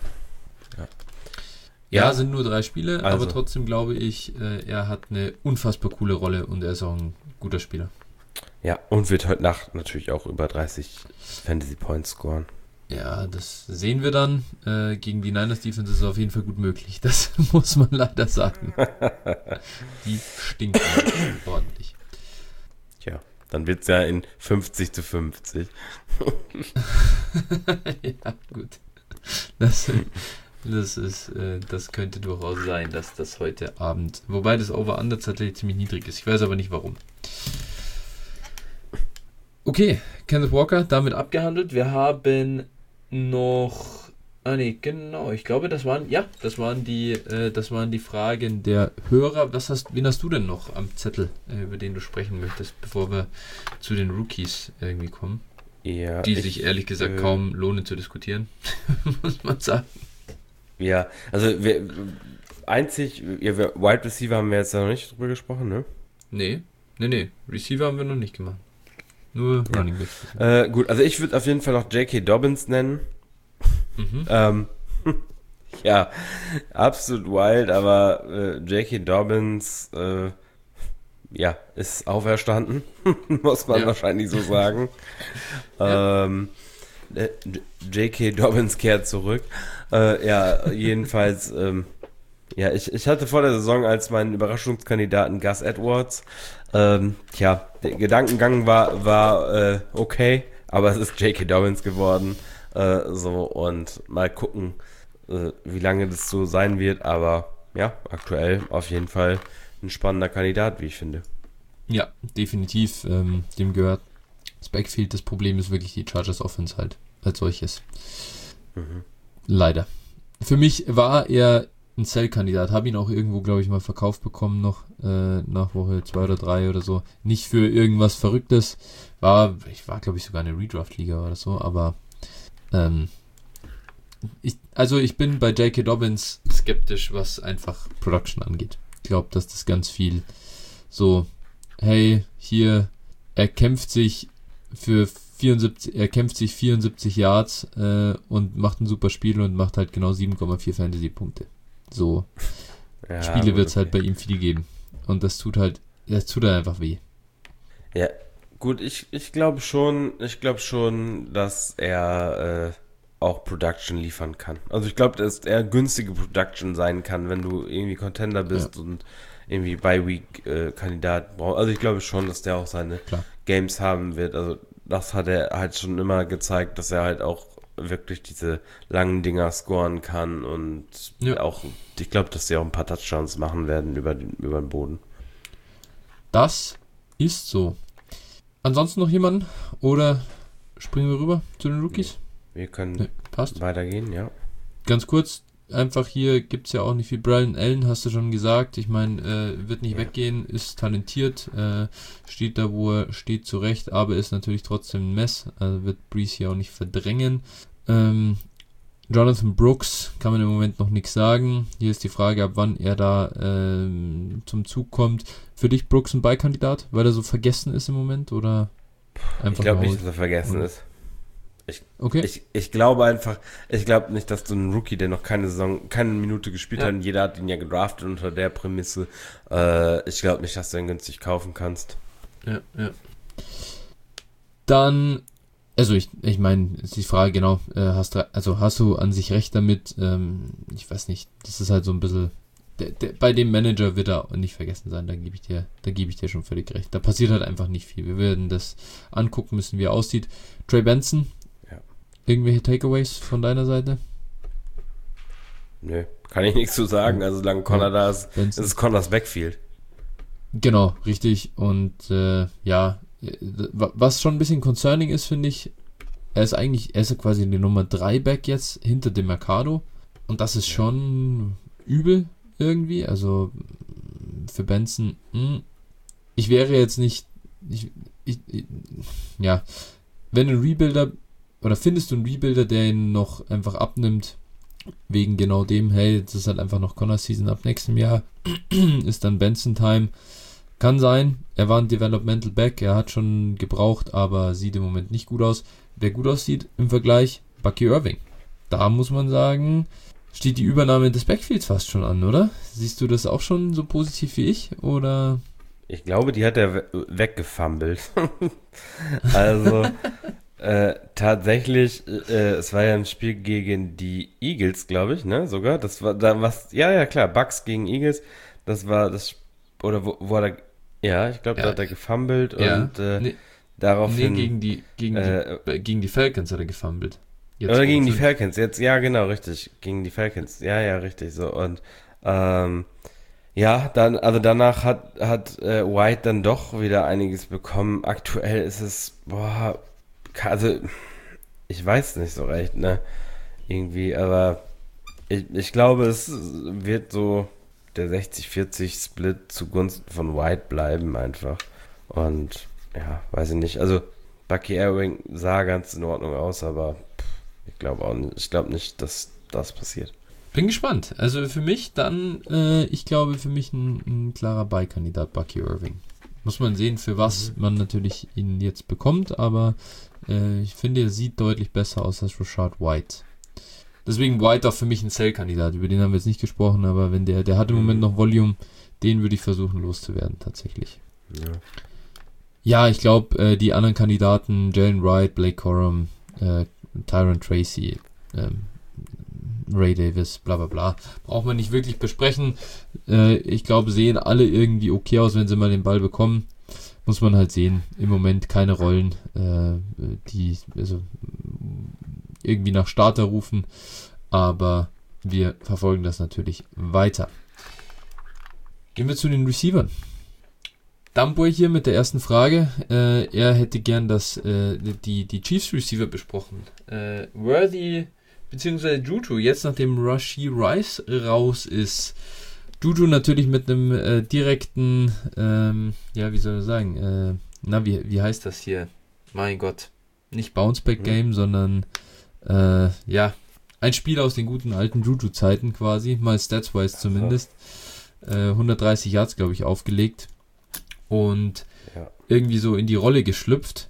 Ja, Ja. sind nur drei Spiele, Also. aber trotzdem glaube ich, äh, er hat eine unfassbar coole Rolle und er ist auch ein guter Spieler. Ja, und wird heute Nacht natürlich auch über dreißig Fantasy Points scoren. Ja, das sehen wir dann. Äh, gegen die Niners Defense ist es auf jeden Fall gut möglich. Das muss man leider sagen. Die stinken ordentlich. Tja, dann wird es ja in fünfzig zu fünfzig. Ja, gut. Das, das ist, äh, das könnte durchaus sein, dass das heute Abend, wobei das Over-Under tatsächlich ziemlich niedrig ist. Ich weiß aber nicht warum. Okay, Kenneth Walker, damit abgehandelt. Wir haben noch, ah nee, genau, ich glaube, das waren, ja, das waren die, äh, das waren die Fragen der Hörer. Was hast, wen hast du denn noch am Zettel, äh, über den du sprechen möchtest, bevor wir zu den Rookies irgendwie kommen? Ja, Die ich, sich ehrlich gesagt äh, kaum lohnen zu diskutieren, muss man sagen. Ja, also wir, einzig, ja, wir- Wide Receiver haben wir jetzt noch nicht drüber gesprochen, ne? Nee, nee, nee. Receiver haben wir noch nicht gemacht. Nur Ja. Running Backs. Äh, gut, also ich würde auf jeden Fall noch J K. Dobbins nennen. Mhm. Ähm, ja, absolut wild, aber äh, J K. Dobbins, äh, ja, ist auferstanden, muss man Ja. wahrscheinlich so sagen. Ja. ähm, äh, J K. Dobbins kehrt zurück. Äh, ja, jedenfalls, ähm, ja, ich, ich hatte vor der Saison als meinen Überraschungskandidaten Gus Edwards. Ähm, tja, der Gedankengang war, war äh, okay, aber es ist J K. Dobbins geworden. Äh, so, und mal gucken, äh, wie lange das so sein wird. Aber ja, aktuell auf jeden Fall ein spannender Kandidat, wie ich finde. Ja, definitiv. Ähm, dem gehört das Backfield. Das Problem ist wirklich die Chargers Offense halt als solches. Mhm. Leider. Für mich war er ein Sell-Kandidat. Habe ihn auch irgendwo, glaube ich, mal verkauft bekommen noch äh, nach Woche zwei oder drei oder so. Nicht für irgendwas Verrücktes. War, ich war, glaube ich, sogar eine Redraft-Liga oder so, aber ähm, ich, also ich bin bei J K. Dobbins skeptisch, was einfach Production angeht. Ich glaube, dass das ganz viel so, hey, hier, er kämpft sich für vierundsiebzig, er kämpft sich vierundsiebzig Yards äh, und macht ein super Spiel und macht halt genau sieben Komma vier Fantasy-Punkte. So, Ja, Spiele gut, wird es okay. halt bei ihm viel geben. Und das tut halt, das tut halt einfach weh. Ja, gut, ich, ich glaube schon, ich glaube schon, dass er äh, auch Production liefern kann. Also ich glaube, dass er günstige Production sein kann, wenn du irgendwie Contender bist Ja. und irgendwie Bye-Week-Kandidat brauchst. Also ich glaube schon, dass der auch seine Klar. Games haben wird. Also das hat er halt schon immer gezeigt, dass er halt auch wirklich diese langen Dinger scoren kann und Ja. auch, ich glaube, dass sie auch ein paar Touchdowns machen werden über den, über den Boden. Das ist so. Ansonsten noch jemanden? Oder springen wir rüber zu den Rookies? Wir können Nee, passt. weitergehen, ja. Ganz kurz, einfach hier gibt es ja auch nicht viel. Brian Allen, hast du schon gesagt. Ich meine, äh, wird nicht Ja. weggehen, ist talentiert, äh, steht da, wo er steht, zurecht, aber ist natürlich trotzdem ein Mess. Also wird Breeze hier auch nicht verdrängen. Ähm, Jonathan Brooks kann man im Moment noch nichts sagen. Hier ist die Frage, ab wann er da ähm, zum Zug kommt. Für dich Brooks ein Beikandidat, weil er so vergessen ist im Moment oder Ich einfach glaube nur- nicht, dass er vergessen oder- ist. Okay. Ich, ich glaube einfach, ich glaube nicht, dass du einen Rookie, der noch keine Saison, keine Minute gespielt Ja. hat, und jeder hat ihn ja gedraftet unter der Prämisse. Äh, ich glaube nicht, dass du ihn günstig kaufen kannst. Ja, ja. Dann, also ich, ich meine, ist die Frage genau, äh, hast du, also hast du an sich recht damit? Ähm, ich weiß nicht, das ist halt so ein bisschen, der, der, bei dem Manager wird er nicht vergessen sein, da gebe ich dir, da gebe ich dir schon völlig recht. Da passiert halt einfach nicht viel. Wir werden das angucken müssen, wie er aussieht. Trey Benson, Ja. irgendwelche Takeaways von deiner Seite? Nö, kann ich nichts zu sagen. Also solange Connor da ist, Benson. ist es Connors Backfield. Genau, richtig. Und äh, ja, äh, wa- was schon ein bisschen concerning ist, finde ich, er ist eigentlich, er ist ja quasi die Nummer drei Back jetzt hinter dem Mercado. Und das ist schon übel irgendwie. Also für Benson, mh. ich wäre jetzt nicht, ich, ich, ich, ja, wenn ein Rebuilder, oder findest du einen Rebuilder, der ihn noch einfach abnimmt, wegen genau dem, hey, jetzt ist halt einfach noch Connor Season ab nächstem Jahr, ist dann Benson Time. Kann sein, er war ein Developmental Back, er hat schon gebraucht, aber sieht im Moment nicht gut aus. Wer gut aussieht im Vergleich, Bucky Irving. Da muss man sagen, steht die Übernahme des Backfields fast schon an, oder? Siehst du das auch schon so positiv wie ich, oder? Ich glaube, die hat er we weggefummelt. Also, äh, tatsächlich, äh, es war ja ein Spiel gegen die Eagles, glaube ich, ne? Sogar. Das war da was. Ja, ja, klar, Bucks gegen Eagles. Das war das. Oder wo, wo hat er. Ja, ich glaube, Ja. da hat er gefummelt Ja. und äh, Nee, nee daraufhin. gegen, die, gegen, äh, die, äh, gegen die Falcons hat er gefummelt. Jetzt Oder gegen die fünf. Falcons, jetzt, ja, genau, richtig. Gegen die Falcons, ja, ja, richtig, so. Und, ähm, ja, dann, also danach hat, hat äh, White dann doch wieder einiges bekommen. Aktuell ist es, boah, ka- also, ich weiß nicht so recht, ne, irgendwie, aber ich, ich glaube, es wird so der sechzig vierzig Split zugunsten von White bleiben einfach. Und, ja, weiß ich nicht, also, Bucky Irving sah ganz in Ordnung aus, aber pff, ich glaube auch nicht, ich glaube nicht, dass das passiert. Bin gespannt. Also für mich dann, äh, ich glaube, für mich ein, ein klarer Buy-Kandidat, Bucky Irving. Muss man sehen, für was mhm. man natürlich ihn jetzt bekommt, aber äh, ich finde, er sieht deutlich besser aus als Rashad White. Deswegen White auch für mich ein Sell-Kandidat, über den haben wir jetzt nicht gesprochen, aber wenn der, der hat im mhm. Moment noch Volume, den würde ich versuchen loszuwerden, tatsächlich. Ja, ja ich glaube, äh, die anderen Kandidaten, Jalen Wright, Blake Corum, äh, Tyron Tracy, ähm, Ray Davis, bla bla bla. Braucht man nicht wirklich besprechen. Äh, ich glaube, sehen alle irgendwie okay aus, wenn sie mal den Ball bekommen. Muss man halt sehen. Im Moment keine Rollen, äh, die also irgendwie nach Starter rufen. Aber wir verfolgen das natürlich weiter. Gehen wir zu den Receivern. Dumboy hier mit der ersten Frage. Äh, er hätte gern das, äh, die, die Chiefs Receiver besprochen. Äh, Worthy beziehungsweise Juju, jetzt nachdem Rashee Rice raus ist. Juju natürlich mit einem äh, direkten, ähm, ja, wie soll man sagen, äh, na, wie, wie heißt das hier? Mein Gott. Nicht Bounceback-Game, mhm. sondern, äh, ja, ein Spiel aus den guten alten Juju-Zeiten quasi, mal stats-wise zumindest. Äh, hundertdreißig Yards, glaube ich, aufgelegt. Und ja. irgendwie so in die Rolle geschlüpft.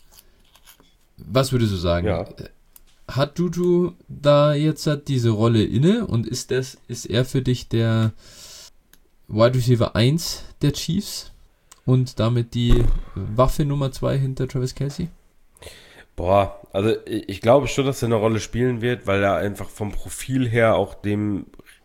Was würdest du sagen? Ja. Hat Juju da jetzt hat diese Rolle inne und ist das ist er für dich der Wide Receiver eins der Chiefs und damit die Waffe Nummer zwei hinter Travis Kelce? Boah, also ich glaube schon, dass er eine Rolle spielen wird, weil er einfach vom Profil her auch dem,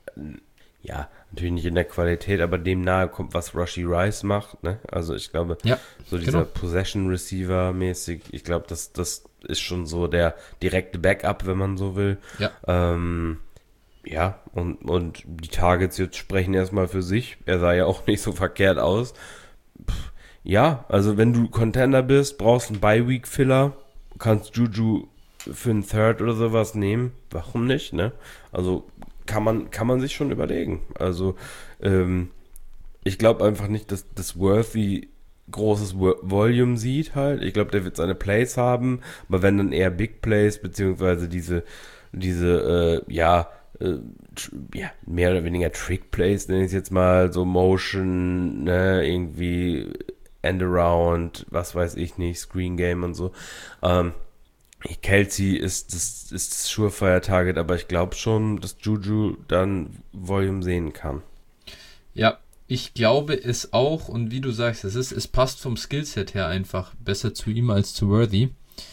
ja, natürlich nicht in der Qualität, aber dem nahe kommt, was Rashee Rice macht, ne? Also ich glaube, ja, so dieser genau. Possession Receiver mäßig, ich glaube, das, das ist schon so der direkte Backup, wenn man so will. Ja. Ähm, ja, und, und die Targets jetzt sprechen erstmal für sich. Er sah ja auch nicht so verkehrt aus. Pff, ja, also wenn du Contender bist, brauchst einen Bye-Week-Filler, kannst Juju für einen Third oder sowas nehmen. Warum nicht, ne? Also kann man, kann man sich schon überlegen. Also ähm, ich glaube einfach nicht, dass das Worthy großes Volume sieht halt. Ich glaube, der wird seine Plays haben, aber wenn dann eher Big Plays, beziehungsweise diese, diese, äh, ja, äh, tr- ja, mehr oder weniger Trick Plays, nenne ich es jetzt mal, so Motion, ne, irgendwie End-Around, was weiß ich nicht, Screen Game und so. Ähm, Kelce ist das, ist das Surefire-Target, aber ich glaube schon, dass Juju dann Volume sehen kann. Ja, ich glaube es auch und wie du sagst, es ist, es passt vom Skillset her einfach besser zu ihm als zu Worthy.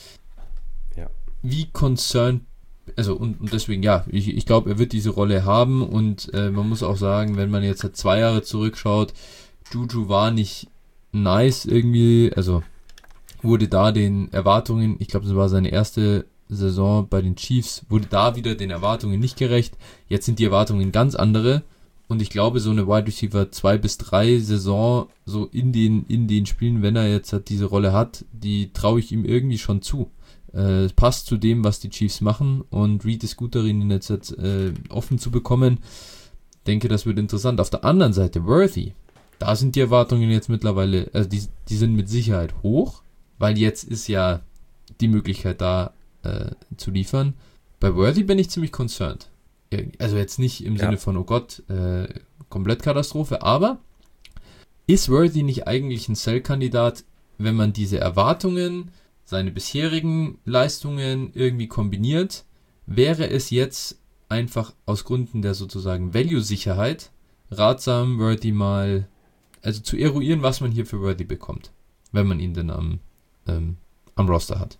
Ja. Wie concerned, also und, und deswegen ja, ich, ich glaube, er wird diese Rolle haben und äh, man muss auch sagen, wenn man jetzt zwei Jahre zurückschaut, Juju war nicht nice irgendwie, also wurde da den Erwartungen, ich glaube, das war seine erste Saison bei den Chiefs, wurde da wieder den Erwartungen nicht gerecht. Jetzt sind die Erwartungen ganz andere. Und ich glaube, so eine Wide Receiver zwei bis drei Saison, so in den, in den Spielen, wenn er jetzt halt diese Rolle hat, die traue ich ihm irgendwie schon zu. Äh, passt zu dem, was die Chiefs machen und Reed ist gut darin, ihn jetzt halt, äh, offen zu bekommen. Denke, das wird interessant. Auf der anderen Seite, Worthy, da sind die Erwartungen jetzt mittlerweile, also die, die sind mit Sicherheit hoch, weil jetzt ist ja die Möglichkeit da äh, zu liefern. Bei Worthy bin ich ziemlich concerned. Also jetzt nicht im ja. Sinne von, oh Gott, äh, Komplettkatastrophe, aber ist Worthy nicht eigentlich ein Sell-Kandidat, wenn man diese Erwartungen, seine bisherigen Leistungen irgendwie kombiniert, wäre es jetzt einfach aus Gründen der sozusagen Value-Sicherheit ratsam, Worthy mal, also zu eruieren, was man hier für Worthy bekommt, wenn man ihn denn am, ähm, am Roster hat.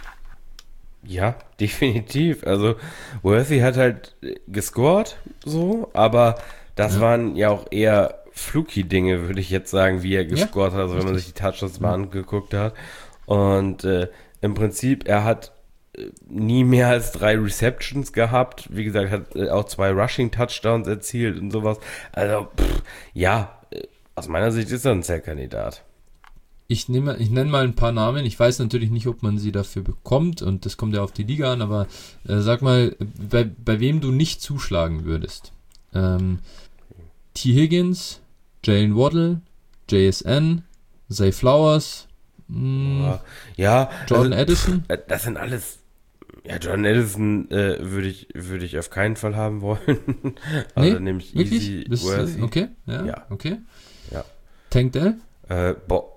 Ja, definitiv. Also Worthy hat halt gescored, so, aber das ja. waren ja auch eher fluky Dinge, würde ich jetzt sagen, wie er gescored ja, hat, also wenn man sich die Touchdowns mal angeguckt hat. Und äh, im Prinzip, er hat äh, nie mehr als drei Receptions gehabt. Wie gesagt, hat äh, auch zwei Rushing-Touchdowns erzielt und sowas. Also, pff, ja, äh, aus meiner Sicht ist er ein Sell-Kandidat. Ich nehme, ich nenne mal ein paar Namen. Ich weiß natürlich nicht, ob man sie dafür bekommt und das kommt ja auf die Liga an, aber äh, sag mal, bei, bei wem du nicht zuschlagen würdest. Ähm, T. Higgins, Jalen Waddle, J S N, Zay Flowers, mh, ja, Jordan also, Addison. Das sind alles, Ja, Jordan Addison äh, würde ich, würde ich auf keinen Fall haben wollen. Also Nee, nehme ich wirklich? easy Bist, Worthy. okay, ja, Ja. okay. Ja. Tank Dell? Äh, boah.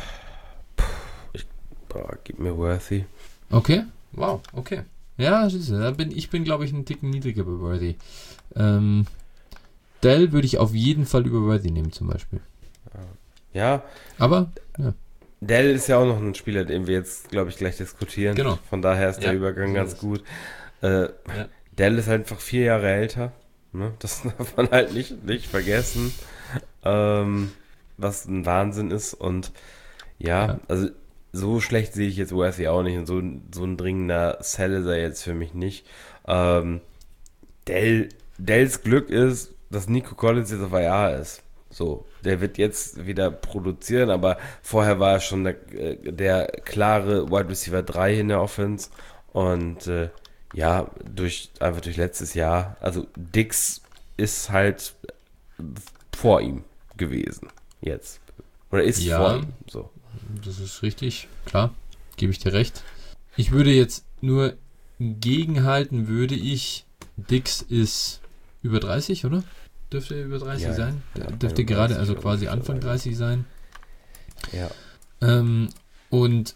Ich, boah, gib mir Worthy. Okay, wow, okay. Ja, siehst du, da bin, ich bin, glaube ich, einen Ticken niedriger bei Worthy. Ähm, Dell würde ich auf jeden Fall über Worthy nehmen, zum Beispiel. Ja. Aber, ja. Dell ist ja auch noch ein Spieler, den wir jetzt, glaube ich, gleich diskutieren. Genau. Von daher ist der Ja, Übergang so ganz ist es. gut. Äh, Ja. Dell ist halt einfach vier Jahre älter. Ne? Das darf man halt nicht, nicht vergessen. Ähm, was ein Wahnsinn ist. Und ja, Ja. also so schlecht sehe ich jetzt Worthy auch nicht. Und so, so ein dringender Sell ist er jetzt für mich nicht. Ähm, Dell, Dells Glück ist, dass Nico Collins jetzt auf I R ist. So, der wird jetzt wieder produzieren, aber vorher war er schon der, äh, der klare Wide Receiver drei in der Offense. Und äh, ja, durch einfach durch letztes Jahr, also Dix ist halt vor ihm gewesen jetzt. Oder ist Ja. vor ihm. So. Das ist richtig, klar, gebe ich dir recht. Ich würde jetzt nur gegenhalten, würde ich, Dix ist über dreißig, oder? Dürfte er über dreißig Ja, sein? ja, Dürfte über gerade, dreißig, also oder quasi würde ich Anfang sagen. dreißig sein. Ja. Ähm, und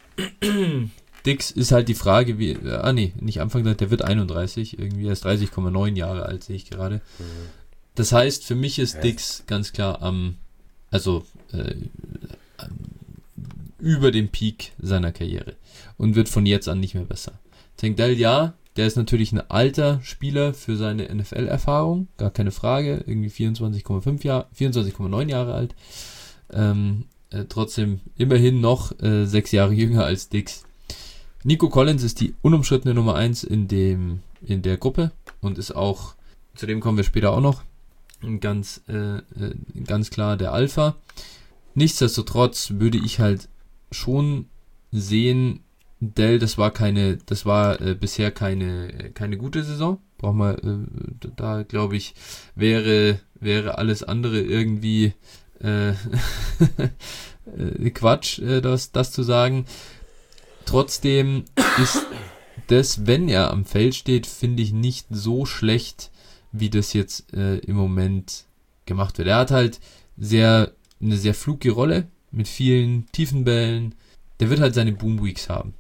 Dix ist halt die Frage, wie, ah nee, nicht Anfang, der wird einunddreißig, irgendwie, er ist dreißig Komma neun Jahre alt, sehe ich gerade. Mhm. Das heißt, für mich ist Ja. Dix ganz klar am, also äh, am, über dem Peak seiner Karriere und wird von jetzt an nicht mehr besser. Tank Dell, ja, der ist natürlich ein alter Spieler für seine N F L-Erfahrung, gar keine Frage, irgendwie vierundzwanzig Komma fünf Jahre, vierundzwanzig Komma neun Jahre alt, ähm, äh, trotzdem immerhin noch äh, sechs Jahre jünger als Dix. Nico Collins ist die unumstrittene Nummer eins in dem in der Gruppe und ist auch, zu dem kommen wir später auch noch, ganz äh, äh, ganz klar der Alpha. Nichtsdestotrotz würde ich halt schon sehen, Dell, das war keine, das war äh, bisher keine keine gute Saison. Braucht man, äh, da glaube ich, wäre wäre alles andere irgendwie äh, äh, Quatsch, äh, das das zu sagen. Trotzdem ist das, wenn er am Feld steht, finde ich nicht so schlecht, wie das jetzt äh, im Moment gemacht wird. Er hat halt sehr eine sehr flugige Rolle mit vielen tiefen Bällen. Der wird halt seine Boom Weeks haben.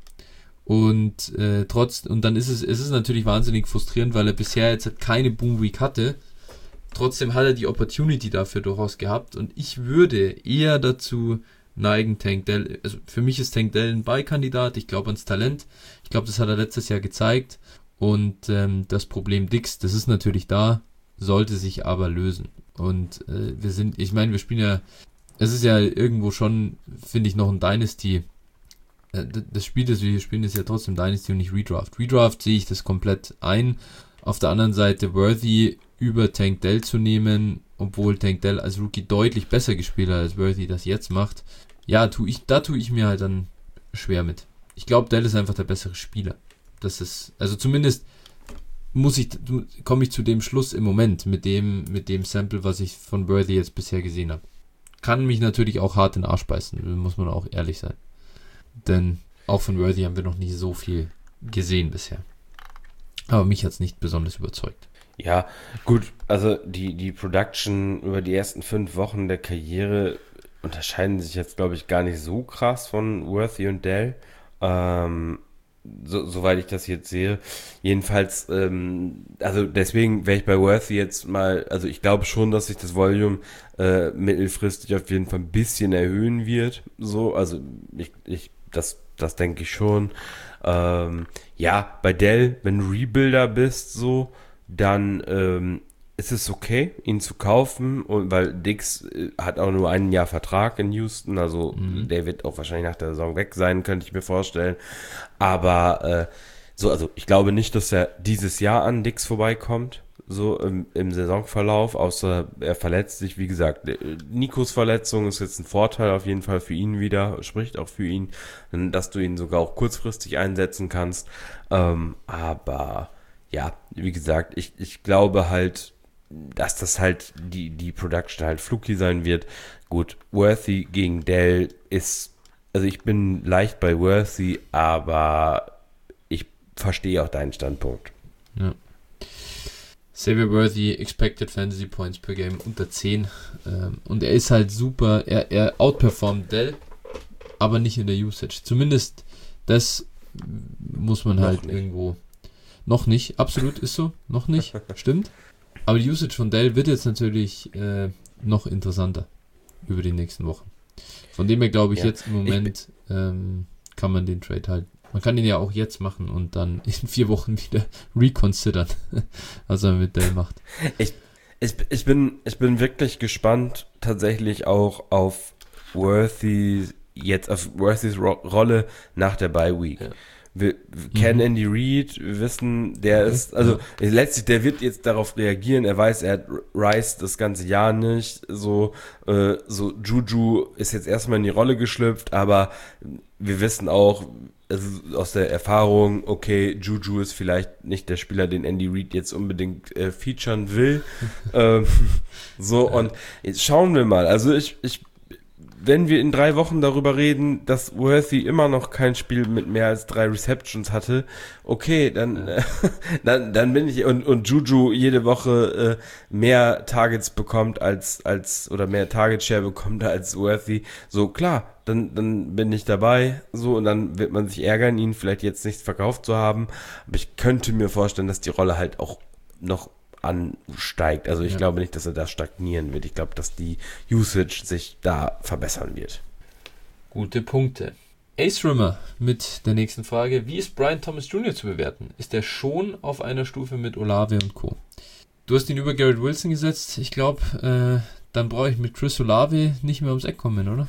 Und äh, trotz und dann ist es es ist natürlich wahnsinnig frustrierend, weil er bisher jetzt keine Boom Week hatte. Trotzdem hat er die Opportunity dafür durchaus gehabt und ich würde eher dazu neigen, Tank Dell, also für mich ist Tank Dell ein Beikandidat, ich glaube ans Talent, ich glaube, das hat er letztes Jahr gezeigt und ähm, das Problem Dix, das ist natürlich da, sollte sich aber lösen und äh, wir sind, ich meine, wir spielen ja, es ist ja irgendwo schon, finde ich, noch ein Dynasty, äh, das Spiel, das wir hier spielen, ist ja trotzdem Dynasty und nicht Redraft. Redraft sehe ich das komplett ein, auf der anderen Seite Worthy über Tank Dell zu nehmen, obwohl Tank Dell als Rookie deutlich besser gespielt hat, als Worthy das jetzt macht. Ja, tu ich, da tue ich mir halt dann schwer mit. Ich glaube, Dell ist einfach der bessere Spieler. Das ist, also zumindest muss ich, komme ich zu dem Schluss im Moment mit dem, mit dem Sample, was ich von Worthy jetzt bisher gesehen habe. Kann mich natürlich auch hart in den Arsch beißen, muss man auch ehrlich sein. Denn auch von Worthy haben wir noch nicht so viel gesehen bisher. Aber mich hat es nicht besonders überzeugt. Ja, gut, also die, die Production über die ersten fünf Wochen der Karriere unterscheiden sich jetzt, glaube ich, gar nicht so krass von Worthy und Dell. Ähm, so, soweit ich das jetzt sehe. Jedenfalls, ähm, also deswegen wäre ich bei Worthy jetzt mal, also ich glaube schon, dass sich das Volume äh, mittelfristig auf jeden Fall ein bisschen erhöhen wird. So, also ich, ich, das, das denke ich schon. Ähm, ja, bei Dell, wenn du Rebuilder bist, so, dann ähm, ist es okay, ihn zu kaufen, und weil Dix äh, hat auch nur ein Jahr Vertrag in Houston, also Mhm. der wird auch wahrscheinlich nach der Saison weg sein, könnte ich mir vorstellen. Aber äh, so, also ich glaube nicht, dass er dieses Jahr an Dix vorbeikommt, so im, im Saisonverlauf, außer er verletzt sich, wie gesagt. äh, Nikos Verletzung ist jetzt ein Vorteil auf jeden Fall für ihn wieder, spricht auch für ihn, dass du ihn sogar auch kurzfristig einsetzen kannst. Ähm, aber ja, wie gesagt, ich, ich glaube halt, dass das halt die, die Production halt fluky sein wird. Gut, Worthy gegen Dell ist, also ich bin leicht bei Worthy, aber ich verstehe auch deinen Standpunkt. Ja. Xavier Worthy, Expected Fantasy Points per Game unter zehn. Ähm, und er ist halt super, er, er outperformt Dell, aber nicht in der Usage. Zumindest das muss man Noch halt nicht. irgendwo... Noch nicht, absolut ist so, noch nicht, stimmt. Aber die Usage von Dell wird jetzt natürlich äh, noch interessanter über die nächsten Wochen. Von dem her glaube ich Ja. jetzt im Moment ähm, kann man den Trade halt, man kann ihn ja auch jetzt machen und dann in vier Wochen wieder reconsidern, was er mit Dell macht. Ich, ich, ich, bin, ich bin wirklich gespannt tatsächlich auch auf Worthy, jetzt auf Worthys Ro- Rolle nach der Bye Week. Ja. Wir, wir kennen Mhm. Andy Reid, wir wissen, der Okay. ist, also Ja. letztlich, der wird jetzt darauf reagieren, er weiß, er hat Rice das ganze Jahr nicht, so, äh, so Juju ist jetzt erstmal in die Rolle geschlüpft, aber wir wissen auch, also aus der Erfahrung, okay, Juju ist vielleicht nicht der Spieler, den Andy Reid jetzt unbedingt äh, featuren will, ähm, so, Ja. und jetzt schauen wir mal, also ich, ich wenn wir in drei Wochen darüber reden, dass Worthy immer noch kein Spiel mit mehr als drei Receptions hatte, okay, dann, Ja. äh, dann, dann bin ich, und, und Juju jede Woche äh, mehr Targets bekommt als, als, oder mehr Target Share bekommt als Worthy, so klar, dann, dann bin ich dabei, so, und dann wird man sich ärgern, ihn vielleicht jetzt nicht verkauft zu haben, aber ich könnte mir vorstellen, dass die Rolle halt auch noch ansteigt. Also ich Ja. glaube nicht, dass er da stagnieren wird. Ich glaube, dass die Usage sich da verbessern wird. Gute Punkte. Ace Rimmer mit der nächsten Frage. Wie ist Brian Thomas Junior zu bewerten? Ist er schon auf einer Stufe mit Olave und Co.? Du hast ihn über Garrett Wilson gesetzt. Ich glaube, äh, dann brauche ich mit Chris Olave nicht mehr ums Eck kommen, oder?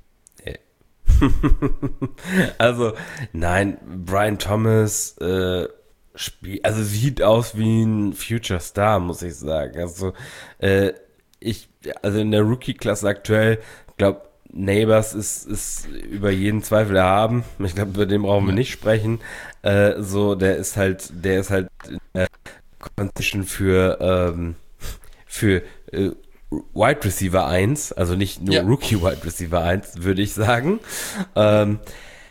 Also, nein, Brian Thomas äh, spiel, also sieht aus wie ein Future Star, muss ich sagen. Also, äh, ich, also in der Rookie-Klasse aktuell, ich glaube, Neighbors ist, ist über jeden Zweifel erhaben. Ich glaube, über den brauchen wir Ja. nicht sprechen. Äh, so, der ist halt, der ist halt in der Competition für, ähm, für äh, Wide Receiver eins, also nicht nur Ja. Rookie Wide Receiver eins, würde ich sagen. Ähm,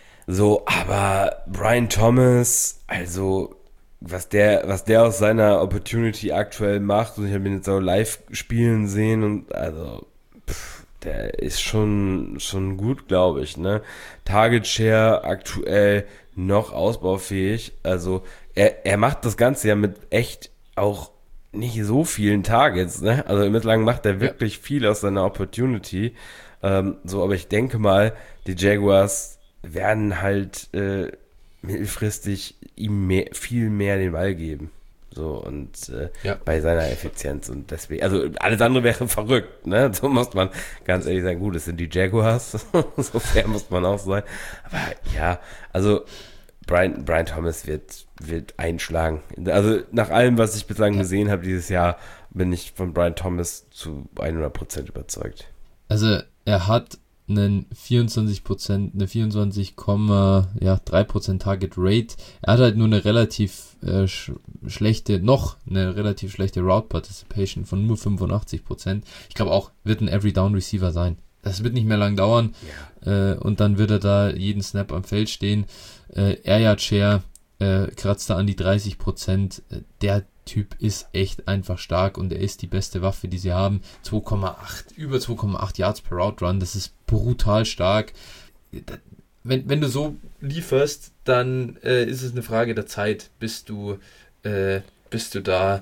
so, aber Brian Thomas, also was der, was der aus seiner Opportunity aktuell macht, und ich habe ihn jetzt auch live spielen sehen, und also pff, der ist schon schon gut, glaube ich, ne? Target Share aktuell noch ausbaufähig, also er, er macht das Ganze ja mit echt auch nicht so vielen Targets, ne? Also bislang macht er wirklich viel aus seiner Opportunity, ähm, so, aber ich denke mal, die Jaguars werden halt äh, mittelfristig ihm mehr, viel mehr den Ball geben. So, und äh, Ja. bei seiner Effizienz, und deswegen, also alles andere wäre verrückt, ne? So muss man ganz ehrlich sagen, gut, es sind die Jaguars, so fair muss man auch sein. Aber ja, also Brian, Brian Thomas wird, wird einschlagen. Also nach allem, was ich bislang Ja. gesehen habe dieses Jahr, bin ich von Brian Thomas zu hundert Prozent überzeugt. Also er hat einen vierundzwanzig Prozent, eine vierundzwanzig Komma drei Prozent Target Rate. Er hat halt nur eine relativ äh, sch- schlechte, noch eine relativ schlechte Route Participation von nur fünfundachtzig Prozent. Ich glaube auch, wird ein Every Down Receiver sein. Das wird nicht mehr lang dauern. Ja. Äh, und dann wird er da jeden Snap am Feld stehen. Äh, Air Yard Share äh, kratzt da an die dreißig Prozent. Äh, der Typ ist echt einfach stark und er ist die beste Waffe, die sie haben. zwei Komma acht, über zwei Komma acht Yards per Route Run, das ist brutal stark. Wenn, wenn du so lieferst, dann äh, ist es eine Frage der Zeit, bis du, äh, bis du da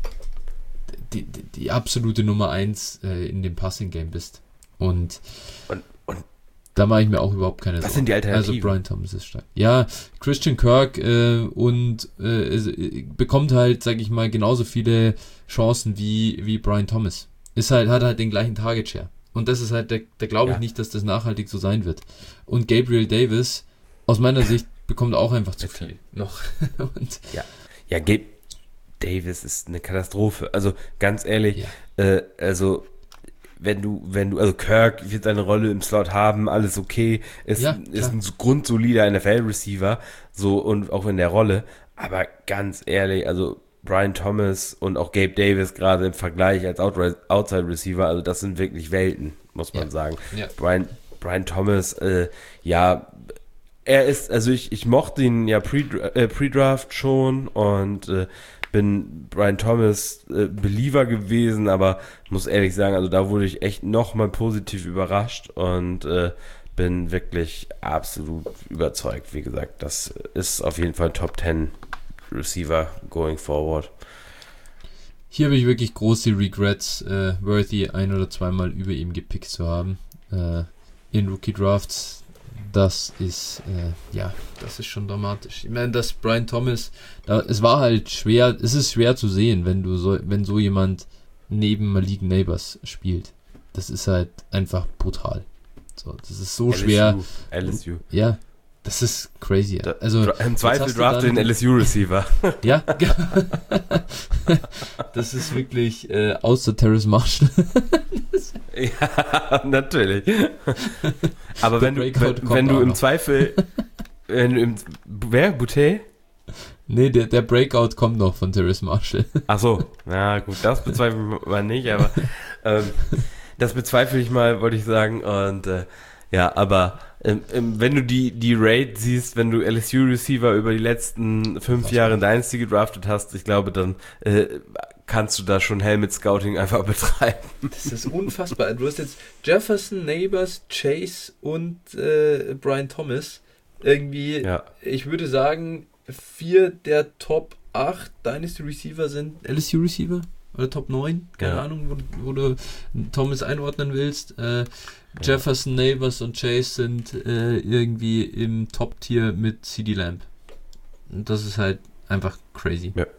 die, die, die absolute Nummer eins äh, in dem Passing Game bist. Und, Und, und da mache ich mir auch überhaupt keine Sorgen. was sind die Alternativen? Also Brian Thomas ist stark. Ja, Christian Kirk äh, und äh, es, äh, bekommt halt, sag ich mal, genauso viele Chancen wie, wie Brian Thomas. Ist halt, hat halt den gleichen Target Share. Und das ist halt, der, da glaube ich Ja. nicht, dass das nachhaltig so sein wird. Und Gabriel Davis, aus meiner Sicht, bekommt auch einfach zu viel noch. Und Ja, Gabe Davis ist eine Katastrophe. Also ganz ehrlich, Ja. äh, also wenn du, wenn du, also Kirk wird seine Rolle im Slot haben, alles okay, ist, Ja, ist klar. ein grundsolider N F L-Receiver, so, und auch in der Rolle, aber ganz ehrlich, also Brian Thomas und auch Gabe Davis gerade im Vergleich als Outright- Outside-Receiver, also das sind wirklich Welten, muss man Ja. sagen. Ja. Brian, Brian Thomas, äh, ja, er ist, also ich, ich mochte ihn ja pre, äh, Pre-Draft schon und äh, bin Brian Thomas äh, Believer gewesen, aber muss ehrlich sagen, also da wurde ich echt nochmal positiv überrascht und äh, bin wirklich absolut überzeugt. Wie gesagt, das ist auf jeden Fall Top zehn Receiver going forward. Hier habe ich wirklich große Regrets, äh, Worthy ein- oder zweimal über ihm gepickt zu haben. Äh, in Rookie-Drafts. Das ist, äh, ja, das ist schon dramatisch. Ich meine, dass Brian Thomas, da, es war halt schwer, es ist schwer zu sehen, wenn du so, wenn so jemand neben Malik Neighbors spielt. Das ist halt einfach brutal. So, das ist so L S U, schwer. L S U. Ja, das ist crazy. Da, also, Im Zweifel draft den L S U-Receiver. Ja, das ist wirklich äh, außer Terrace Marshall. Ja, natürlich. Aber wenn du, wenn, wenn du im noch. Zweifel, wenn du im, wer, Boutte? Nee, der, der Breakout kommt noch von Terrace Marshall. Ach so, na gut, das bezweifle ich mal nicht, aber ähm, das bezweifle ich mal, wollte ich sagen. Und äh, ja, aber ähm, wenn du die, die Rate siehst, wenn du L S U-Receiver über die letzten fünf Ach, Jahre in Dynasty gedraftet hast, ich glaube, dann äh, kannst du da schon Helmet Scouting einfach betreiben. Das ist unfassbar. Du hast jetzt Jefferson, Neighbors, Chase und äh, Brian Thomas. Irgendwie, ja. Ich würde sagen, vier der Top acht Dynasty Receiver sind L S U Receiver oder Top neun, keine ja. Ahnung, wo, wo du Thomas einordnen willst. Äh, Jefferson, Neighbors und Chase sind äh, irgendwie im Top-Tier mit CeeDee Lamb. Und das ist halt einfach crazy. Ja.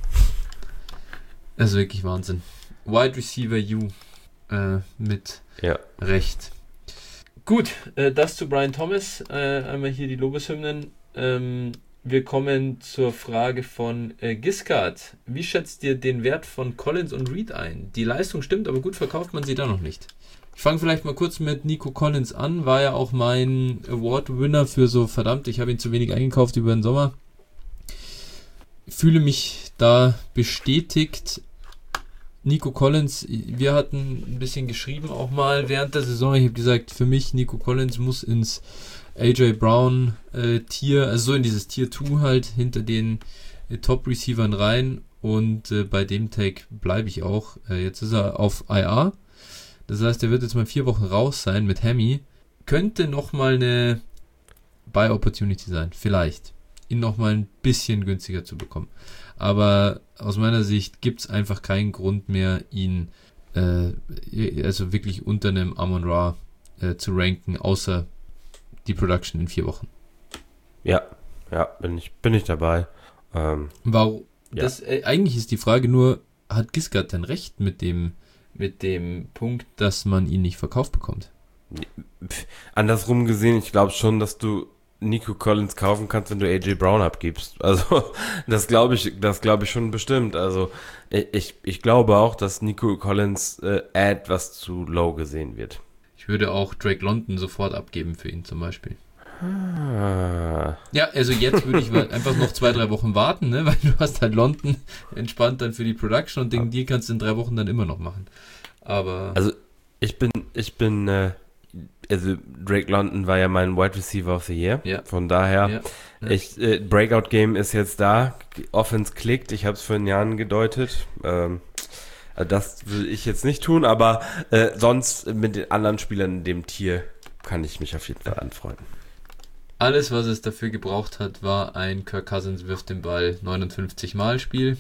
Also wirklich Wahnsinn. Wide Receiver U äh, mit ja. Recht. Gut, äh, das zu Brian Thomas. Äh, einmal hier die Lobeshymnen. Ähm, wir kommen zur Frage von äh, Giscard. Wie schätzt ihr den Wert von Collins und Reed ein? Die Leistung stimmt, aber gut verkauft man sie da noch nicht. Ich fange vielleicht mal kurz mit Nico Collins an. War ja auch mein Award-Winner für so, verdammt, ich habe ihn zu wenig eingekauft über den Sommer. Fühle mich da bestätigt. Nico Collins, wir hatten ein bisschen geschrieben auch mal während der Saison. Ich habe gesagt, für mich Nico Collins muss ins A J Brown äh, Tier, also so in dieses Tier zwei halt, hinter den äh, Top-Receivern rein. Und äh, bei dem Take bleibe ich auch. Äh, jetzt ist er auf I R. Das heißt, er wird jetzt mal vier Wochen raus sein mit Hemi. Könnte nochmal eine Buy-Opportunity sein. Vielleicht. Ihn nochmal ein bisschen günstiger zu bekommen. Aber aus meiner Sicht gibt es einfach keinen Grund mehr, ihn äh, also wirklich unter einem Amon-Ra äh, zu ranken, außer die Production in vier Wochen. Ja, ja, bin ich, bin ich dabei. Ähm, Warum? Ja. Das, äh, eigentlich ist die Frage nur, hat Giscard denn recht mit dem mit dem Punkt, dass man ihn nicht verkauft bekommt? Andersrum gesehen, ich glaube schon, dass du Nico Collins kaufen kannst, wenn du A J Brown abgibst. Also das glaube ich, das glaube ich schon bestimmt. Also ich, ich glaube auch, dass Nico Collins äh, etwas zu low gesehen wird. Ich würde auch Drake London sofort abgeben für ihn zum Beispiel. Ah. Ja, also jetzt würde ich mal einfach noch zwei, drei Wochen warten, ne? Weil du hast halt London entspannt dann für die Production und den Deal kannst du in drei Wochen dann immer noch machen. Aber also ich bin, ich bin, äh, also Drake London war ja mein Wide Receiver of the Year. Ja. Von daher, ja. Ja. Ich, äh, Breakout Game ist jetzt da. Offense klickt. Ich habe es vor den Jahren gedeutet. Ähm, das will ich jetzt nicht tun, aber äh, sonst mit den anderen Spielern in dem Tier kann ich mich auf jeden Fall anfreunden. Alles, was es dafür gebraucht hat, war ein Kirk Cousins wirft den Ball neunundfünfzig Mal Spiel.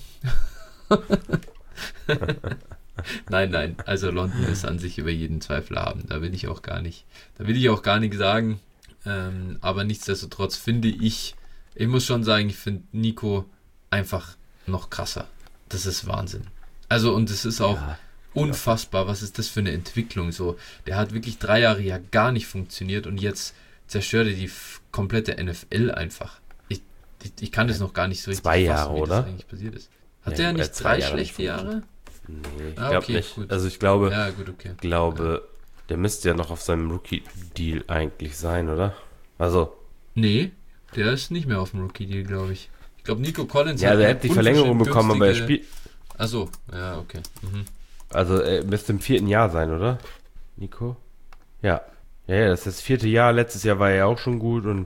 Nein, nein, also London ist an sich über jeden Zweifel haben. Da will ich auch gar nicht, da will ich auch gar nichts sagen. Ähm, aber nichtsdestotrotz finde ich, ich muss schon sagen, ich finde Nico einfach noch krasser. Das ist Wahnsinn. Also und es ist auch ja, unfassbar, was ist das für eine Entwicklung so. Der hat wirklich drei Jahre ja gar nicht funktioniert und jetzt zerstört er die f- komplette N F L einfach. Ich, ich, ich kann das noch gar nicht so richtig zwei Jahre, fassen, wie oder? Das eigentlich passiert ist. Hat ja, der nicht drei Jahre schlechte Jahre? Nee, ich ah, glaube okay, nicht. Gut. Also ich glaube, ja, gut, okay. glaube, ja. Der müsste ja noch auf seinem Rookie-Deal eigentlich sein, oder? Also. Nee, der ist nicht mehr auf dem Rookie-Deal, glaube ich. Ich glaube, Nico Collins ja, hat der hat die Verlängerung bekommen, aber er spielt. Achso, ja, okay. Mhm. Also er müsste im vierten Jahr sein, oder? Nico? Ja. Ja, ja, das ist das vierte Jahr. Letztes Jahr war er ja auch schon gut und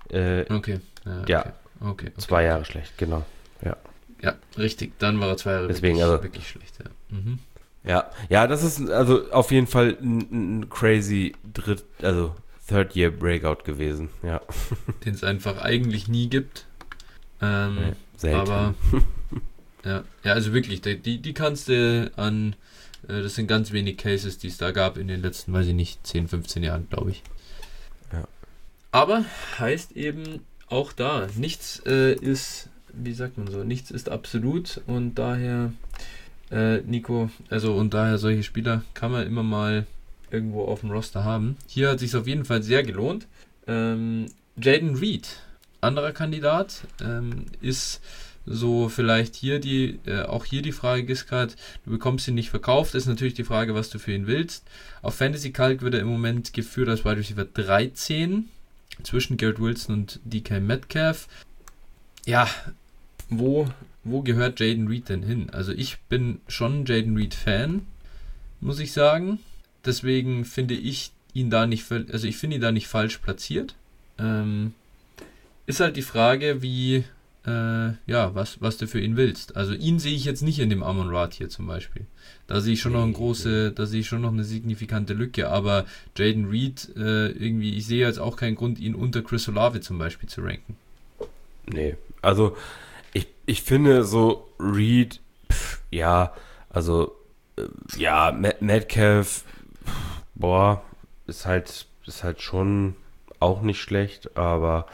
Äh, Okay. Ja, okay. ja, Okay, okay. zwei Jahre schlecht, genau. Ja, Ja, richtig. Dann war er zwei Jahre Deswegen, wirklich, also- wirklich schlecht. Ja. Mhm. ja, ja, das ist also auf jeden Fall ein, ein crazy Dritt, also Third-Year-Breakout gewesen, ja. Den es einfach eigentlich nie gibt. Ähm, Nee, selten. aber ja, ja, also wirklich, die, die, die kannst du an, äh, das sind ganz wenig Cases, die es da gab in den letzten, weiß ich nicht, zehn, fünfzehn Jahren, glaube ich. Ja. Aber heißt eben auch da, nichts äh, ist, wie sagt man so, nichts ist absolut und daher, äh, Nico, also und daher solche Spieler kann man immer mal irgendwo auf dem Roster haben. Hier hat sich auf jeden Fall sehr gelohnt. Ähm, Jaden Reed, anderer Kandidat, ähm, ist so vielleicht hier die, äh, auch hier die Frage, Giscard, du bekommst ihn nicht verkauft, ist natürlich die Frage, was du für ihn willst. Auf Fantasy Calc wird er im Moment geführt als Wide Receiver dreizehn zwischen Garrett Wilson und D K Metcalf. Ja, wo, wo gehört Jaden Reed denn hin? Also ich bin schon Jaden Reed Fan, muss ich sagen. Deswegen finde ich ihn da nicht, also ich finde ihn da nicht falsch platziert. Ähm, ist halt die Frage, wie, äh, ja, was, was du für ihn willst. Also ihn sehe ich jetzt nicht in dem Amon-Ra hier zum Beispiel. Da sehe ich schon noch eine große, da sehe ich schon noch eine signifikante Lücke, aber Jaden Reed, äh, irgendwie, ich sehe jetzt auch keinen Grund, ihn unter Chris Olave zum Beispiel zu ranken. Nee, also ich, ich finde so Reed, pff, ja, also äh, ja, Met- Metcalf, pff, boah, ist halt, ist halt schon auch nicht schlecht, aber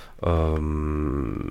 ähm,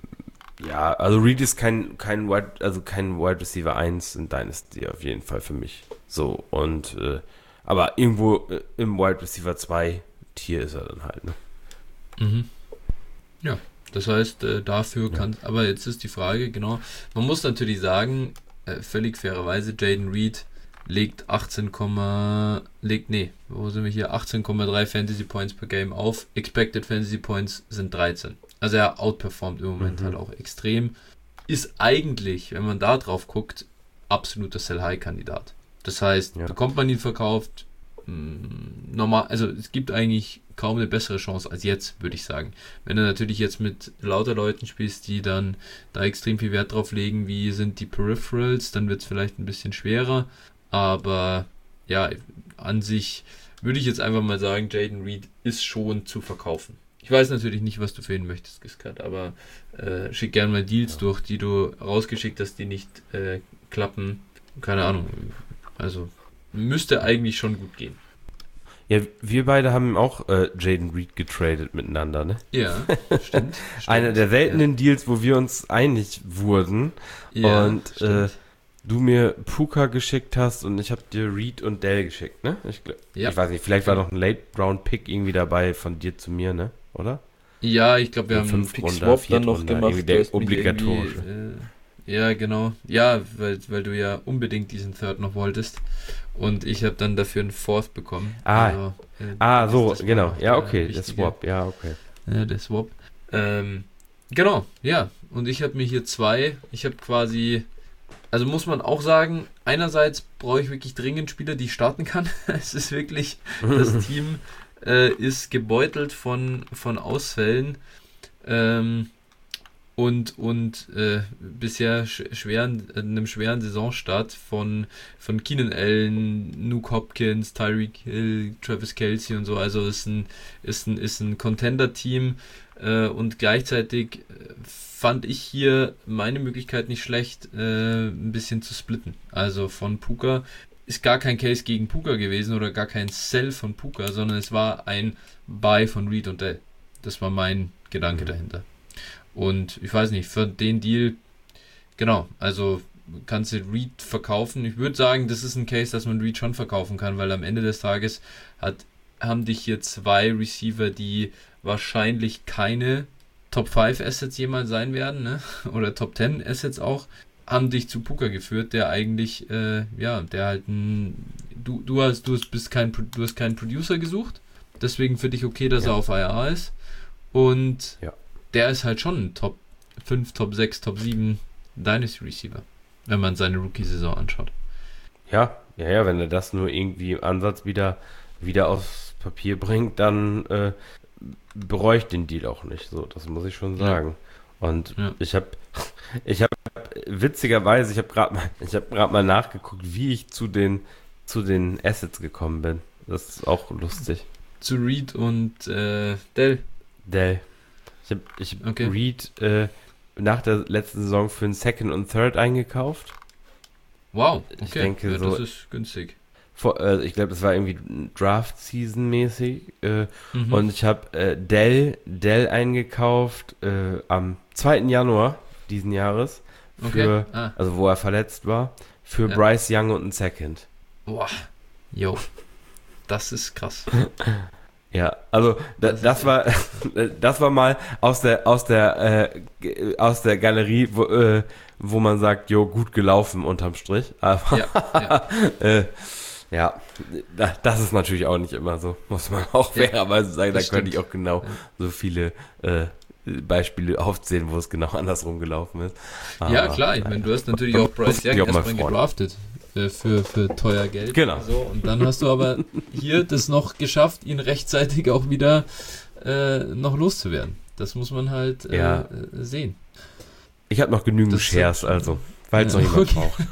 ja, also Reed ist kein, kein Wide, also kein Wide Receiver eins in Dynasty auf jeden Fall für mich. So, und äh, aber irgendwo äh, im Wide Receiver zwei Tier ist er dann halt, ne? Mhm. Ja, das heißt, äh, dafür Ja. kann, aber jetzt ist die Frage, genau, man muss natürlich sagen, äh, völlig fairerweise, Jaden Reed legt achtzehn, legt, nee, wo sind wir hier, achtzehn Komma drei Fantasy Points per Game auf, Expected Fantasy Points sind dreizehn. Also er outperformt im Moment Mhm. halt auch extrem. Ist eigentlich, wenn man da drauf guckt, absoluter Sell-High-Kandidat. Das heißt, Ja. bekommt man ihn verkauft, mh, normal, also es gibt eigentlich kaum eine bessere Chance als jetzt, würde ich sagen. Wenn du natürlich jetzt mit lauter Leuten spielst, die dann da extrem viel Wert drauf legen, wie sind die Peripherals, dann wird es vielleicht ein bisschen schwerer. Aber ja, an sich würde ich jetzt einfach mal sagen, Jaden Reed ist schon zu verkaufen. Ich weiß natürlich nicht, was du für ihn möchtest, Giscard, aber äh, schick gerne mal Deals Ja. durch, die du rausgeschickt hast, die nicht äh, klappen. Keine Ahnung. Also müsste eigentlich schon gut gehen. Ja, wir beide haben auch äh, Jaden Reed getradet miteinander, ne? Ja, stimmt. stimmt. Einer der seltenen Deals, wo wir uns einig wurden. Ja, und stimmt. äh, du mir Puka geschickt hast und ich habe dir Reed und Dell geschickt, ne? Ich, glaub, Ja. ich weiß nicht, vielleicht war noch ein Late-Round-Pick irgendwie dabei von dir zu mir, ne? Oder? Ja, ich glaube, wir Ja, haben einen Fünftrunder, Pick-Swap dann noch Viertrunder, gemacht. irgendwie der Du hast mich obligatorische. irgendwie, Äh, ja, genau. Ja, weil, weil du ja unbedingt diesen Third noch wolltest. Und ich habe dann dafür einen Fourth bekommen. Ah, Also, äh, Ah, das- so, das war genau. noch Ja, der okay, der wichtige- Swap, ja, okay. Ja, der Swap. Ähm, genau, ja. Und ich habe mir hier zwei, ich habe quasi, also muss man auch sagen, einerseits brauche ich wirklich dringend Spieler, die ich starten kann. Es ist wirklich, das Team äh, ist gebeutelt von, von Ausfällen. Ähm, und und äh, bisher sch schweren, äh, einem schweren Saisonstart von, von Keenan Allen, Nuke Hopkins, Tyreek Hill, Travis Kelce und so. Also ist ein, ist ein, ist ein Contender-Team äh, und gleichzeitig äh, fand ich hier meine Möglichkeit nicht schlecht, äh, ein bisschen zu splitten. Also von Puka ist gar kein Case gegen Puka gewesen oder gar kein Sell von Puka, sondern es war ein Buy von Reed und Dell. Das war mein Gedanke Mhm. dahinter. Und ich weiß nicht, für den Deal, genau, also kannst du Reed verkaufen. Ich würde sagen, das ist ein Case, dass man Reed schon verkaufen kann, weil am Ende des Tages hat, haben dich hier zwei Receiver, die wahrscheinlich keine Top fünf Assets jemals sein werden, ne? Oder Top zehn Assets auch, haben dich zu Puka geführt, der eigentlich, äh, ja, der halt ein, du, du hast, du hast, bist kein, du hast keinen Producer gesucht, deswegen für dich okay, dass Ja. er auf I R ist und Ja. der ist halt schon ein Top fünf, Top sechs, Top sieben Dynasty Receiver, wenn man seine Rookie-Saison anschaut. Ja, ja, ja, wenn er das nur irgendwie im Ansatz wieder, wieder aufs Papier bringt, dann äh, bereue ich den Deal auch nicht, so, das muss ich schon sagen. Und Ja. ich habe, ich habe witzigerweise, ich habe gerade mal, ich habe gerade mal nachgeguckt, wie ich zu den, zu den Assets gekommen bin. Das ist auch lustig. Zu Reed und äh, Dell. Dell. Ich habe ich hab Okay. Reed äh, nach der letzten Saison für einen Second und Third eingekauft. Wow, okay. Ich denke ja, so- das ist günstig. Vor, äh, ich glaube, das war irgendwie Draft-Season-mäßig. Äh, Mhm. Und ich habe äh, Dell, Dell eingekauft äh, am zweiten Januar diesen Jahres. Für, Okay. Ah. also wo er verletzt war. Für Ja. Bryce Young und einen Second. Boah. Jo. Das ist krass. Ja, also da, Das das, ist war das war mal aus der aus der äh, g- aus der Galerie, wo, äh, wo man sagt, jo, gut gelaufen unterm Strich. Aber Ja, ja. äh, ja, da- das ist natürlich auch nicht immer so, muss man auch Ja, fairerweise sagen. Da das könnte ich stimmt. auch genau Ja. so viele äh, Beispiele aufzählen, wo es genau andersrum gelaufen ist. Ja, Aber, klar, ich meine, du hast natürlich auch Bryce Muss ich Young auch mal erstmal freuen. gedraftet äh, für, für teuer Geld. Genau. So, und dann hast du aber hier das noch geschafft, ihn rechtzeitig auch wieder äh, noch loszuwerden. Das muss man halt äh, Ja. äh, sehen. Ich habe noch genügend Das ist Shares, so- also, falls Ja, noch jemand okay. braucht.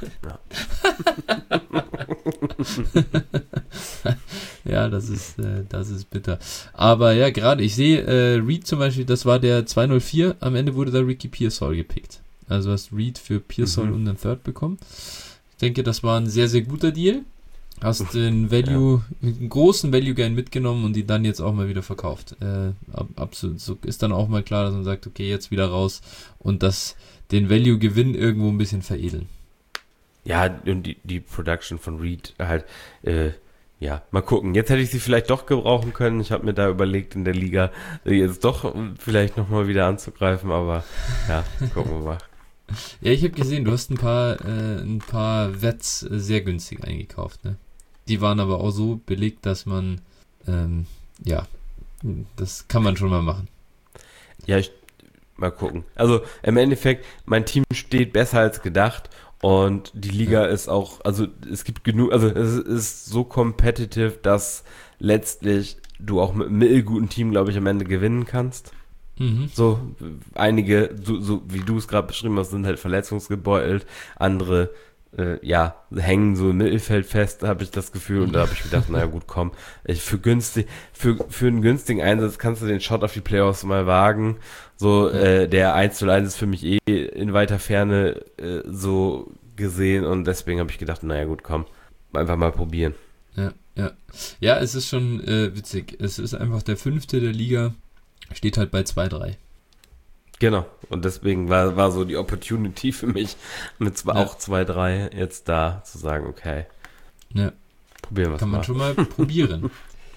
Ja, das ist, äh, das ist bitter. Aber ja, gerade, ich sehe, äh, Reed zum Beispiel, das war der zwei null vier, am Ende wurde da Ricky Pearsall gepickt. Also hast Reed für Pearsall Mhm. und den Third bekommen. Ich denke, das war ein sehr, sehr guter Deal. Hast den Value, einen großen Value-Gain mitgenommen und die dann jetzt auch mal wieder verkauft. Äh, ab, absolut. So ist dann auch mal klar, dass man sagt, okay, jetzt wieder raus und das, den Value-Gewinn irgendwo ein bisschen veredeln. Ja, und die, die Production von Reed halt, äh, ja, mal gucken. Jetzt hätte ich sie vielleicht doch gebrauchen können. Ich habe mir da überlegt, in der Liga äh, jetzt doch vielleicht nochmal wieder anzugreifen, aber ja, gucken wir mal. Ja, ich habe gesehen, du hast ein paar, äh, ein paar Wets äh, sehr günstig eingekauft, ne? Die waren aber auch so belegt, dass man, ähm, ja, das kann man schon mal machen. Ja, ich, mal gucken. Also im Endeffekt, mein Team steht besser als gedacht und die Liga ist auch, also es gibt genug, also es ist so competitive, dass letztlich du auch mit einem mittelguten Team, glaube ich, am Ende gewinnen kannst. Mhm. So, einige, so, so wie du es gerade beschrieben hast, sind halt verletzungsgebeutelt, andere, äh, ja, hängen so im Mittelfeld fest, habe ich das Gefühl, und da habe ich gedacht, naja gut, komm, ich, für günstig, für, für einen günstigen Einsatz kannst du den Shot auf die Playoffs mal wagen, so, äh, der eins zu eins ist für mich eh in weiter Ferne, äh, so gesehen, und deswegen habe ich gedacht, naja gut, komm, einfach mal probieren. Ja, ja. Ja, es ist schon äh, witzig. Es ist einfach der fünfte der Liga, steht halt bei zwei drei. Genau, und deswegen war, war so die Opportunity für mich, mit zwei, Ja. auch zwei drei jetzt da zu sagen, okay, Ja. probieren wir es Kann man mal. schon mal probieren.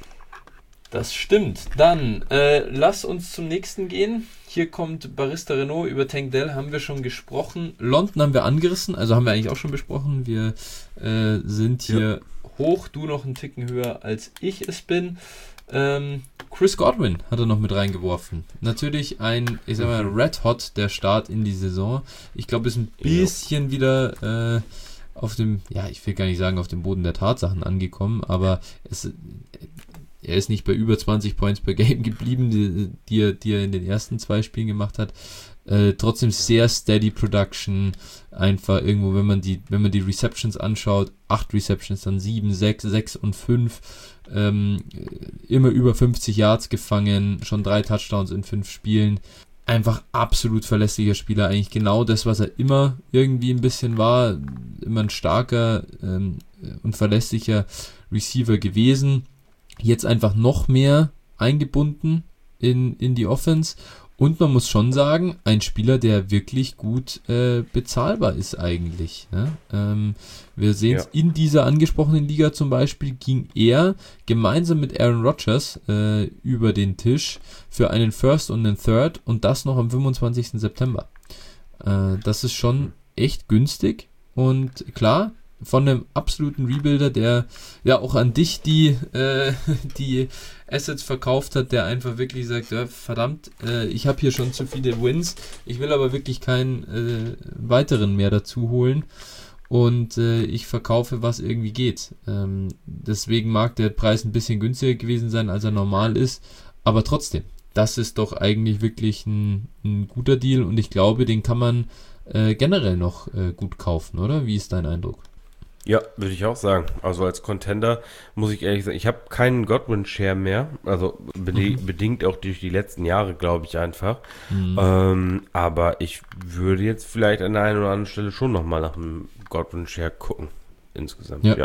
Das stimmt. Dann äh, lass uns zum nächsten gehen. Hier kommt Barista Renault. Über Tank Dell haben wir schon gesprochen. London haben wir angerissen, also haben wir eigentlich auch schon besprochen. Wir äh, sind hier hoch, du noch einen Ticken höher als ich es bin. Ähm, Chris Godwin hat er noch mit reingeworfen. Natürlich ein, ich sag mal, Red Hot der Start in die Saison. Ich glaube, ist ein bisschen wieder äh, auf dem, ja, ich will gar nicht sagen auf dem Boden der Tatsachen angekommen, aber es, er ist nicht bei über zwanzig Points per Game geblieben, die, die, er, die er in den ersten zwei Spielen gemacht hat. Äh, trotzdem sehr steady Production, einfach irgendwo, wenn man die, wenn man die Receptions anschaut, acht Receptions, dann sieben, sechs, sechs und fünf, ähm, immer über fünfzig Yards gefangen, schon drei Touchdowns in fünf Spielen, einfach absolut verlässlicher Spieler, eigentlich genau das, was er immer irgendwie ein bisschen war, immer ein starker ähm, und verlässlicher Receiver gewesen, jetzt einfach noch mehr eingebunden in, in die Offense. Und man muss schon sagen, ein Spieler, der wirklich gut äh, bezahlbar ist eigentlich. Ne? Ähm, wir sehen es Ja. in dieser angesprochenen Liga zum Beispiel, ging er gemeinsam mit Aaron Rodgers äh, über den Tisch für einen First und einen Third und das noch am fünfundzwanzigsten September. Äh, das ist schon echt günstig und klar, von einem absoluten Rebuilder, der ja auch an dich die, äh, die Assets verkauft hat, der einfach wirklich sagt, ja, verdammt, äh, ich habe hier schon zu viele Wins, ich will aber wirklich keinen äh, weiteren mehr dazu holen und äh, ich verkaufe, was irgendwie geht. Ähm, deswegen mag der Preis ein bisschen günstiger gewesen sein, als er normal ist, Aber trotzdem, das ist doch eigentlich wirklich ein, ein guter Deal und ich glaube, den kann man äh, generell noch äh, gut kaufen, oder? Wie ist dein Eindruck? Ja, würde ich auch sagen. Also als Contender muss ich ehrlich sagen, ich habe keinen Godwin-Share mehr. Also bede- Mhm. bedingt auch durch die letzten Jahre, glaube ich einfach. Mhm. Ähm, aber ich würde jetzt vielleicht an der einen oder anderen Stelle schon nochmal nach einem Godwin-Share gucken. Insgesamt, Ja, ja.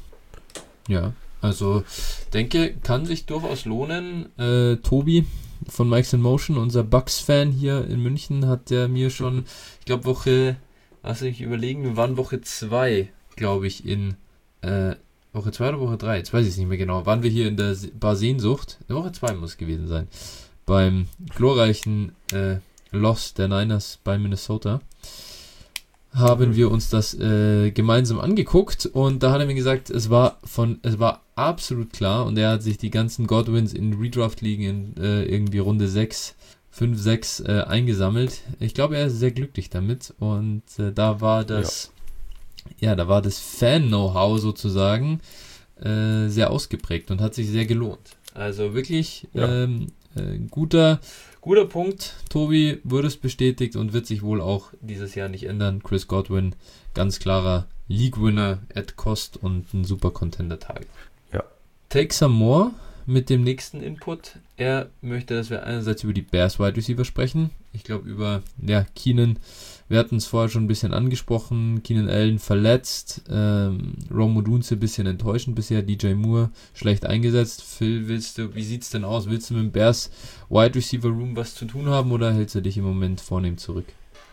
ja. Also denke, kann sich durchaus lohnen. Äh, Tobi von Mike's in Motion, unser Bucks-Fan hier in München, hat der mir schon, ich glaube Woche, lass ich überlegen, wir waren Woche zwei, glaube ich, in äh, Woche zwei oder Woche drei, jetzt weiß ich es nicht mehr genau, waren wir hier in der Se- Bar Sehnsucht, in Woche zwei muss es gewesen sein, beim glorreichen äh, Loss der Niners bei Minnesota. Haben wir uns das äh, gemeinsam angeguckt und da hat er mir gesagt, es war von, es war absolut klar und er hat sich die ganzen Godwins in Redraft-Ligen in äh, irgendwie Runde sechs, fünf, sechs äh, eingesammelt. Ich glaube, er ist sehr glücklich damit und äh, da war das, ja, ja da war das Fan-Know-how sozusagen äh, sehr ausgeprägt und hat sich sehr gelohnt. Also wirklich Ja. ähm, äh, guter Guter Punkt, Tobi, wurde es bestätigt und wird sich wohl auch dieses Jahr nicht ändern. Chris Godwin, ganz klarer League-Winner at Cost und ein super Contender-Target. Ja. Take some more mit dem nächsten Input. Er möchte, dass wir einerseits über die Bears Wide Receiver sprechen. Ich glaube über, ja, Keenan, wir hatten es vorher schon ein bisschen angesprochen, Keenan Allen verletzt, ähm, Rome Odunze ein bisschen enttäuschend bisher, D J Moore schlecht eingesetzt. Phil, willst du, wie sieht's denn aus? Willst du mit dem Bears Wide Receiver Room was zu tun haben oder hältst du dich im Moment vornehm zurück?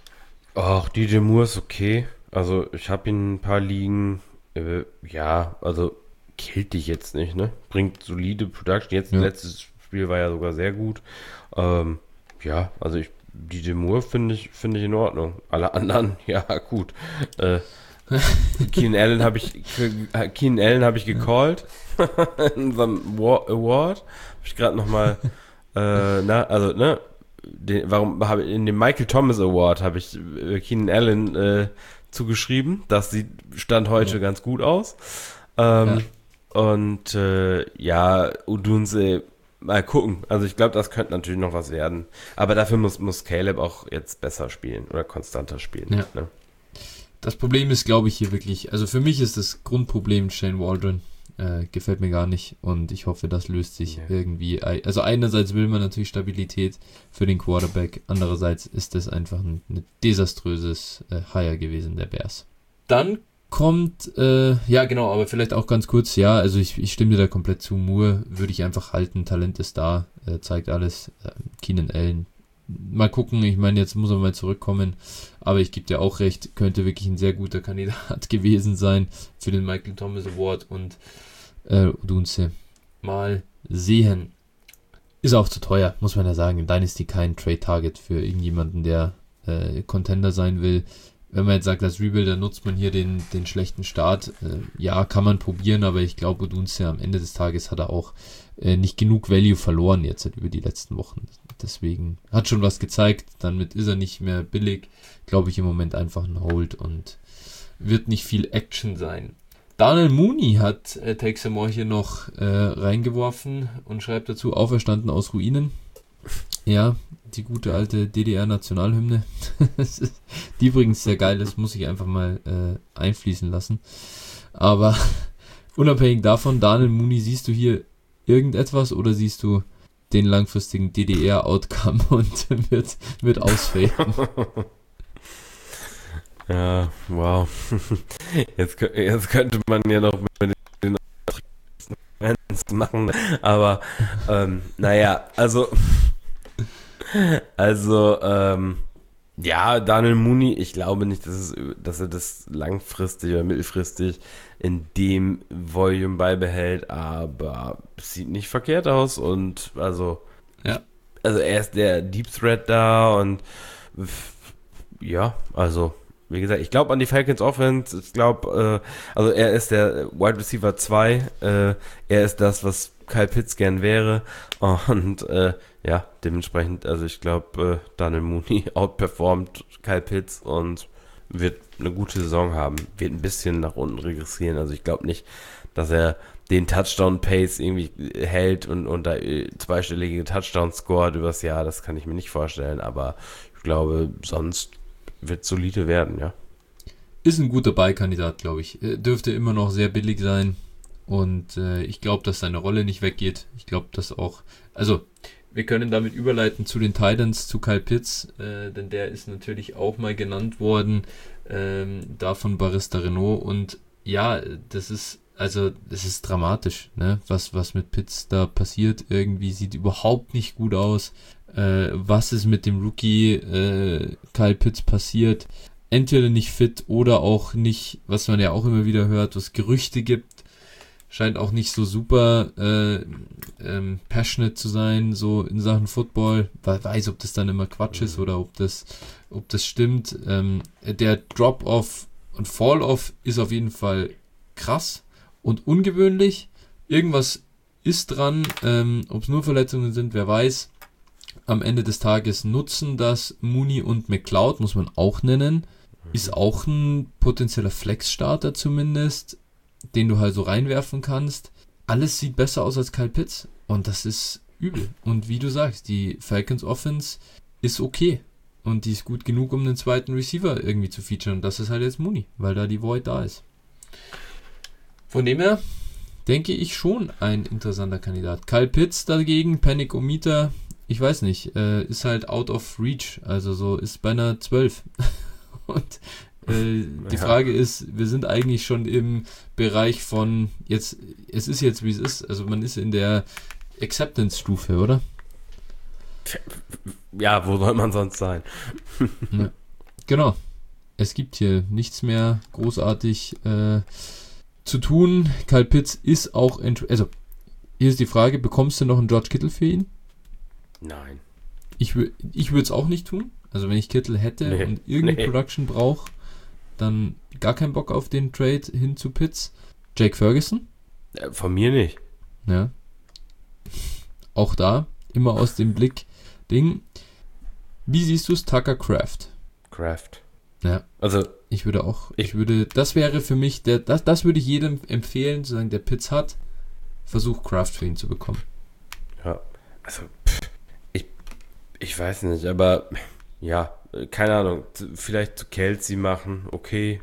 Ach, D J Moore ist okay. Also ich habe ihn ein paar Ligen, äh, ja, also killt dich jetzt nicht, ne? Bringt solide Production. Jetzt Ja. letztes Spiel war ja sogar sehr gut. Ähm, ja, also ich D J Moore finde ich finde ich in Ordnung. Alle anderen, ja gut. Äh, Keenan Allen habe ich Keenan Allen habe ich gecallt in unserem Wa- Award. Habe ich gerade noch mal äh, na, also ne, den, warum habe ich in dem Michael Thomas Award habe ich äh, Keenan Allen äh, zugeschrieben. Das sieht Stand heute Ja. ganz gut aus. Ähm, Und äh, ja, Odunze, mal gucken. Also ich glaube, das könnte natürlich noch was werden. Aber dafür muss, muss Caleb auch jetzt besser spielen oder konstanter spielen. Ja. Ne? Das Problem ist, glaube ich, hier wirklich, also für mich ist das Grundproblem Shane Waldron. Äh, gefällt mir gar nicht und ich hoffe, das löst sich Ja. irgendwie. ei- Also einerseits will man natürlich Stabilität für den Quarterback, andererseits ist das einfach ein, ein desaströses äh, Hire gewesen der Bears. Dann kommt, äh, ja genau, aber vielleicht auch ganz kurz, ja, also ich, ich stimme dir da komplett zu. Moore würde ich einfach halten, Talent ist da, äh, zeigt alles. Äh, Keenan Allen, mal gucken, ich meine, jetzt muss er mal zurückkommen, aber ich gebe dir auch recht, könnte wirklich ein sehr guter Kandidat gewesen sein für den Michael Thomas Award und äh, Odunze. Mal sehen. Ist auch zu teuer, muss man ja sagen. In Dynasty kein Trade-Target für irgendjemanden, der äh, Contender sein will. Wenn man jetzt sagt, als Rebuilder nutzt man hier den, den schlechten Start, äh, ja, kann man probieren, aber ich glaube, Odunze am Ende des Tages hat er auch äh, nicht genug Value verloren jetzt halt über die letzten Wochen. Deswegen hat schon was gezeigt, damit ist er nicht mehr billig. Glaube ich im Moment einfach ein Hold und wird nicht viel Action sein. Daniel Mooney hat äh, Take Some More hier noch äh, reingeworfen und schreibt dazu, auferstanden aus Ruinen. Ja, die gute alte D D R-Nationalhymne. Die übrigens sehr geil ist, muss ich einfach mal äh, einfließen lassen. Aber unabhängig davon, Daniel Mooney, siehst du hier irgendetwas oder siehst du den langfristigen D D R-Outcome und wird, wird ausfaden? Ja, wow. Jetzt, kö- jetzt könnte man ja noch mit den Fans machen, aber ähm, naja, also also ähm, ja, Daniel Mooney, ich glaube nicht, dass, es, dass er das langfristig oder mittelfristig in dem Volume beibehält, aber es sieht nicht verkehrt aus und also Ja. also er ist der Deep Threat da und f- ja, also wie gesagt, ich glaube an die Falcons Offense, ich glaube, äh, also er ist der Wide Receiver zwei, äh, er ist das, was Kyle Pitts gern wäre und äh, ja, dementsprechend, also ich glaube, äh, Daniel Mooney outperformt Kyle Pitts und wird eine gute Saison haben, wird ein bisschen nach unten regressieren. Also ich glaube nicht, dass er den Touchdown-Pace irgendwie hält und, und da zweistellige Touchdowns scored übers Jahr. Das kann ich mir nicht vorstellen, aber ich glaube, sonst wird es solide werden, ja. Ist ein guter Beikandidat, glaube ich. Dürfte immer noch sehr billig sein und äh, ich glaube, dass seine Rolle nicht weggeht. Ich glaube, dass auch, also wir können damit überleiten zu den Titans, zu Kyle Pitts, äh, denn der ist natürlich auch mal genannt worden, ähm, da von Barista Renault und ja, das ist, also das ist dramatisch, ne? was, was mit Pitts da passiert, irgendwie sieht überhaupt nicht gut aus, äh, was ist mit dem Rookie äh, Kyle Pitts passiert, entweder nicht fit oder auch nicht, was man ja auch immer wieder hört, was Gerüchte gibt, scheint auch nicht so super äh, ähm, passionate zu sein, so in Sachen Football. Wer weiß, ob das dann immer Quatsch ist oder ob das, ob das stimmt. Ähm, der Drop-Off und Fall-Off ist auf jeden Fall krass und ungewöhnlich. Irgendwas ist dran, ähm, ob es nur Verletzungen sind, wer weiß. Am Ende des Tages nutzen das Mooney und McLeod, muss man auch nennen. Ist auch ein potenzieller Flex-Starter zumindest, den du halt so reinwerfen kannst. Alles sieht besser aus als Kyle Pitts und das ist übel. Und wie du sagst, die Falcons Offense ist okay und die ist gut genug, um den zweiten Receiver irgendwie zu featuren. Und das ist halt jetzt Mooney, weil da die Void da ist. Von dem her denke ich schon ein interessanter Kandidat. Kyle Pitts dagegen, Panic-O-Meter, ich weiß nicht, äh, ist halt out of reach, also so ist beinahe zwölf. Und äh, die ja. Frage ist, wir sind eigentlich schon im Bereich von, jetzt, es ist jetzt wie es ist, also man ist in der Acceptance-Stufe, oder? Ja, wo soll man sonst sein? Ja. Genau. Es gibt hier nichts mehr großartig äh, zu tun. Kyle Pitts ist auch, ent- also hier ist die Frage, bekommst du noch einen George Kittle für ihn? Nein. Ich, wür- ich würde es auch nicht tun. Also wenn ich Kittle hätte Nee, und irgendeine nee. Production brauche, dann gar keinen Bock auf den Trade hin zu Pitts. Jake Ferguson? Äh, Von mir nicht. Ja. Auch da, immer aus dem Blick Ding. Wie siehst du es, Tucker Craft? Craft. Ja. Also, Ich würde auch, ich, Ich- würde, das wäre für mich, der, das, das würde ich jedem empfehlen, zu sagen, der Pitts hat, versuch Craft für ihn zu bekommen. ja. Also, pff, ich, ich weiß nicht, aber ja, äh, keine Ahnung. z- Vielleicht zu Kelsey machen, okay.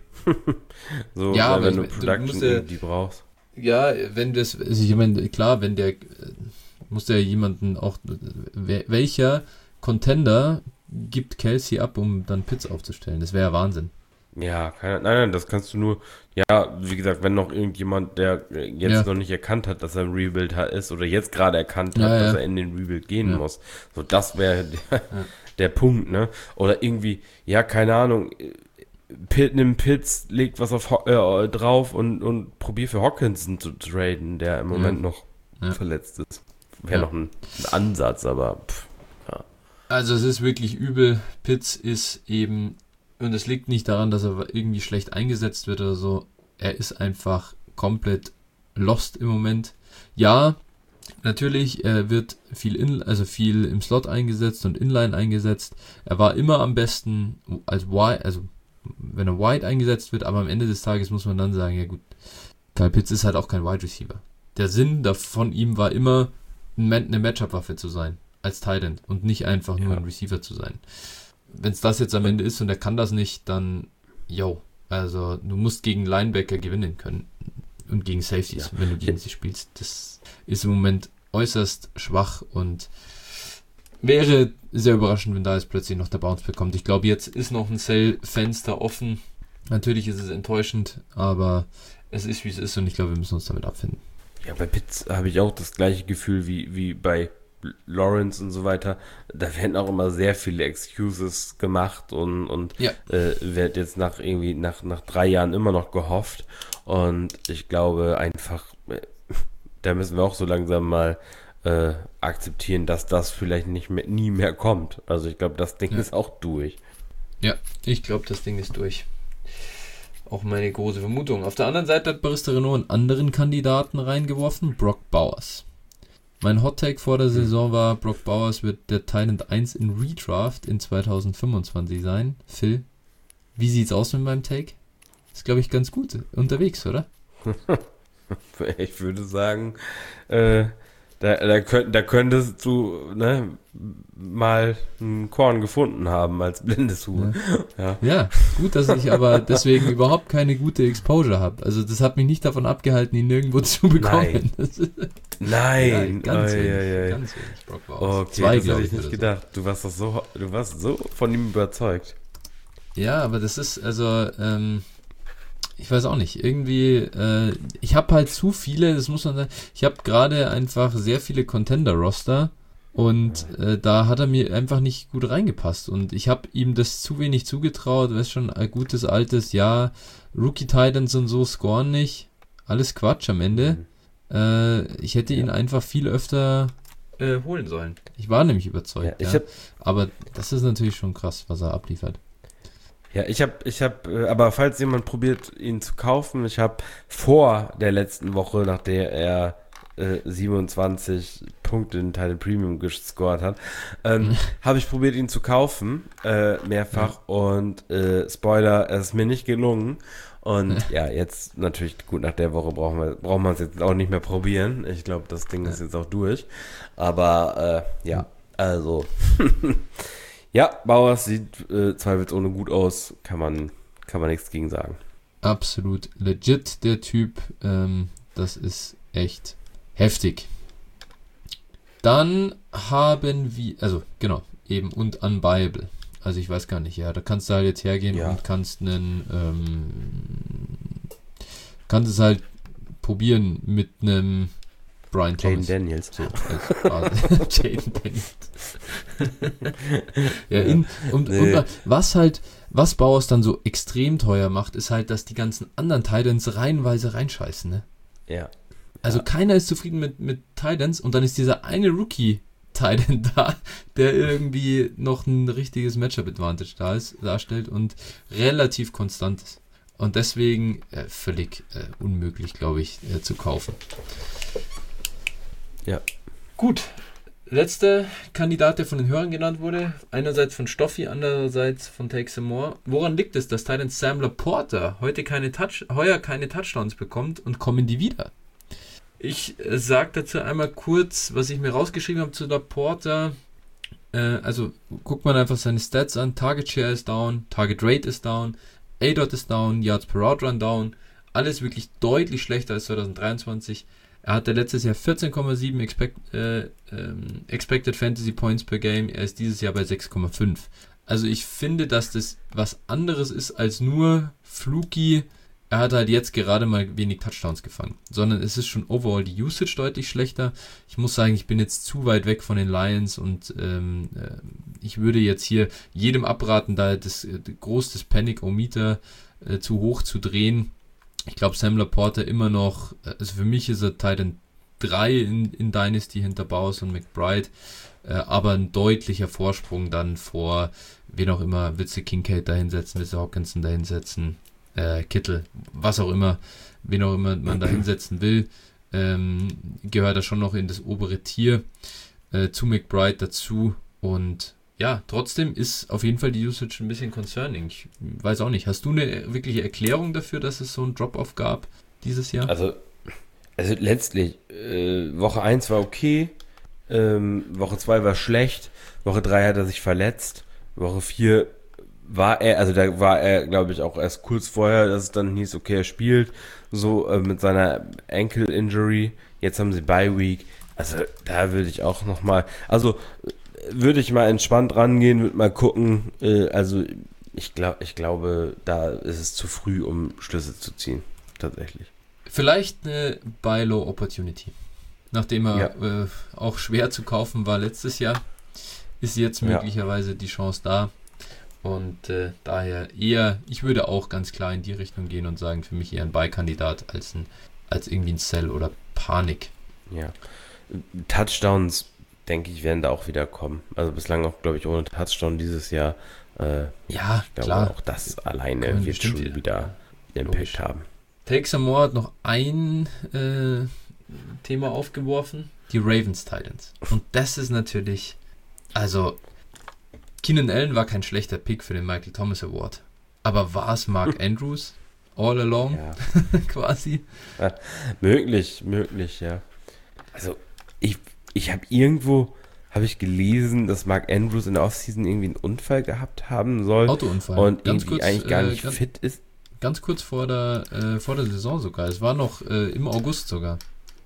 so, Ja, weil aber wenn du ich- du Production musst ja- irgendwie brauchst. Ja, wenn das, also ich meine, klar, wenn der, äh, muss der jemanden auch, wer- welcher Contender gibt Kelsey ab, um dann Pitts aufzustellen? Das wäre ja Wahnsinn. Ja, keine, nein, nein, das kannst du nur, ja, wie gesagt, wenn noch irgendjemand, der äh, jetzt Ja. noch nicht erkannt hat, dass er ein Rebuild hat, ist oder jetzt gerade erkannt hat, Ja, ja. dass er in den Rebuild gehen Ja. muss. So, das wäre der, der Punkt, ne? Oder irgendwie, ja, keine Ahnung, äh, Pitt, nimm Pitts, legt was auf Ho äh, drauf und, und probier für Hawkinson zu traden, der im Moment noch Ja. verletzt ist. Wäre Ja. noch ein, ein Ansatz, aber pff, Also es ist wirklich übel. Pitts ist eben, und es liegt nicht daran, dass er irgendwie schlecht eingesetzt wird oder so, er ist einfach komplett lost im Moment. Ja, natürlich, er wird viel in, also viel im Slot eingesetzt und Inline eingesetzt. Er war immer am besten als Wide, also wenn er Wide eingesetzt wird, aber am Ende des Tages muss man dann sagen, ja gut, Kyle Pitts ist halt auch kein Wide Receiver. Der Sinn von ihm war immer, eine Matchup-Waffe zu sein, als Tight End und nicht einfach nur Ja. ein Receiver zu sein. Wenn es das jetzt am Ende ist und er kann das nicht, dann, yo, also du musst gegen Linebacker gewinnen können und gegen Safeties, Ja. wenn du gegen sie spielst. Das ist im Moment äußerst schwach und wäre sehr überraschend, wenn da jetzt plötzlich noch der Bounce bekommt. Ich glaube, jetzt ist noch ein Sell-Fenster offen. Natürlich ist es enttäuschend, aber es ist, wie es ist und ich glaube, wir müssen uns damit abfinden. ja, bei Pitts habe ich auch das gleiche Gefühl wie, wie bei Lawrence und so weiter. Da werden auch immer sehr viele Excuses gemacht und, und Ja. äh, wird jetzt nach irgendwie nach, nach drei Jahren immer noch gehofft. Und ich glaube einfach, äh, da müssen wir auch so langsam mal äh, akzeptieren, dass das vielleicht nicht mehr, nie mehr kommt. Also ich glaube, das Ding Ja. ist auch durch. Ja, ich glaube, das Ding ist durch. Auch meine große Vermutung. Auf der anderen Seite hat Barista Renault einen anderen Kandidaten reingeworfen, Brock Bowers. Mein Hot-Take vor der Saison war, Brock Bowers wird der Tight End eins in Redraft in zwanzig fünfundzwanzig sein. Phil? Wie sieht's aus mit meinem Take? Ist, glaube ich, ganz gut unterwegs, oder? Ich würde sagen, äh, da, da, könnt, da könntest du ne, mal ein Korn gefunden haben als blindes Huhn. Ja. Ja. ja, gut, dass ich aber deswegen überhaupt keine gute Exposure habe. Also das hat mich nicht davon abgehalten, ihn nirgendwo zu bekommen. Nein, ja, ganz oh, wenig, ja, ja. ganz wenig Brock Bowers. Okay, Zwei, das hätte ich ich nicht so. gedacht. Du warst doch so, du warst so von ihm überzeugt. Ja, aber das ist, also, ähm, ich weiß auch nicht, irgendwie, äh, ich habe halt zu viele, das muss man sagen, ich habe gerade einfach sehr viele Contender-Roster und äh, da hat er mir einfach nicht gut reingepasst und ich habe ihm das zu wenig zugetraut, weißt schon, ein gutes altes Jahr, Rookie-Titans und so scoren nicht, alles Quatsch am Ende. Mhm. Äh, ich hätte ja. ihn einfach viel öfter äh, holen sollen. Ich war nämlich überzeugt, ja, ich ja. Hab, aber das ist natürlich schon krass, was er abliefert. Ja, ich habe, ich habe, aber falls jemand probiert, ihn zu kaufen, ich habe vor der letzten Woche, nach der er äh, siebenundzwanzig Punkte in Titan Premium gescored hat, ähm, mhm. habe ich probiert, ihn zu kaufen, äh, mehrfach ja. und äh, Spoiler, es ist mir nicht gelungen. Und ja, jetzt natürlich, gut, nach der Woche brauchen wir, braucht man es jetzt auch nicht mehr probieren. Ich glaube, das Ding ja. ist jetzt auch durch. Aber äh, ja, also ja, Bowers sieht äh, zweifelsohne gut aus, kann man, kann man nichts gegen sagen. Absolut legit, der Typ. Ähm, das ist echt heftig. Dann haben wir, also genau, eben und Unbuyable. Also ich weiß gar nicht, ja, da kannst du halt jetzt hergehen ja. und kannst einen, ähm, kannst es halt probieren mit einem Brian Thomas. Jaden Daniels. So, als Jaden Daniels. ja, in, und, nee. und was halt, was Bowers dann so extrem teuer macht, ist halt, dass die ganzen anderen Titans reihenweise reinscheißen, ne? Ja. Also ja. keiner ist zufrieden mit, mit Titans und dann ist dieser eine Rookie Titan da, der irgendwie noch ein richtiges Matchup-Advantage da ist, darstellt und relativ konstant ist. Und deswegen äh, völlig äh, unmöglich, glaube ich, äh, zu kaufen. Ja. Gut. Letzter Kandidat, der von den Hörern genannt wurde, einerseits von Stoffi, andererseits von Take Some More. Woran liegt es, dass Titan Sam Laporta heute keine Touch, heuer keine Touchdowns bekommt und kommen die wieder? Ich äh, sage dazu einmal kurz, was ich mir rausgeschrieben habe zu Laporta. Äh, also guckt man einfach seine Stats an. Target Share ist down, Target Rate ist down, A D O T ist down, Yards per Route Run down. Alles wirklich deutlich schlechter als zwanzig dreiundzwanzig. Er hatte letztes Jahr vierzehn Komma sieben expect, äh, ähm, Expected Fantasy Points per Game. Er ist dieses Jahr bei sechs Komma fünf. Also ich finde, dass das was anderes ist als nur fluky. Er hat halt jetzt gerade mal wenig Touchdowns gefangen. Sondern es ist schon overall die Usage deutlich schlechter. Ich muss sagen, ich bin jetzt zu weit weg von den Lions und ähm, äh, ich würde jetzt hier jedem abraten, da das äh, groß das Panic-O-Meter äh, zu hoch zu drehen. Ich glaube, Sam Laporta immer noch, also für mich ist er Titan drei in, in Dynasty hinter Bowers und McBride, äh, aber ein deutlicher Vorsprung dann vor, wen auch immer, willst du Kincaid da hinsetzen, willst du Hawkinson da hinsetzen, äh, Kittel, was auch immer, wen auch immer man da hinsetzen will, ähm, gehört er schon noch in das obere Tier, äh, zu McBride dazu und ja, trotzdem ist auf jeden Fall die Usage ein bisschen concerning. Ich weiß auch nicht. Hast du eine wirkliche Erklärung dafür, dass es so einen Drop-Off gab dieses Jahr? Also, also letztlich, äh, Woche eins war okay, ähm, Woche zwei war schlecht, Woche drei hat er sich verletzt, Woche vier war er, also da war er, glaube ich, auch erst kurz vorher, dass es dann hieß, okay, er spielt, so äh, mit seiner Ankle-Injury. Jetzt haben sie Bye-Week. Also da würde ich auch nochmal, also würde ich mal entspannt rangehen, würde mal gucken. Äh, also ich, glaub, ich glaube, da ist es zu früh, um Schlüsse zu ziehen. Tatsächlich. Vielleicht eine Buy-Low Opportunity. Nachdem er ja. äh, auch schwer zu kaufen war letztes Jahr, ist jetzt möglicherweise ja. die Chance da. Und äh, daher eher, ich würde auch ganz klar in die Richtung gehen und sagen, für mich eher ein Buy-Kandidat als, ein, als irgendwie ein Sell oder Panik. Ja. Touchdowns, denke ich, werden da auch wieder kommen. Also bislang auch, glaube ich, ohne Touchdown dieses Jahr. Äh, ja, ich glaube, klar. Auch das alleine wird schon wieder, wieder Impact logisch. haben. Take Some More hat noch ein äh, Thema aufgeworfen. Die Ravens Titans. Und das ist natürlich, also Keenan Allen war kein schlechter Pick für den Michael Thomas Award. Aber war es Mark Andrews? All along? Ja. Quasi? Ja, möglich, möglich, ja. Also, ich, ich habe irgendwo, habe ich gelesen, dass Mark Andrews in der Offseason irgendwie einen Unfall gehabt haben soll. Autounfall. Und Ganz irgendwie kurz, eigentlich gar äh, nicht ganz, fit ist. Ganz kurz vor der, äh, vor der Saison sogar. Es war noch äh, im August sogar.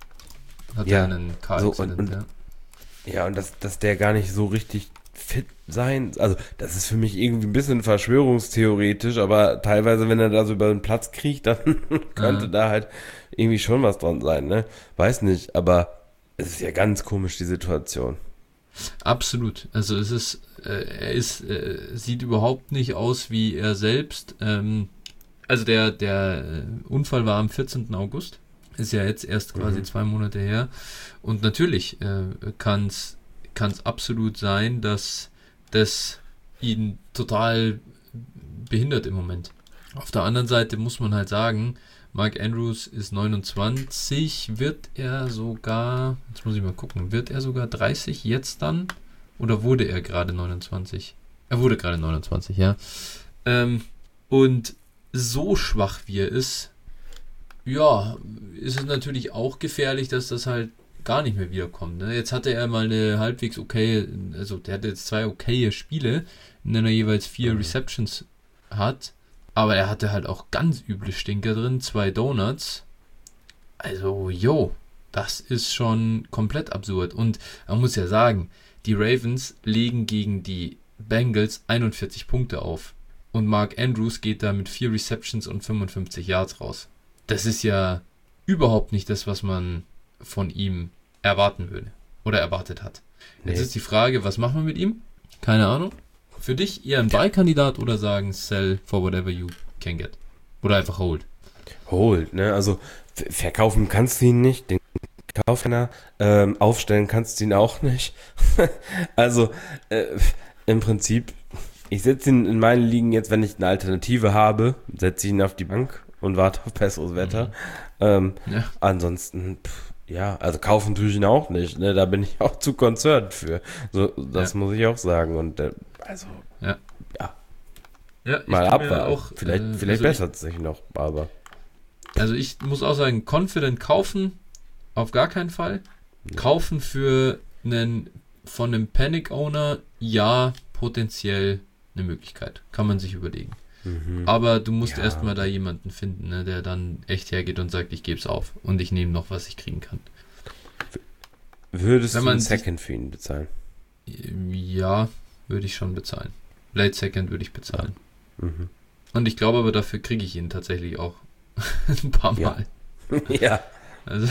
Hat Ja, er einen Car so, Accident, und- und- ja. Ja, und dass, dass der gar nicht so richtig fit sein, also das ist für mich irgendwie ein bisschen verschwörungstheoretisch, aber teilweise, wenn er da so über den Platz kriecht, dann könnte Ja. da halt irgendwie schon was dran sein, ne? Weiß nicht, aber es ist ja ganz komisch, die Situation. Absolut. Also es ist, äh, er ist, äh, sieht überhaupt nicht aus wie er selbst. Ähm, also der, der äh, Unfall war am vierzehnten August. Ist ja jetzt erst quasi Mhm. zwei Monate her. Und natürlich äh, kann es absolut sein, dass das ihn total behindert im Moment. Auf der anderen Seite muss man halt sagen, Mark Andrews ist neunundzwanzig, wird er sogar, jetzt muss ich mal gucken, wird er sogar dreißig jetzt dann? Oder wurde er gerade neunundzwanzig? Er wurde gerade neunundzwanzig, ja. Ähm, und so schwach wie er ist, ja, ist es natürlich auch gefährlich, dass das halt gar nicht mehr wiederkommt. Ne? Jetzt hatte er mal eine halbwegs okay, also der hatte jetzt zwei okaye Spiele, in denen er jeweils vier Mhm. Receptions hat, aber er hatte halt auch ganz üble Stinker drin, zwei Donuts. Also, jo, das ist schon komplett absurd. Und man muss ja sagen, die Ravens legen gegen die Bengals einundvierzig Punkte auf. Und Mark Andrews geht da mit vier Receptions und fünfundfünfzig Yards raus. Das ist ja überhaupt nicht das, was man von ihm erwarten würde oder erwartet hat. Jetzt Nee. ist die Frage, was machen wir mit ihm? Keine Ahnung. Für dich eher ein Buy-Kandidat oder sagen sell for whatever you can get? Oder einfach hold? Holt, ne? Also f- verkaufen kannst du ihn nicht, den kauft keiner. Ähm, aufstellen kannst du ihn auch nicht. Also äh, im Prinzip, ich setze ihn in meinen Ligen jetzt, wenn ich eine Alternative habe, setze ich ihn auf die Bank und warte auf besseres Wetter. Ähm, Ja. ansonsten, pff, ja, also kaufen tue ich ihn auch nicht. Ne? Da bin ich auch zu concerned für. So, das Ja. muss ich auch sagen. Und äh, also Ja, ich mal kann mir abwarten. auch, vielleicht äh, vielleicht also bessert es sich noch, aber Ich, also ich muss auch sagen, confident kaufen, auf gar keinen Fall. Kaufen für einen, von einem Panic-Owner, ja, potenziell eine Möglichkeit. Kann man sich überlegen. mhm. Aber du musst Ja. erstmal da jemanden finden, ne, der dann echt hergeht und sagt, ich gebe es auf und ich nehme noch, was ich kriegen kann. Würdest Wenn du man einen sich- Second für ihn bezahlen? Ja, würde ich schon bezahlen. Late Second würde ich bezahlen. Mhm. Und ich glaube aber, dafür kriege ich ihn tatsächlich auch ein paar Ja. Mal. Ja. Also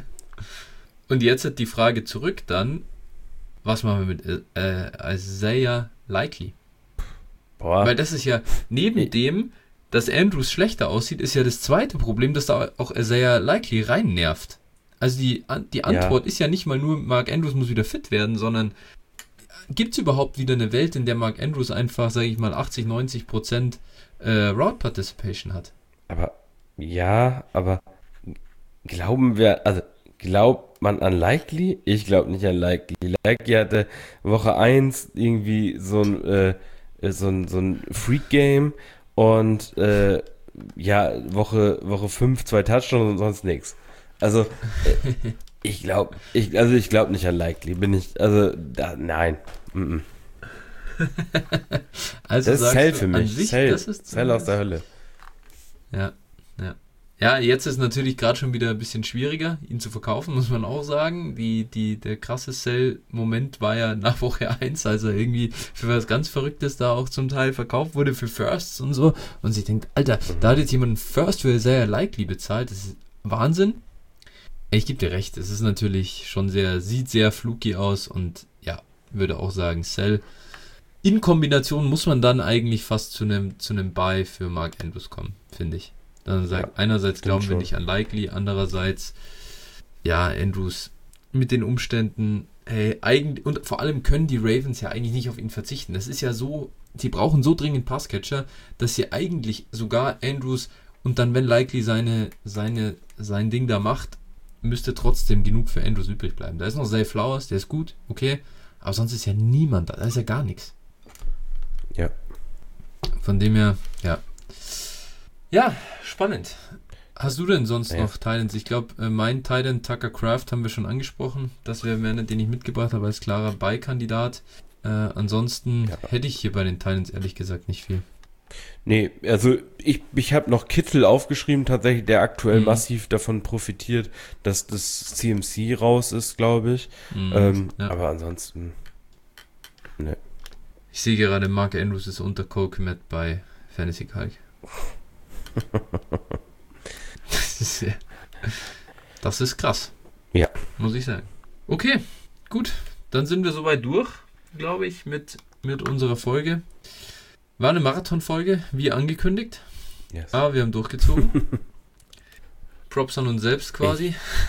und jetzt hat die Frage zurück dann, was machen wir mit äh, Isaiah Likely? Boah. Weil das ist ja, neben Nee. dem, dass Andrews schlechter aussieht, ist ja das zweite Problem, dass da auch Isaiah Likely rein nervt. Also die, An- die Antwort ist ja nicht mal nur, Mark Andrews muss wieder fit werden, sondern gibt es überhaupt wieder eine Welt, in der Mark Andrews einfach, sage ich mal, achtzig, neunzig Prozent äh, Route Participation hat? Aber ja, aber glauben wir, also glaubt man an Likely? Ich glaube nicht an Likely. Likely hatte Woche eins irgendwie so ein, äh, so ein, so ein Freak-Game und äh, ja, Woche, Woche fünf zwei Touchdowns und sonst nichts. Also äh, ich glaube, ich, also ich glaube nicht an Likely, bin ich, also da, nein. Mm-mm. Also Das ist sagst Sell du für an mich. sich, Sell, das ist Sell aus der Hölle. Ja, ja. Ja, jetzt ist natürlich gerade schon wieder ein bisschen schwieriger, ihn zu verkaufen, muss man auch sagen. Die, die, der krasse Sell-Moment war ja nach Woche eins, als er irgendwie für was ganz Verrücktes da auch zum Teil verkauft wurde, für Firsts und so. Und sich denkt, Alter, da hat jetzt jemand einen First für sehr likely bezahlt. Das ist Wahnsinn. Ich gebe dir recht, es ist natürlich schon sehr, sieht sehr fluky aus und ja, würde auch sagen, Sell. In Kombination muss man dann eigentlich fast zu einem zu einem Buy für Mark Andrews kommen, finde ich. Dann sagt, Ja, einerseits stimmt glauben wir schon. nicht an Likely, andererseits, ja, Andrews mit den Umständen, hey, eigentlich, und vor allem können die Ravens ja eigentlich nicht auf ihn verzichten. Das ist ja so, sie brauchen so dringend Passcatcher, dass sie eigentlich sogar Andrews und dann, wenn Likely seine, seine, sein Ding da macht, müsste trotzdem genug für Andrews übrig bleiben. Da ist noch Zay Flowers, der ist gut, okay, aber sonst ist ja niemand da, da ist ja gar nichts. Ja. Von dem her, ja, Ja, spannend. Hast du denn sonst ja. noch Titans? Ich glaube, äh, mein Titan Tucker Craft haben wir schon angesprochen. Das wäre einer, den ich mitgebracht habe als klarer Buy-Kandidat. Äh, ansonsten ja. hätte ich hier bei den Titans ehrlich gesagt nicht viel. Nee, also ich, ich habe noch Kittel aufgeschrieben, tatsächlich, der aktuell mhm. massiv davon profitiert, dass das C M C raus ist, glaube ich. Mhm, ähm, ja. Aber ansonsten, ne. Ich sehe gerade, Mark Andrews ist unter Cole Kmet bei Fantasy Kalk. das, ist, das ist krass. Ja. Muss ich sagen. Okay, gut. Dann sind wir soweit durch, glaube ich, mit, mit unserer Folge. War eine Marathon-Folge, wie angekündigt. Yes. Aber wir haben durchgezogen. Props an uns selbst quasi.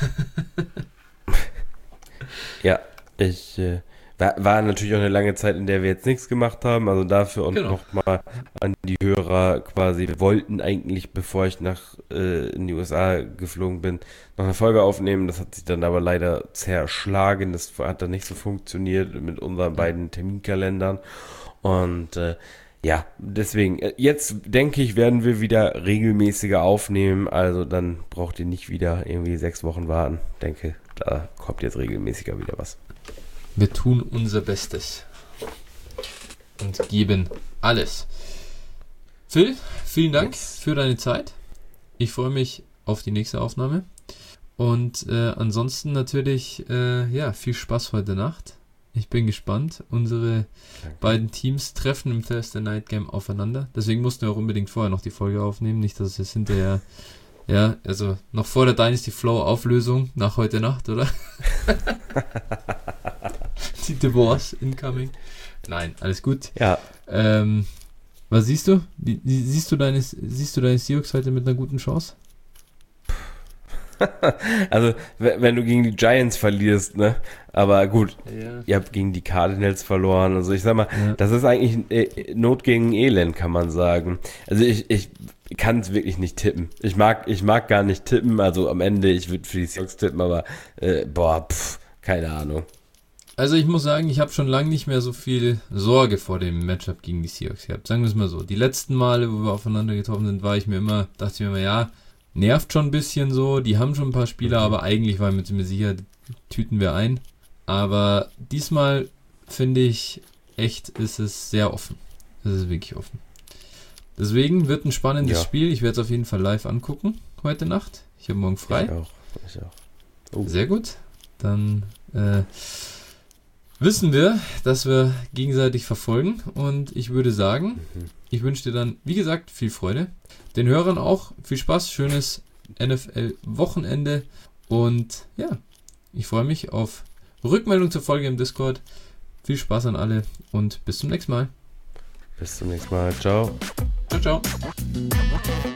Ja, ich äh, war, war natürlich auch eine lange Zeit, in der wir jetzt nichts gemacht haben. Also dafür und genau. nochmal an die Hörer quasi. Wir wollten eigentlich, bevor ich nach äh, in die U S A geflogen bin, noch eine Folge aufnehmen. Das hat sich dann aber leider zerschlagen. Das hat dann nicht so funktioniert mit unseren beiden Terminkalendern. Und äh, ja, deswegen, jetzt denke ich, werden wir wieder regelmäßiger aufnehmen, also dann braucht ihr nicht wieder irgendwie sechs Wochen warten. Denke, da kommt jetzt regelmäßiger wieder was. Wir tun unser Bestes und geben alles. Phil, vielen Dank yes. für deine Zeit. Ich freue mich auf die nächste Aufnahme und äh, ansonsten natürlich, äh, ja, viel Spaß heute Nacht. Ich bin gespannt. Unsere Danke. beiden Teams treffen im Thursday Night Game aufeinander. Deswegen mussten wir auch unbedingt vorher noch die Folge aufnehmen. Nicht, dass es jetzt hinterher, ja, also noch vor der Dynasty Flow Auflösung nach heute Nacht, oder? Die Divorce incoming. Nein, alles gut. Ja. Ähm, was siehst du? Wie, siehst du deine, siehst du deine Seahawks heute mit einer guten Chance? Also, wenn du gegen die Giants verlierst, ne? Aber gut, ja. ihr habt gegen die Cardinals verloren. Also ich sag mal, ja. das ist eigentlich äh, Not gegen Elend, kann man sagen. Also ich, ich kann es wirklich nicht tippen. Ich mag, ich mag gar nicht tippen. Also am Ende, ich würde für die Seahawks tippen, aber äh, boah, pff, keine Ahnung. Also ich muss sagen, ich habe schon lange nicht mehr so viel Sorge vor dem Matchup gegen die Seahawks gehabt. Sagen wir es mal so. Die letzten Male, wo wir aufeinander getroffen sind, war ich mir immer, dachte ich mir immer, ja, nervt schon ein bisschen so, die haben schon ein paar Spieler, aber eigentlich war ich mir sicher, tüten wir ein. Aber diesmal finde ich echt, ist es sehr offen. Es ist wirklich offen. Deswegen wird ein spannendes ja. Spiel. Ich werde es auf jeden Fall live angucken heute Nacht. Ich habe morgen frei. Ich auch. Ich auch. Oh. Sehr gut. Dann äh, wissen wir, dass wir gegenseitig verfolgen. Und ich würde sagen, mhm. ich wünsche dir dann, wie gesagt, viel Freude. Den Hörern auch viel Spaß, schönes N F L-Wochenende und ja, ich freue mich auf Rückmeldung zur Folge im Discord. Viel Spaß an alle und bis zum nächsten Mal. Bis zum nächsten Mal. Ciao. Ciao, ciao.